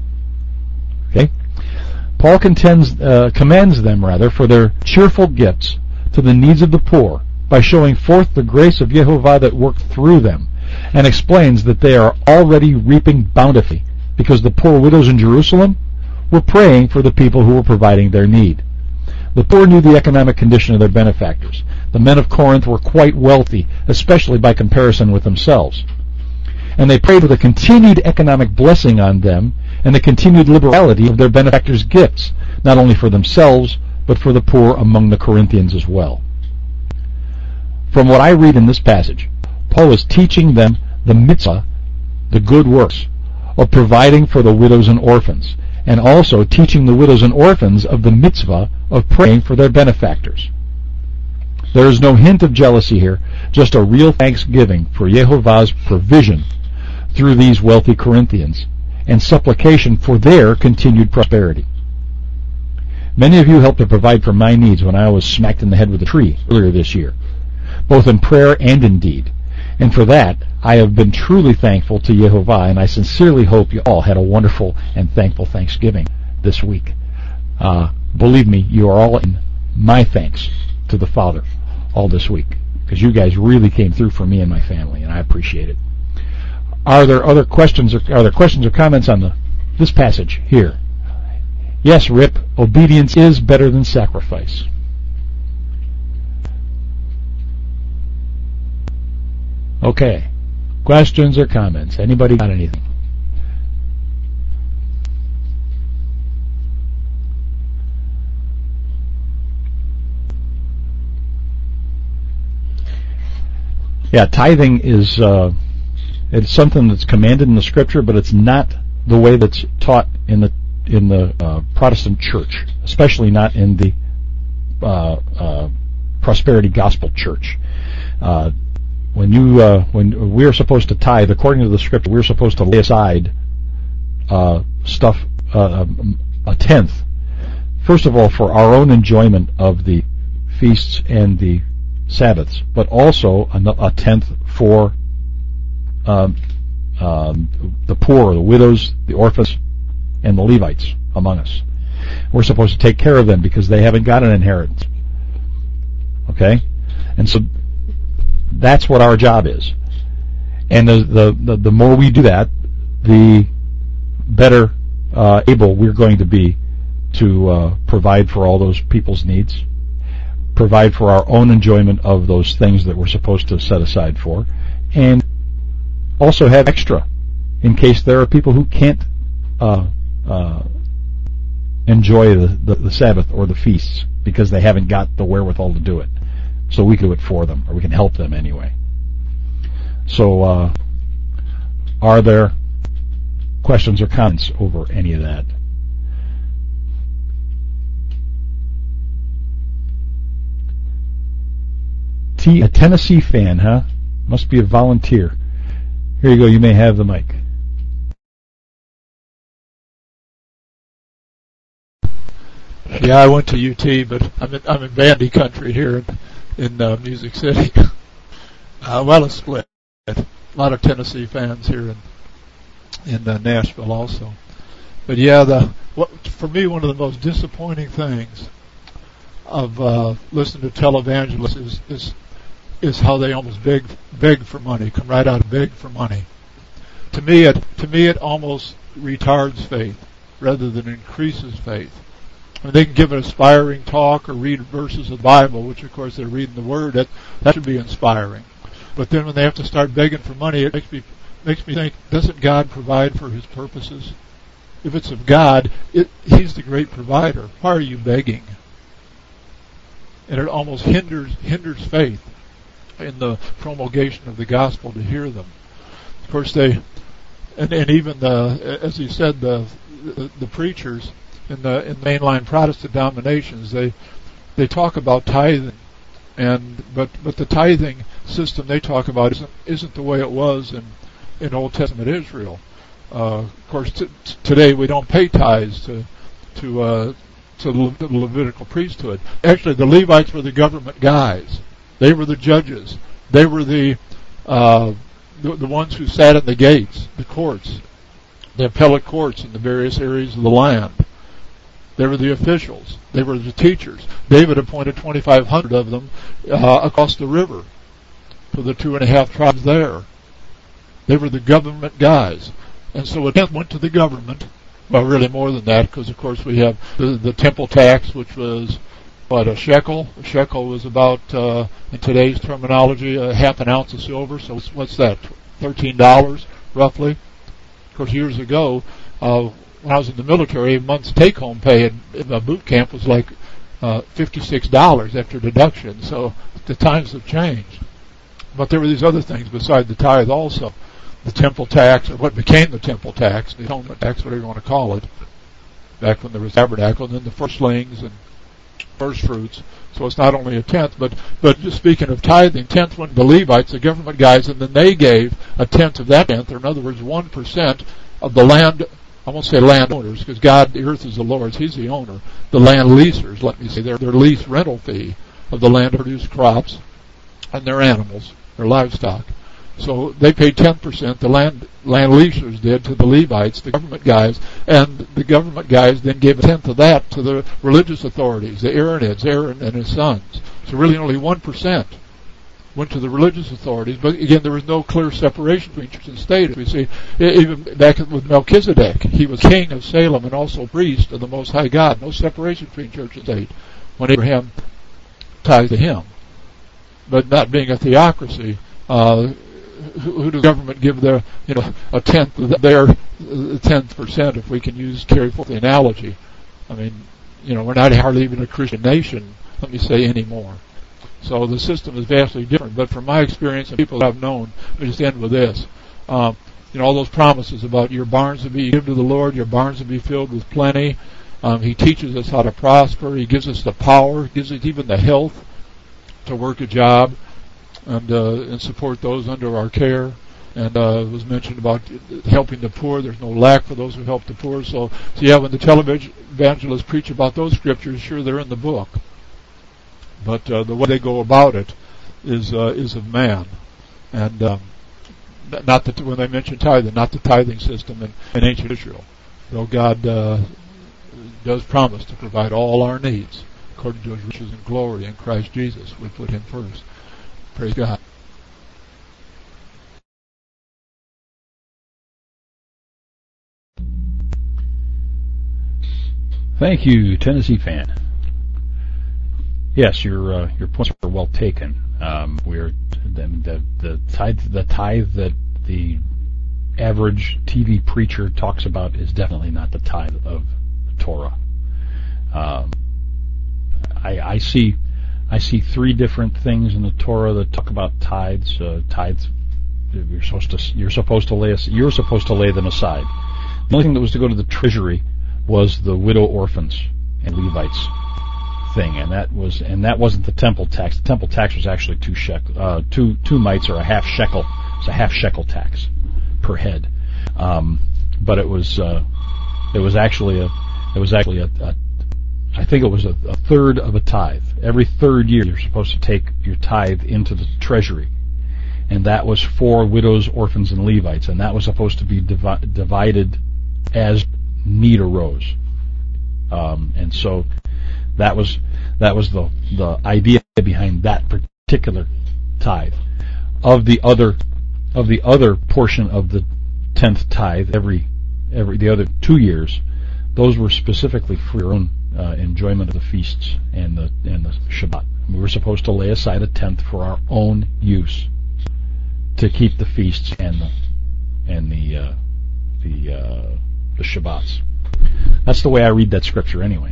Okay? Paul commends them for their cheerful gifts to the needs of the poor by showing forth the grace of Yehovah that worked through them, and explains that they are already reaping bountifully because the poor widows in Jerusalem were praying for the people who were providing their need. The poor knew the economic condition of their benefactors. The men of Corinth were quite wealthy, especially by comparison with themselves. And they prayed for the continued economic blessing on them and the continued liberality of their benefactors' gifts, not only for themselves, but for the poor among the Corinthians as well. From what I read in this passage, Paul is teaching them the mitzvah, the good works, of providing for the widows and orphans, and also teaching the widows and orphans of the mitzvah of praying for their benefactors. There is no hint of jealousy here, just a real thanksgiving for Yehovah's provision through these wealthy Corinthians, and supplication for their continued prosperity. Many of you helped to provide for my needs when I was smacked in the head with a tree earlier this year, both in prayer and in deed. And for that, I have been truly thankful to Yehovah, and I sincerely hope you all had a wonderful and thankful Thanksgiving this week. Believe me, you are all in my thanks to the Father all this week, because you guys really came through for me and my family, and I appreciate it. Are there other questions or comments on this passage here? Yes, Rip, obedience is better than sacrifice. Okay. Questions or comments? Anybody got anything? Yeah, tithing is It's something that's commanded in the Scripture, but it's not the way that's taught in the Protestant church, especially not in the prosperity gospel church. When we're supposed to tithe, according to the Scripture, we're supposed to lay aside stuff, a tenth, first of all, for our own enjoyment of the feasts and the Sabbaths, but also a tenth for the poor, the widows, the orphans, and the Levites among us. We're supposed to take care of them because they haven't got an inheritance. Okay? And so that's what our job is. And the more we do that, the better able we're going to be to provide for all those people's needs, provide for our own enjoyment of those things that we're supposed to set aside for, and also have extra in case there are people who can't enjoy the Sabbath or the feasts because they haven't got the wherewithal to do it. So we can do it for them, or we can help them anyway. So are there questions or comments over any of that? A Tennessee fan, huh? Must be a volunteer. Here you go. You may have the mic. Yeah, I went to UT, but I'm in bandy country here in Music City. Well, it's split. A lot of Tennessee fans here in Nashville also. But yeah, for me, one of the most disappointing things of listening to televangelists is how they almost beg for money, come right out and beg for money. To me, it almost retards faith rather than increases faith. I mean, they can give an inspiring talk or read verses of the Bible, which of course they're reading the Word. That should be inspiring. But then when they have to start begging for money, it makes me think: doesn't God provide for His purposes? If it's of God, He's the great provider. Why are you begging? And it almost hinders faith in the promulgation of the gospel to hear them. Of course, and even as he said, the preachers in the mainline Protestant denominations, they talk about tithing, but the tithing system they talk about isn't the way it was in Old Testament Israel. Of course, today we don't pay tithes to the Levitical priesthood. Actually, the Levites were the government guys. They were the judges. They were the ones who sat in the gates, the courts, the appellate courts in the various areas of the land. They were the officials. They were the teachers. David appointed 2,500 of them across the river for the 2.5 tribes there. They were the government guys. And so a tenth went to the government. Well, really more than that, because of course we have the temple tax, which was a shekel. A shekel was about, in today's terminology, half an ounce of silver. So what's that? $13 roughly. Of course, years ago, when I was in the military, a month's take-home pay in a boot camp was like $56 after deduction. So the times have changed. But there were these other things besides the tithe also. The temple tax, or what became the temple tax, the atonement tax, whatever you want to call it, back when there was tabernacle, and then the firstlings and first fruits. So it's not only a tenth, but just speaking of tithing, tenth went to the Levites, the government guys, and then they gave a tenth of that tenth, or in other words, 1% of the land. I won't say landowners, because God, the earth is the Lord's, He's the owner. The land leasers, let me say, their lease rental fee of the land to produce crops and their animals, their livestock. So they paid 10%, the land leasers did, to the Levites, the government guys, and the government guys then gave a tenth of that to the religious authorities, the Aaronids, Aaron and his sons. So really only 1% went to the religious authorities, but again, there was no clear separation between church and state. We see, even back with Melchizedek, he was king of Salem and also priest of the Most High God. No separation between church and state when Abraham tithed to him. But not being a theocracy, who does the government give their, a tenth of their 10%, if we can carry forth the analogy? I mean, we're not hardly even a Christian nation, let me say, anymore. So the system is vastly different. But from my experience and people that I've known, let me just end with this. All those promises about your barns to be given to the Lord, your barns to be filled with plenty. He teaches us how to prosper. He gives us the power, gives us even the health to work a job and support those under our care. And it was mentioned about helping the poor. There's no lack for those who help the poor. So yeah, when the televangelists preach about those scriptures, sure, they're in the book. But the way they go about it is of man. And not that when they mention tithing, not the tithing system in ancient Israel. Though God does promise to provide all our needs according to His riches and glory in Christ Jesus. We put Him first. Praise God. Thank you, Tennessee fan. Yes, your points are well taken. We're the tithe that the average TV preacher talks about is definitely not the tithe of the Torah. I see 3 different things in the Torah that talk about tithes. Tithes, you're supposed to lay them aside. The only thing that was to go to the treasury was the widow, orphans, and Levites thing, and that wasn't the temple tax. The temple tax was actually 2 mites or a half shekel. It's a half shekel tax per head, but it was actually a I think it was a third of a tithe. Every third year, you're supposed to take your tithe into the treasury, and that was for widows, orphans, and Levites, and that was supposed to be divided as need arose, and so that was the idea behind that particular tithe. Of the other portion of the 10th tithe, the other 2 years, those were specifically for your own enjoyment of the feasts and the Shabbat. We were supposed to lay aside a tenth for our own use to keep the feasts and the Shabbats. That's the way I read that scripture anyway.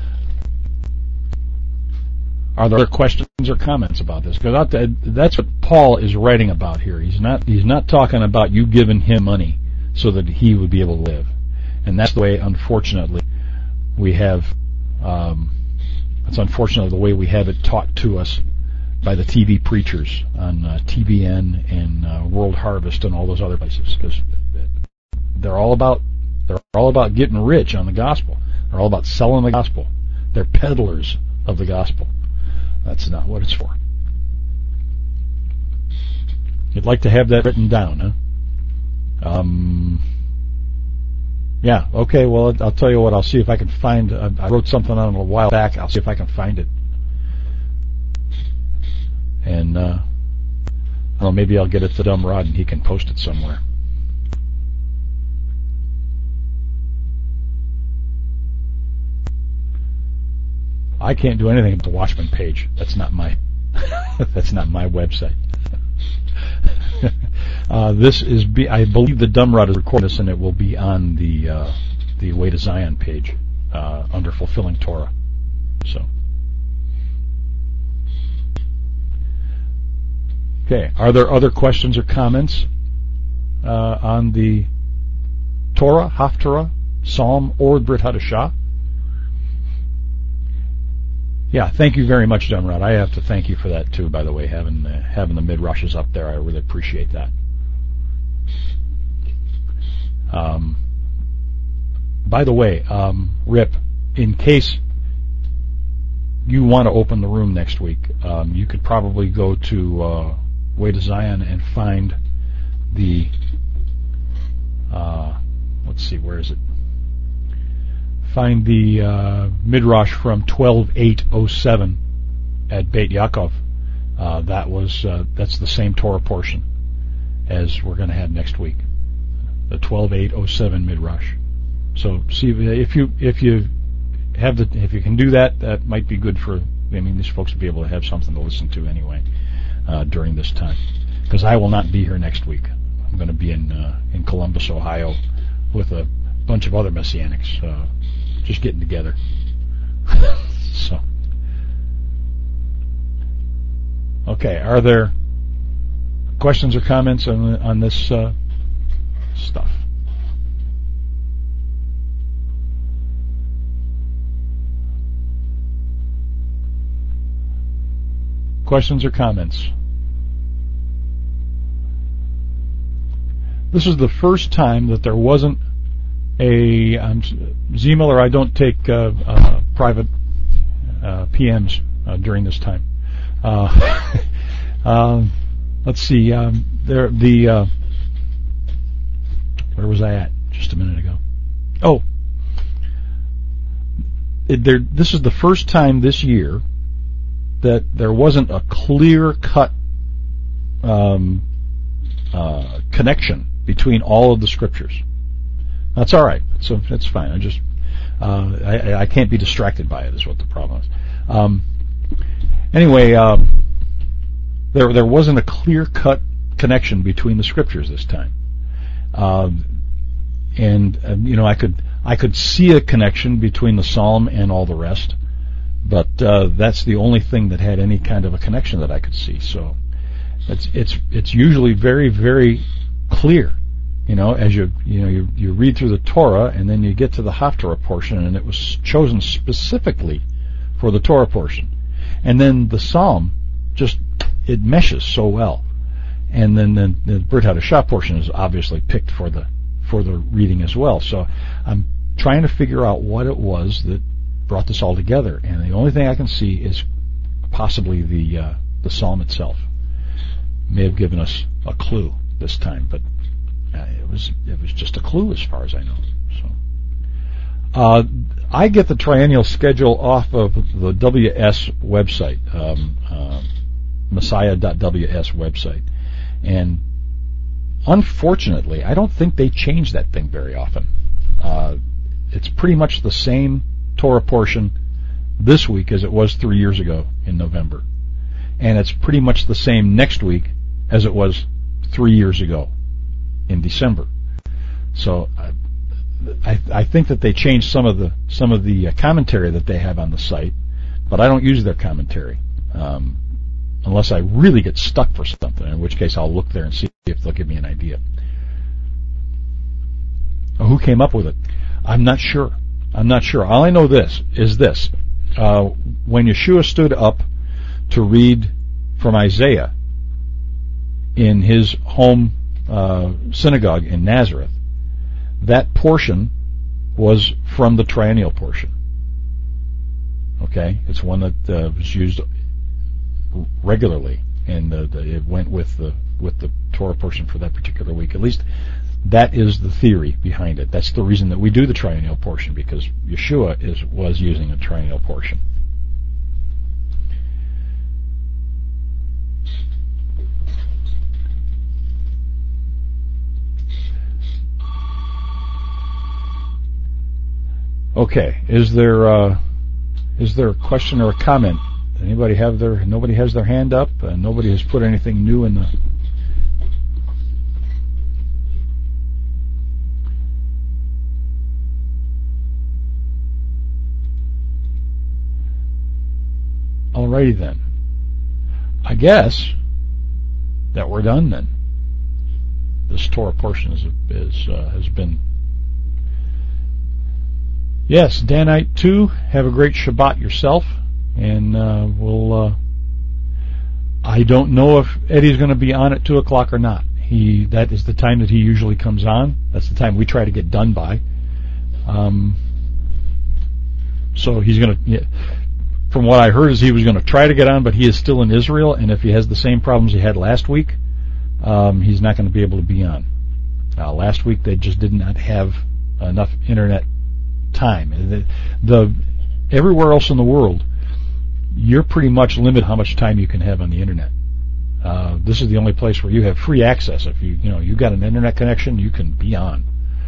Are there other questions or comments about this? Because that's what Paul is writing about here. He's not talking about you giving him money so that he would be able to live. And that's the way, unfortunately, we have. It's unfortunately the way we have it taught to us by the TV preachers on TBN and World Harvest and all those other places, because they're all about getting rich on the gospel. They're all about selling the gospel. They're peddlers of the gospel. That's not what it's for. You'd like to have that written down, huh? Yeah, okay, well, I'll tell you what, I'll see if I can find, I wrote something on it a while back, I'll see if I can find it. And, well, maybe I'll get it to Dumb Rod and he can post it somewhere. I can't do anything at the Watchman page. That's not my website. This is, I believe the Dumb Rod is recording this, and it will be on the Way to Zion page under Fulfilling Torah. So, okay. Are there other questions or comments on the Torah, Haftarah, Psalm, or Brit Hadashah? Yeah, thank you very much, Dumb Rod. I have to thank you for that too, by the way, having the mid-rushes up there. I really appreciate that. By the way, Rip, in case you want to open the room next week, you could probably go to Way to Zion and find the, let's see, where is it? Find the Midrash from 12:8:07 at Beit Yaakov. That's the same Torah portion as we're going to have next week, the 12:8:07 Midrash. So see if you can do that, that might be good for. I mean, these folks will be able to have something to listen to anyway during this time, because I will not be here next week. I'm going to be in Columbus, Ohio, with a bunch of other Messianics. Just getting together. So, okay. Are there questions or comments on this stuff. Questions or comments? This is the first time that there wasn't a Z-Miller. I don't take private PMs during this time. Let's see. Where was I at just a minute ago? Oh, this is the first time this year that there wasn't a clear-cut connection between all of the scriptures. That's all right. So that's fine. I can't be distracted by it. Is what the problem is. Anyway, there wasn't a clear-cut connection between the scriptures this time, and I could see a connection between the psalm and all the rest, but that's the only thing that had any kind of a connection that I could see. So it's usually very, very clear, as you read through the Torah, and then you get to the Haftarah portion, and it was chosen specifically for the Torah portion, and then the Psalm it meshes so well, and then the Brit Hadashah portion is obviously picked for the reading as well. So I'm trying to figure out what it was that brought this all together, and the only thing I can see is possibly the Psalm itself may have given us a clue this time, but it was just a clue as far as I know. So I get the triennial schedule off of the WS website, Messiah.ws website, and unfortunately I don't think they change that thing very often. It's pretty much the same Torah portion this week as it was 3 years ago in November, and it's pretty much the same next week as it was 3 years ago in December. So I think that they changed some of the commentary that they have on the site, but I don't use their commentary unless I really get stuck for something, in which case I'll look there and see if they'll give me an idea. Who came up with it? I'm not sure. All I know is this. When Yeshua stood up to read from Isaiah in his home synagogue in Nazareth, that portion was from the triennial portion. Okay? It's one that was used regularly, and it went with the Torah portion for that particular week. At least that is the theory behind it. That's the reason that we do the triennial portion, because Yeshua was using a triennial portion. Okay, is there a question or a comment? Nobody has their hand up. Nobody has put anything new in the. Alrighty then. I guess that we're done then. This Torah portion has been. Yes, Danite 2. Have a great Shabbat yourself. And I don't know if Eddie's going to be on at 2 o'clock or not. That is the time that he usually comes on. That's the time we try to get done by. So he's going to, from what I heard, is he was going to try to get on, but he is still in Israel, and if he has the same problems he had last week, he's not going to be able to be on. Last week they just did not have enough internet time. Everywhere else in the world, you're pretty much limited how much time you can have on the internet. This is the only place where you have free access. If you got an internet connection, you can be on.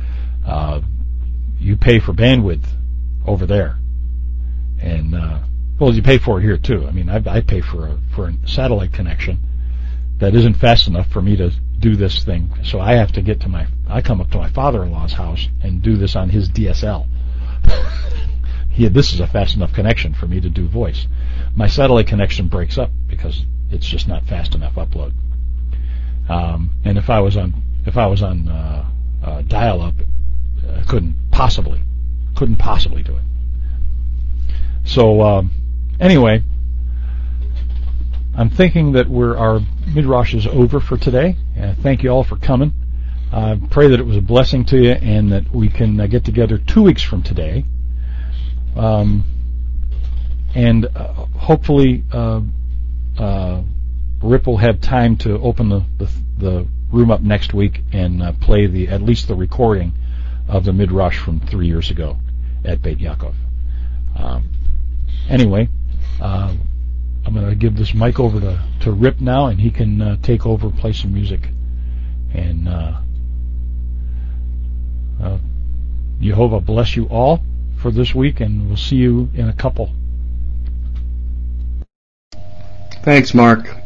You pay for bandwidth over there, and you pay for it here too. I mean, I pay for a satellite connection that isn't fast enough for me to do this thing. So I have to I come up to my father-in-law's house and do this on his DSL. This is a fast enough connection for me to do voice. My satellite connection breaks up because it's just not fast enough upload. And if I was on dial-up couldn't possibly do it. So anyway, I'm thinking that our Midrash is over for today. Thank you all for coming. I pray that it was a blessing to you, and that we can get together 2 weeks from today, and hopefully Rip will have time to open the room up next week and play at least the recording of the Midrash from 3 years ago at Beit Yaakov. Anyway, I'm going to give this mic over to Rip now, and he can take over, play some music, and Yehovah bless you all for this week, and we'll see you in a couple. Thanks, Mark.